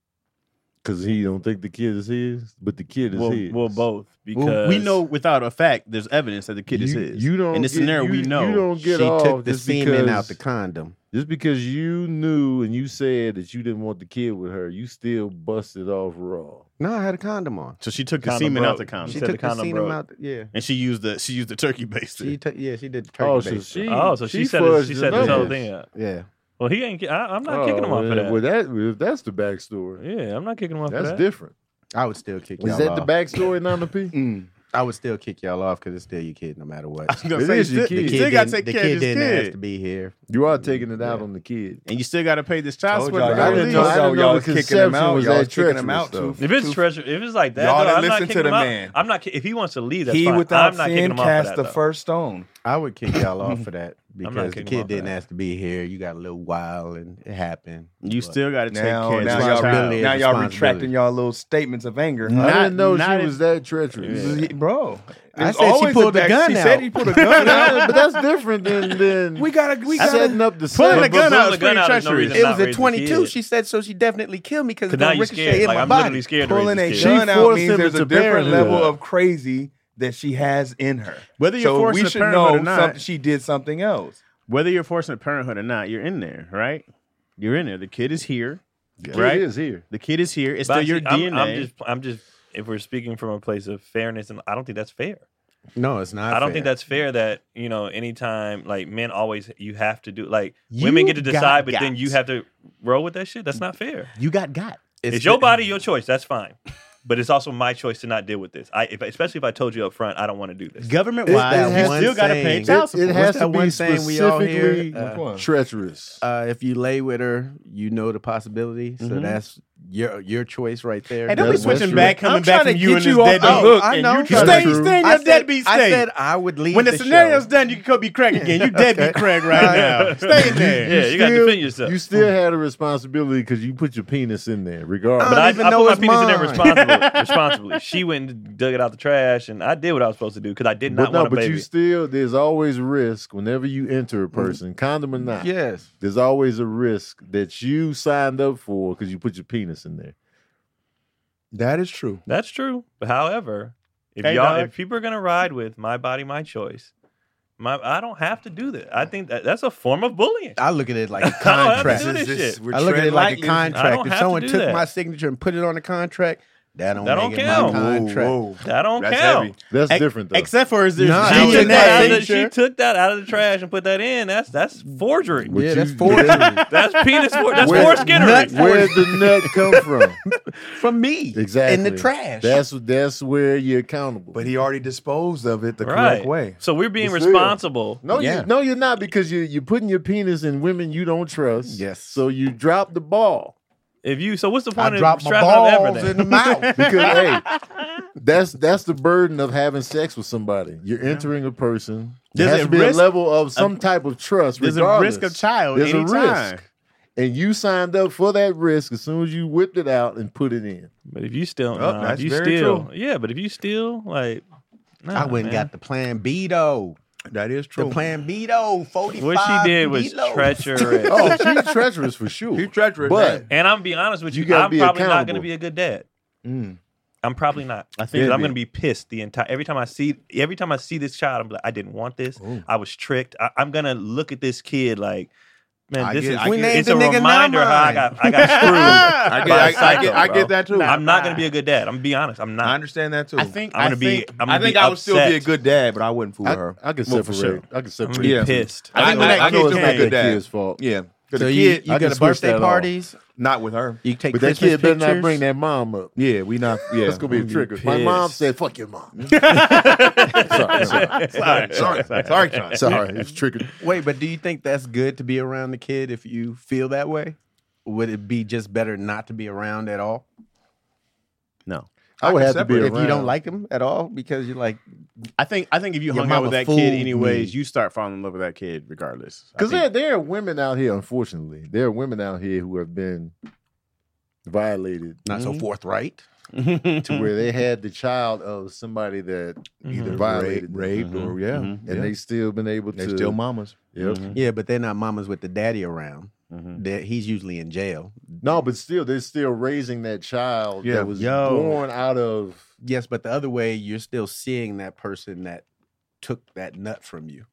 Because he don't think the kid is his, but the kid is Well, his. well, both. Because well, we know without a fact, there's evidence that the kid is you, his. You don't In this get- scenario, you, we know. you don't get She off took the just semen because, out the condom. just because you knew and you said that you didn't want the kid with her. You still busted off raw. No, I had a condom on. So she took the Condom semen broke. out the condom, She said took the the, condom semen broke. out. The, yeah. and she used the she used the turkey baster. She took. Yeah, she did the turkey Oh, so baster. she. Oh, so she, said it, she fudged said the this whole numbers. thing up. Yeah. Well, he ain't. ki- I, I'm not Oh, kicking him off for well, that. Well, that if that's the backstory. Yeah, I'm not kicking him off That's for that. different. I would still kick y'all Is that off. the backstory, Nana P? Mm. I would still kick y'all off because it's still your kid, no matter what. I was gonna It say, is your still, kid. you The still kid got to didn't- take the care of kid this didn't ask kid, to be here. You are taking it out Yeah. on the kid. and you still got to pay this child Told support. y'all, for y'all I the didn't didn't know- release. I know didn't y'all know was the kicking him conception out. was Y'all that was kicking him treacherous, out though. too. If it's too- treasure, if it's like that, Y'all though, didn't I'm not listen kicking to him the out. man. I'm not. ki- If he wants to leave, that's He fine. without I'm not sin kicking him off cast for the that. though. first stone. I would kick y'all off for that I'm not because the kicking him off kid for didn't that. ask to be here. You got a little while and it happened. You But still got to take Now, care of now this y'all, child. responsibility. now y'all responsibility. retracting y'all little statements of anger. I Huh? didn't know not she if- was that treacherous. He- Bro, I There's said she always pulled a the back- gun She out. said he pulled a gun out. but that's different than than We gotta, we gotta. setting up the Pulling set. the gun pulling out the is gun pretty out is no treacherous. reason It not was at raise the twenty-two. kid. She said so. She definitely killed me because Cause it's now gonna you ricochet scared. in Like my I'm body. literally scared to Pulling a raise this She kid. gun out forced means him there's a into different parenthood. level of crazy that she has in her. Whether you're So forcing we a should parenthood know or not, something, she did something else. whether you're forcing a parenthood or not, you're in there, right? You're in there. The kid is here, Kid right? is here. The kid is here. It's But still your see, I'm- D N A. I'm just, I'm just. If we're speaking from a place of fairness, and I don't think that's fair. No, it's not. I don't fair. think that's fair that, you know, anytime like men always you have to do like You women get to got decide, but then got. you have to roll with that shit. That's not fair. you got got. It's, your body, your choice. That's fine. But it's also my choice to not deal with this. I, if, especially if I told you up front, I don't want to do this. Government It- wise, it you has- still got to pay saying- child It, support. it has What's to that be one saying we all hear? specifically Uh, Which one? treacherous. Uh, if you lay with her, you know the possibility. So Mhm. that's your your choice right there. Hey, don't be That's- that's switching true. back, coming I'm back trying from to you get and you this off deadbeat the look. I and know. you That's stay, true. stay in I your said, deadbeat I state. said I would leave When the the scenario's show. done, you can go be Craig again. You deadbeat Craig right now. Stay in there. Yeah, you got to Still- defend yourself. You still had a responsibility because you put your penis in there, regardless. But I I, I don't even put know my it's penis in there mine. responsibly. responsibly. She went and dug it out the trash, and I did what I was supposed to do because I did not But no, want a but baby. you still, there's always risk whenever you enter a person, condom or not. Yes. There's always a risk that you signed up for because you put your penis in there. That is true. That's true. But however, if Hey, y'all, dog. if people are gonna ride with my body, my choice, my I don't have to do that. I think that that's a form of bullying. I look at it like a I don't have to contract. do this shit. we're I look at treading it like a lightly. I contract. don't If have to someone do took that. my signature and put it on the contract, that don't That make don't it count. my Whoa, contract. whoa. That don't That's count. heavy. That's Ex- different though. Except for is there's Nah, She She took, took that that out of the, signature. she took that out of the trash and put that in. That's that's forgery. But Yeah, you- that's forgery. That's penis for that's Where- foreskinnery. Where did the nut come from? From me. Exactly. In the trash. That's that's where you're accountable. But he already disposed of it the Right. correct way. So we're being But still. responsible. no, Yeah. you, no, you're not because you you're putting your penis in women you don't trust. Yes. So you drop the ball If you so, what's the I point of dropped my strapping up balls everything? in the mouth. because hey, that's that's the burden of having sex with somebody. You're entering a person. There There's has a to be risk- a level of some type of trust. There's a regardless. risk of child There's anytime. a risk, and you signed up for that risk as soon as you whipped it out and put it in. But if you still, Oh, nah, that's if you very still, true. yeah. But if you still like, nah, I went and man. got the plan B though. That is The true. Plan B though, forty-five. What she did was meatloaf. treacherous. Oh, she's treacherous for sure. He's treacherous, But And I'm gonna be honest with you, You gotta I'm be probably not accountable. gonna be a good dad. Mm. I'm probably not. I think Because it'd I'm be- gonna be pissed the entire every time I see every time I see this child. I'm like, I didn't want this. I was tricked. I, I'm gonna look at this kid like, man, I this get- is I We get- named it's the a nigga reminder how I Naman. got I got screwed. I get, by a I, I psycho, get, I bro. get that too. I'm not gonna be a good dad. I'm gonna be honest. I'm I not. understand that too. I think I'm gonna I be. think, I'm I gonna think be I would still be a upset. good dad, but I wouldn't fool I, her. I can Well, for separate. sure. I can I'm separate. gonna be Yeah. pissed. I, think when I, that I know kid it's came- not good that dad. kid's fault. Yeah, because So the you, kid, you I go can to switch birthday that off. parties. not with her. You take But that Christmas kid better not pictures. bring that mom up. Yeah, we not. Yeah, That's gonna be a be trigger. My mom pissed. said, "Fuck your mom." sorry, sorry, sorry, sorry, sorry, John. Sorry, it's triggered. Wait, but do you think that's good to be around the kid if you feel that way? Would it be just better not to be around at all? no. I would can have to be separate around. If you don't like him at all because you're like, I think I think if you Your hung out mama with that fooled kid anyways, me. you start falling in love with that kid regardless. I Because there, think- there are women out here, unfortunately, there are women out here who have been violated not so forthright. to where they had the child of somebody that either violated raped, them, raped, or yeah, and yeah. they still been able they to. still mamas. Yep. Yeah, but they're not mamas with the daddy around. Mhm. That he's usually in jail. No, but still, they're still raising that child Yeah. that was Yo. born out of. Yes, but the other way, you're still seeing that person that took that nut from you.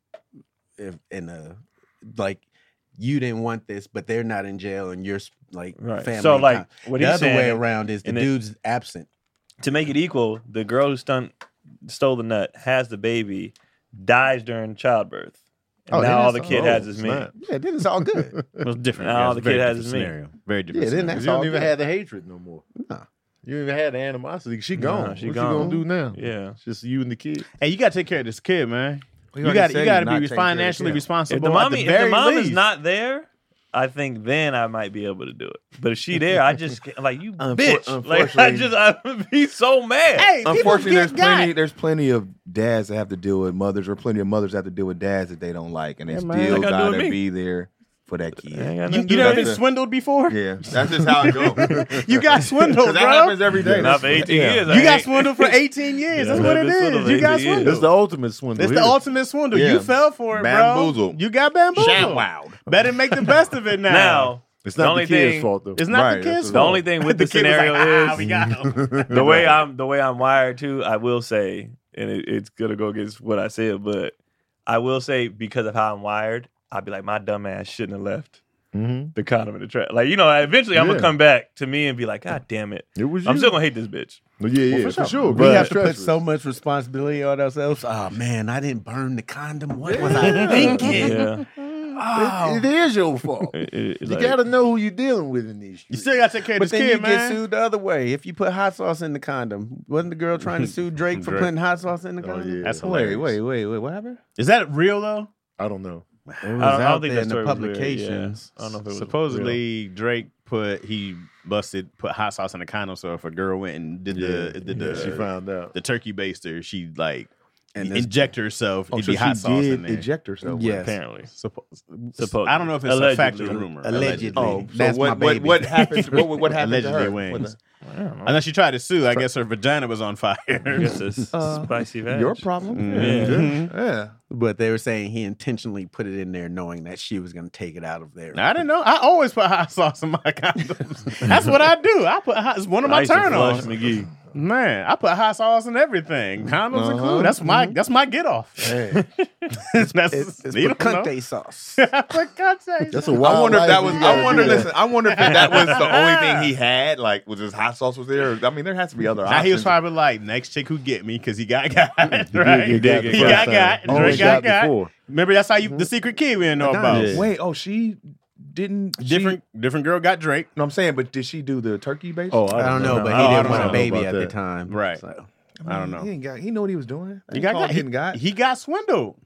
If in a like, you didn't want this, but they're not in jail, and you're like Right. family. So, and like, con- what the he's other way saying- around is the and it- dude's absent. To make it equal, the girl who stunt stole the nut has the baby, dies during childbirth. And Oh, then now all it's the kid all- has is it's me. not. Yeah, then it's all good. It was different. Now Yeah, all it's the a very kid has different is me. scenario. Very different. Yeah, then scenario. that's You all don't even good. have the hatred no more. Nah. You don't even have the animosity. She gone. Nah, she what gone. you gonna do now? Yeah. It's just you and the kid. Hey, you got to take care of this kid, man. We You already got said you got to he's not be taking care of the financially kid. responsible. If the at mommy, if the very mom is least. not there, I think then I might be able to do it. But if she there, I just can't- like you Unfor- bitch. Like I unfortunately- just I would be so mad. Hey, people Unfortunately, get there's plenty. got. There's plenty of dads that have to deal with mothers, or plenty of mothers that have to deal with dads that they don't like, and they Yeah, man, still that gotta do gotta with me. be there for that kid. I ain't got You, nothing to you do never with been that. swindled before? Yeah, that's just how it goes. You got swindled, that bro. happens every day. Not for eighteen Yeah. years. I You got ain't- swindled for eighteen years. Yeah, That's what I've it been is. swindled You got eighteen years. It's swindled. the ultimate swindle. It's the here. ultimate swindle. Yeah. You fell for it, bro. Bamboozled. You got bamboozled. Shamwowed. Better make the best of it now. Now It's the not only the kid's thing- fault though. it's not Right, the that's kid's the The fault. only thing with the, kid was like, scenario ah, is we got him. the way I'm the way I'm wired too. I will say, and it, it's gonna go against what I said, but I will say because of how I'm wired, I'd be like, my dumb ass shouldn't have left Mhm. the condom in the trash. Like you know, eventually I'm Yeah. gonna come back to me and be like, God damn it, It was you. I'm still gonna hate this bitch. Well, yeah, yeah, for for sure. sure. We but have to put treacherous. so much responsibility on ourselves. Oh man, I didn't burn the condom. What was I thinking? Yeah, Oh. It, it is your fault. It- it- You like- gotta know who you're dealing with in these You streets. still got to take care of But this then kid, you man. get sued the other way. If you put hot sauce in the condom, wasn't the girl trying to sue Drake for Drake. putting hot sauce in the Oh, condom? yeah. That's Wait, hilarious. wait, wait, wait. What happened? Is that real though? I don't know. It was I don't, I out don't think there that in the story was real. publications. Yeah. I don't know if it was Supposedly Drake put he busted put hot sauce in the condom. So if a girl went and did the Yeah, did the she found out. the turkey baster, she like And this- inject herself. Oh, It'd so be hot she sauce did in there. eject herself. Yes. apparently. Suppo- Supposedly. I don't know if it's a Allegedly. fact or a rumor. Allegedly. Oh, so That's what, my what, baby. what happened? What, what happened Allegedly to her? wings. I don't know. Unless she tried to sue, I guess her vagina was on fire. I guess it's spicy veg. Your problem. Mhm. Yeah. But they were saying he intentionally put it in there knowing that she was going to take it out of there. I didn't know. I always put hot sauce in my condoms. That's what I do. I put hot. It's one of I my used to turn flush ons. McGee. Man, I put hot sauce in everything. Condoms Uh-huh. included. That's my that's my get off. Hey. that's It's, it's you don't know. picante sauce. Picante. That's a I wild wonder if life that you was. gotta I wonder. do that. Listen, I wonder if that was the only thing he had. Like, was his hot sauce was there? I mean, there has to be other Now options. he was probably like, next chick who get me because he got got. He Right? did He get did He get got got. got. Oh, Drake he got got got. before. Remember, that's how you the secret key we didn't know about. Yeah. Wait. Oh, she didn't. she- Different different girl got Drake. No, I'm saying, but did she do the turkey base? Oh, I don't know, but I he don't didn't know want a baby about at the that. time. Right. So. I don't know. He ain't got. He knew what he was doing. He got got. He, Getting got. he got swindled.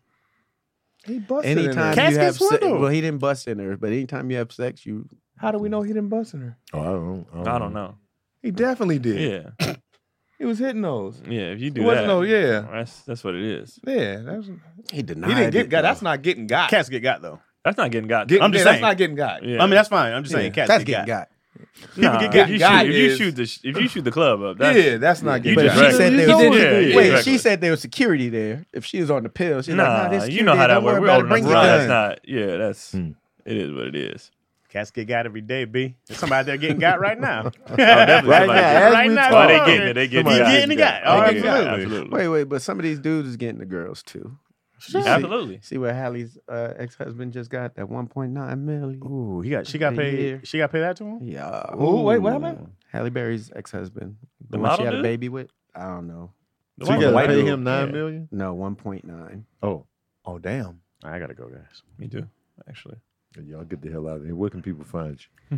He busted in Anytime there. Cats you get have sex, swindled. well, he didn't bust in her, but anytime you have sex, you How do we know he didn't bust in her? Oh, I don't. I don't, I don't know. He definitely did. Yeah, He was hitting those. yeah. If you It do wasn't that, no. Yeah. that's that's what it is. Yeah. That's, he denied he didn't get it, got. though. That's not getting got. Cats get got though. That's not getting got. Getting, I'm just yeah, saying. That's not getting got. Yeah. I mean, that's fine. I'm just saying. Yeah. Cats That's get getting got. got. Nah, get if you, got shoot, if you is- shoot the sh- if you shoot the club up, that's, yeah, that's not you getting just But got. she said You there know was what it is. wait. Exactly. She said there was security there. If she was on the pill, she's nah, like, nah, this you know how that works. We're About old it. enough Bring to your run. gun. That's not. Yeah, that's Hmm. it is what it is. Cats get got every day, B. There's somebody out there getting got right now. Oh, definitely Right somebody now, getting- as right we now. Oh, they talk. getting it. They getting Somebody it. getting it got. They Oh, getting it got. absolutely. Absolutely. Wait, wait, but some of these dudes is getting the girls too. You see- Absolutely. See what Hallie's uh, ex-husband just got? That one point nine million. Ooh, he got. She got A paid. year. She got paid that to him. Yeah. Ooh, wait, what happened? Halle Berry's ex-husband. The, The one she model had a dude? baby with? I don't know. The So you one- got to white pay dude. him nine Yeah. million? No, one point nine. Oh, Oh damn. I gotta go, guys. Me too. Actually. y'all get the hell out of here. Where can people find you?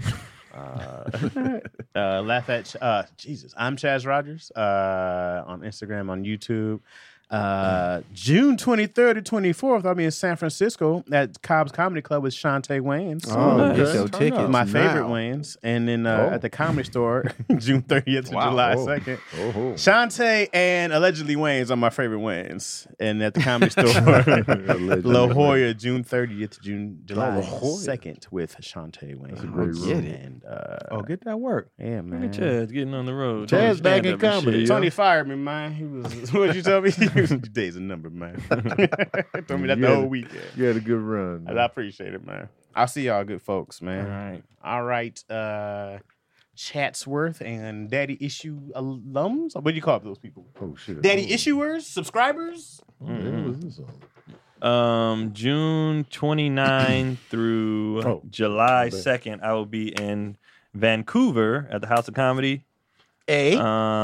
Uh, uh, laugh at uh, Jesus. I'm Chaz Rogers uh, on Instagram, on YouTube. Uh, June twenty-third to twenty-fourth, I'll be in San Francisco at Cobb's Comedy Club with Shantae Wayans. Oh, nice. get your Turn tickets. up. My now. favorite Wayans. And then uh, Oh. at the Comedy Store, June thirtieth to Wow. July Oh. second. Oh, Shantae and allegedly Wayans are my favorite Wayans. And at the Comedy Store, Allegedly. La Jolla, June thurtieth to June July La Jolla. second with Shantae Wayans. That's a great Oh, room. And uh, Oh, get that work. yeah, man. Look at Chaz getting on the road. Chaz doing back in stand-up and comedy, shit. yo. Tony fired me, man. He was what you tell me? He was days a number, man. Told me that the Yeah. whole weekend. You had a good run. And I appreciate it, man. I'll see y'all good folks, All man. right. All right. Uh Chatsworth and Daddy Issue alums. What do you call those people? Oh, shit. Daddy oh. issuers? Subscribers? What the hell is this on? Um, June twenty-ninth through Oh, July bet. second, I will be in Vancouver at the House of Comedy. A.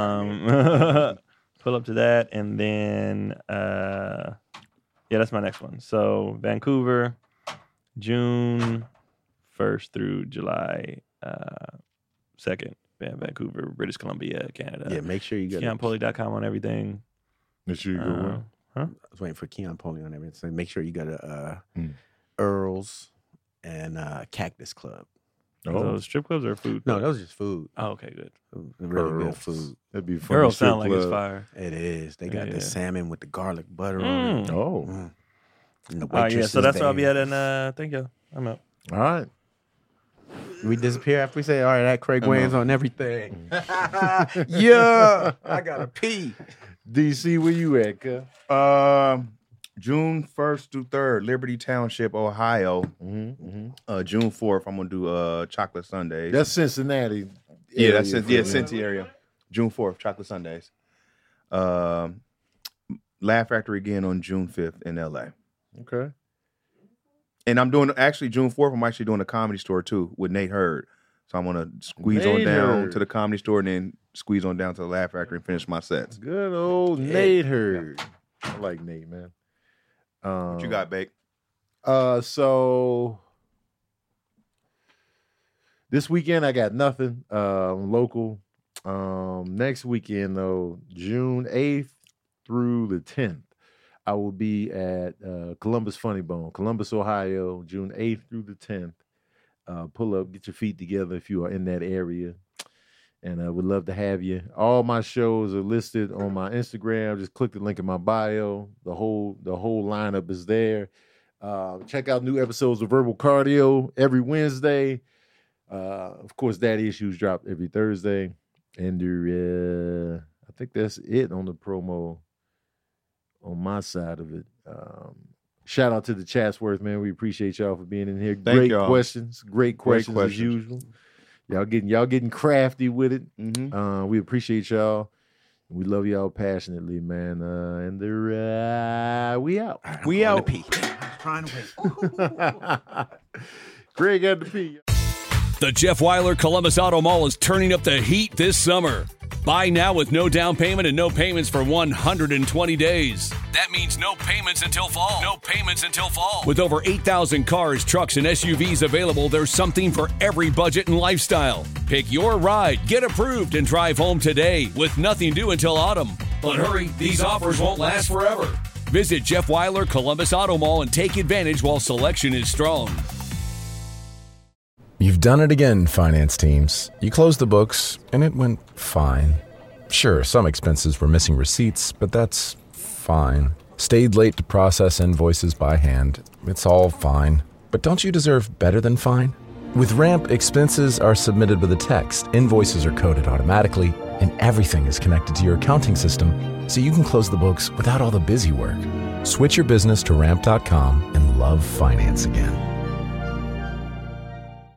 Um, pull up to that, and then uh, yeah, that's my next one. So Vancouver, June first through July uh, second, Van- Vancouver, British Columbia, Canada. Yeah, make sure you go. Keon Pulley dot com on everything. Make sure you go Uh, win. I was waiting for Keon Pulley on everything. So make sure you go to uh, Mm. Earl's and uh, Cactus Club. Are Oh, those strip clubs or food? No, clubs? those are just food. Oh, okay, good. Food. Really good Earl's. food. That'd be fun. Girls sound like it's fire. It is. They got Yeah. the salmon with the garlic butter on it. Mm. Oh, Mm. And the Oh yeah, waitress so is that's where I'll be there. at. And uh, thank you. I'm out. all right. We disappear after we say, all right, that Craig Wayans on everything. Yeah, I gotta pee. D C, where you at, cuz? Um, June first through third, Liberty Township, Ohio. Mm-hmm, mm-hmm. Uh, June fourth, I'm gonna do uh chocolate Sundays. That's Cincinnati. yeah, that's area it. Yeah, for- Cincy area. June fourth, chocolate Sundays. Um, Laugh Factory again on June fifth in L A. Okay. And I'm doing actually June fourth. I'm actually doing a comedy store too with Nate Hurd. So I'm gonna squeeze on Nate down Hurd. to the comedy store and then squeeze on down to the Laugh Factory and finish my sets. Good old Yeah. Nate Hurd. I like Nate, man. Um, What you got, Bake? Uh, so this weekend I got nothing. Um, local. Um, next weekend though, June eighth through the tenth, I will be at uh, Columbus Funny Bone, Columbus, Ohio, June eighth through the tenth. Uh, pull up, get your feet together if you are in that area, and I uh, would love to have you. All my shows are listed on my Instagram. Just click the link in my bio. The whole the whole lineup is there. Uh, check out new episodes of Verbal Cardio every Wednesday. Uh, of course, Daddy Issues drop every Thursday. And uh, I think that's it on the promo on my side of it. Um, shout out to the Chatsworth, man. We appreciate y'all for being in here. Thank Great y'all. questions. Great questions, as questions. usual. Y'all getting y'all getting crafty with it. Mm-hmm. Uh, we appreciate y'all. We love y'all passionately, man. Uh, and they're uh, we out. We out. Pee. Trying to wait. Greg had to pee. The Jeff Weiler Columbus Auto Mall is turning up the heat this summer. Buy now with no down payment and no payments for one hundred twenty days. That means no payments until fall. No payments until fall. With over eight thousand cars, trucks, and S U Vs available, there's something for every budget and lifestyle. Pick your ride, get approved, and drive home today with nothing due until autumn. But hurry, these offers won't last forever. Visit Jeff Weiler Columbus Auto Mall and take advantage while selection is strong. You've done it again, finance teams. You closed the books, and it went fine. Sure, some expenses were missing receipts, but that's fine. Stayed late to process invoices by hand. It's all fine. But don't you deserve better than fine? With Ramp, expenses are submitted with a text, invoices are coded automatically, and everything is connected to your accounting system so you can close the books without all the busy work. Switch your business to ramp dot com and love finance again.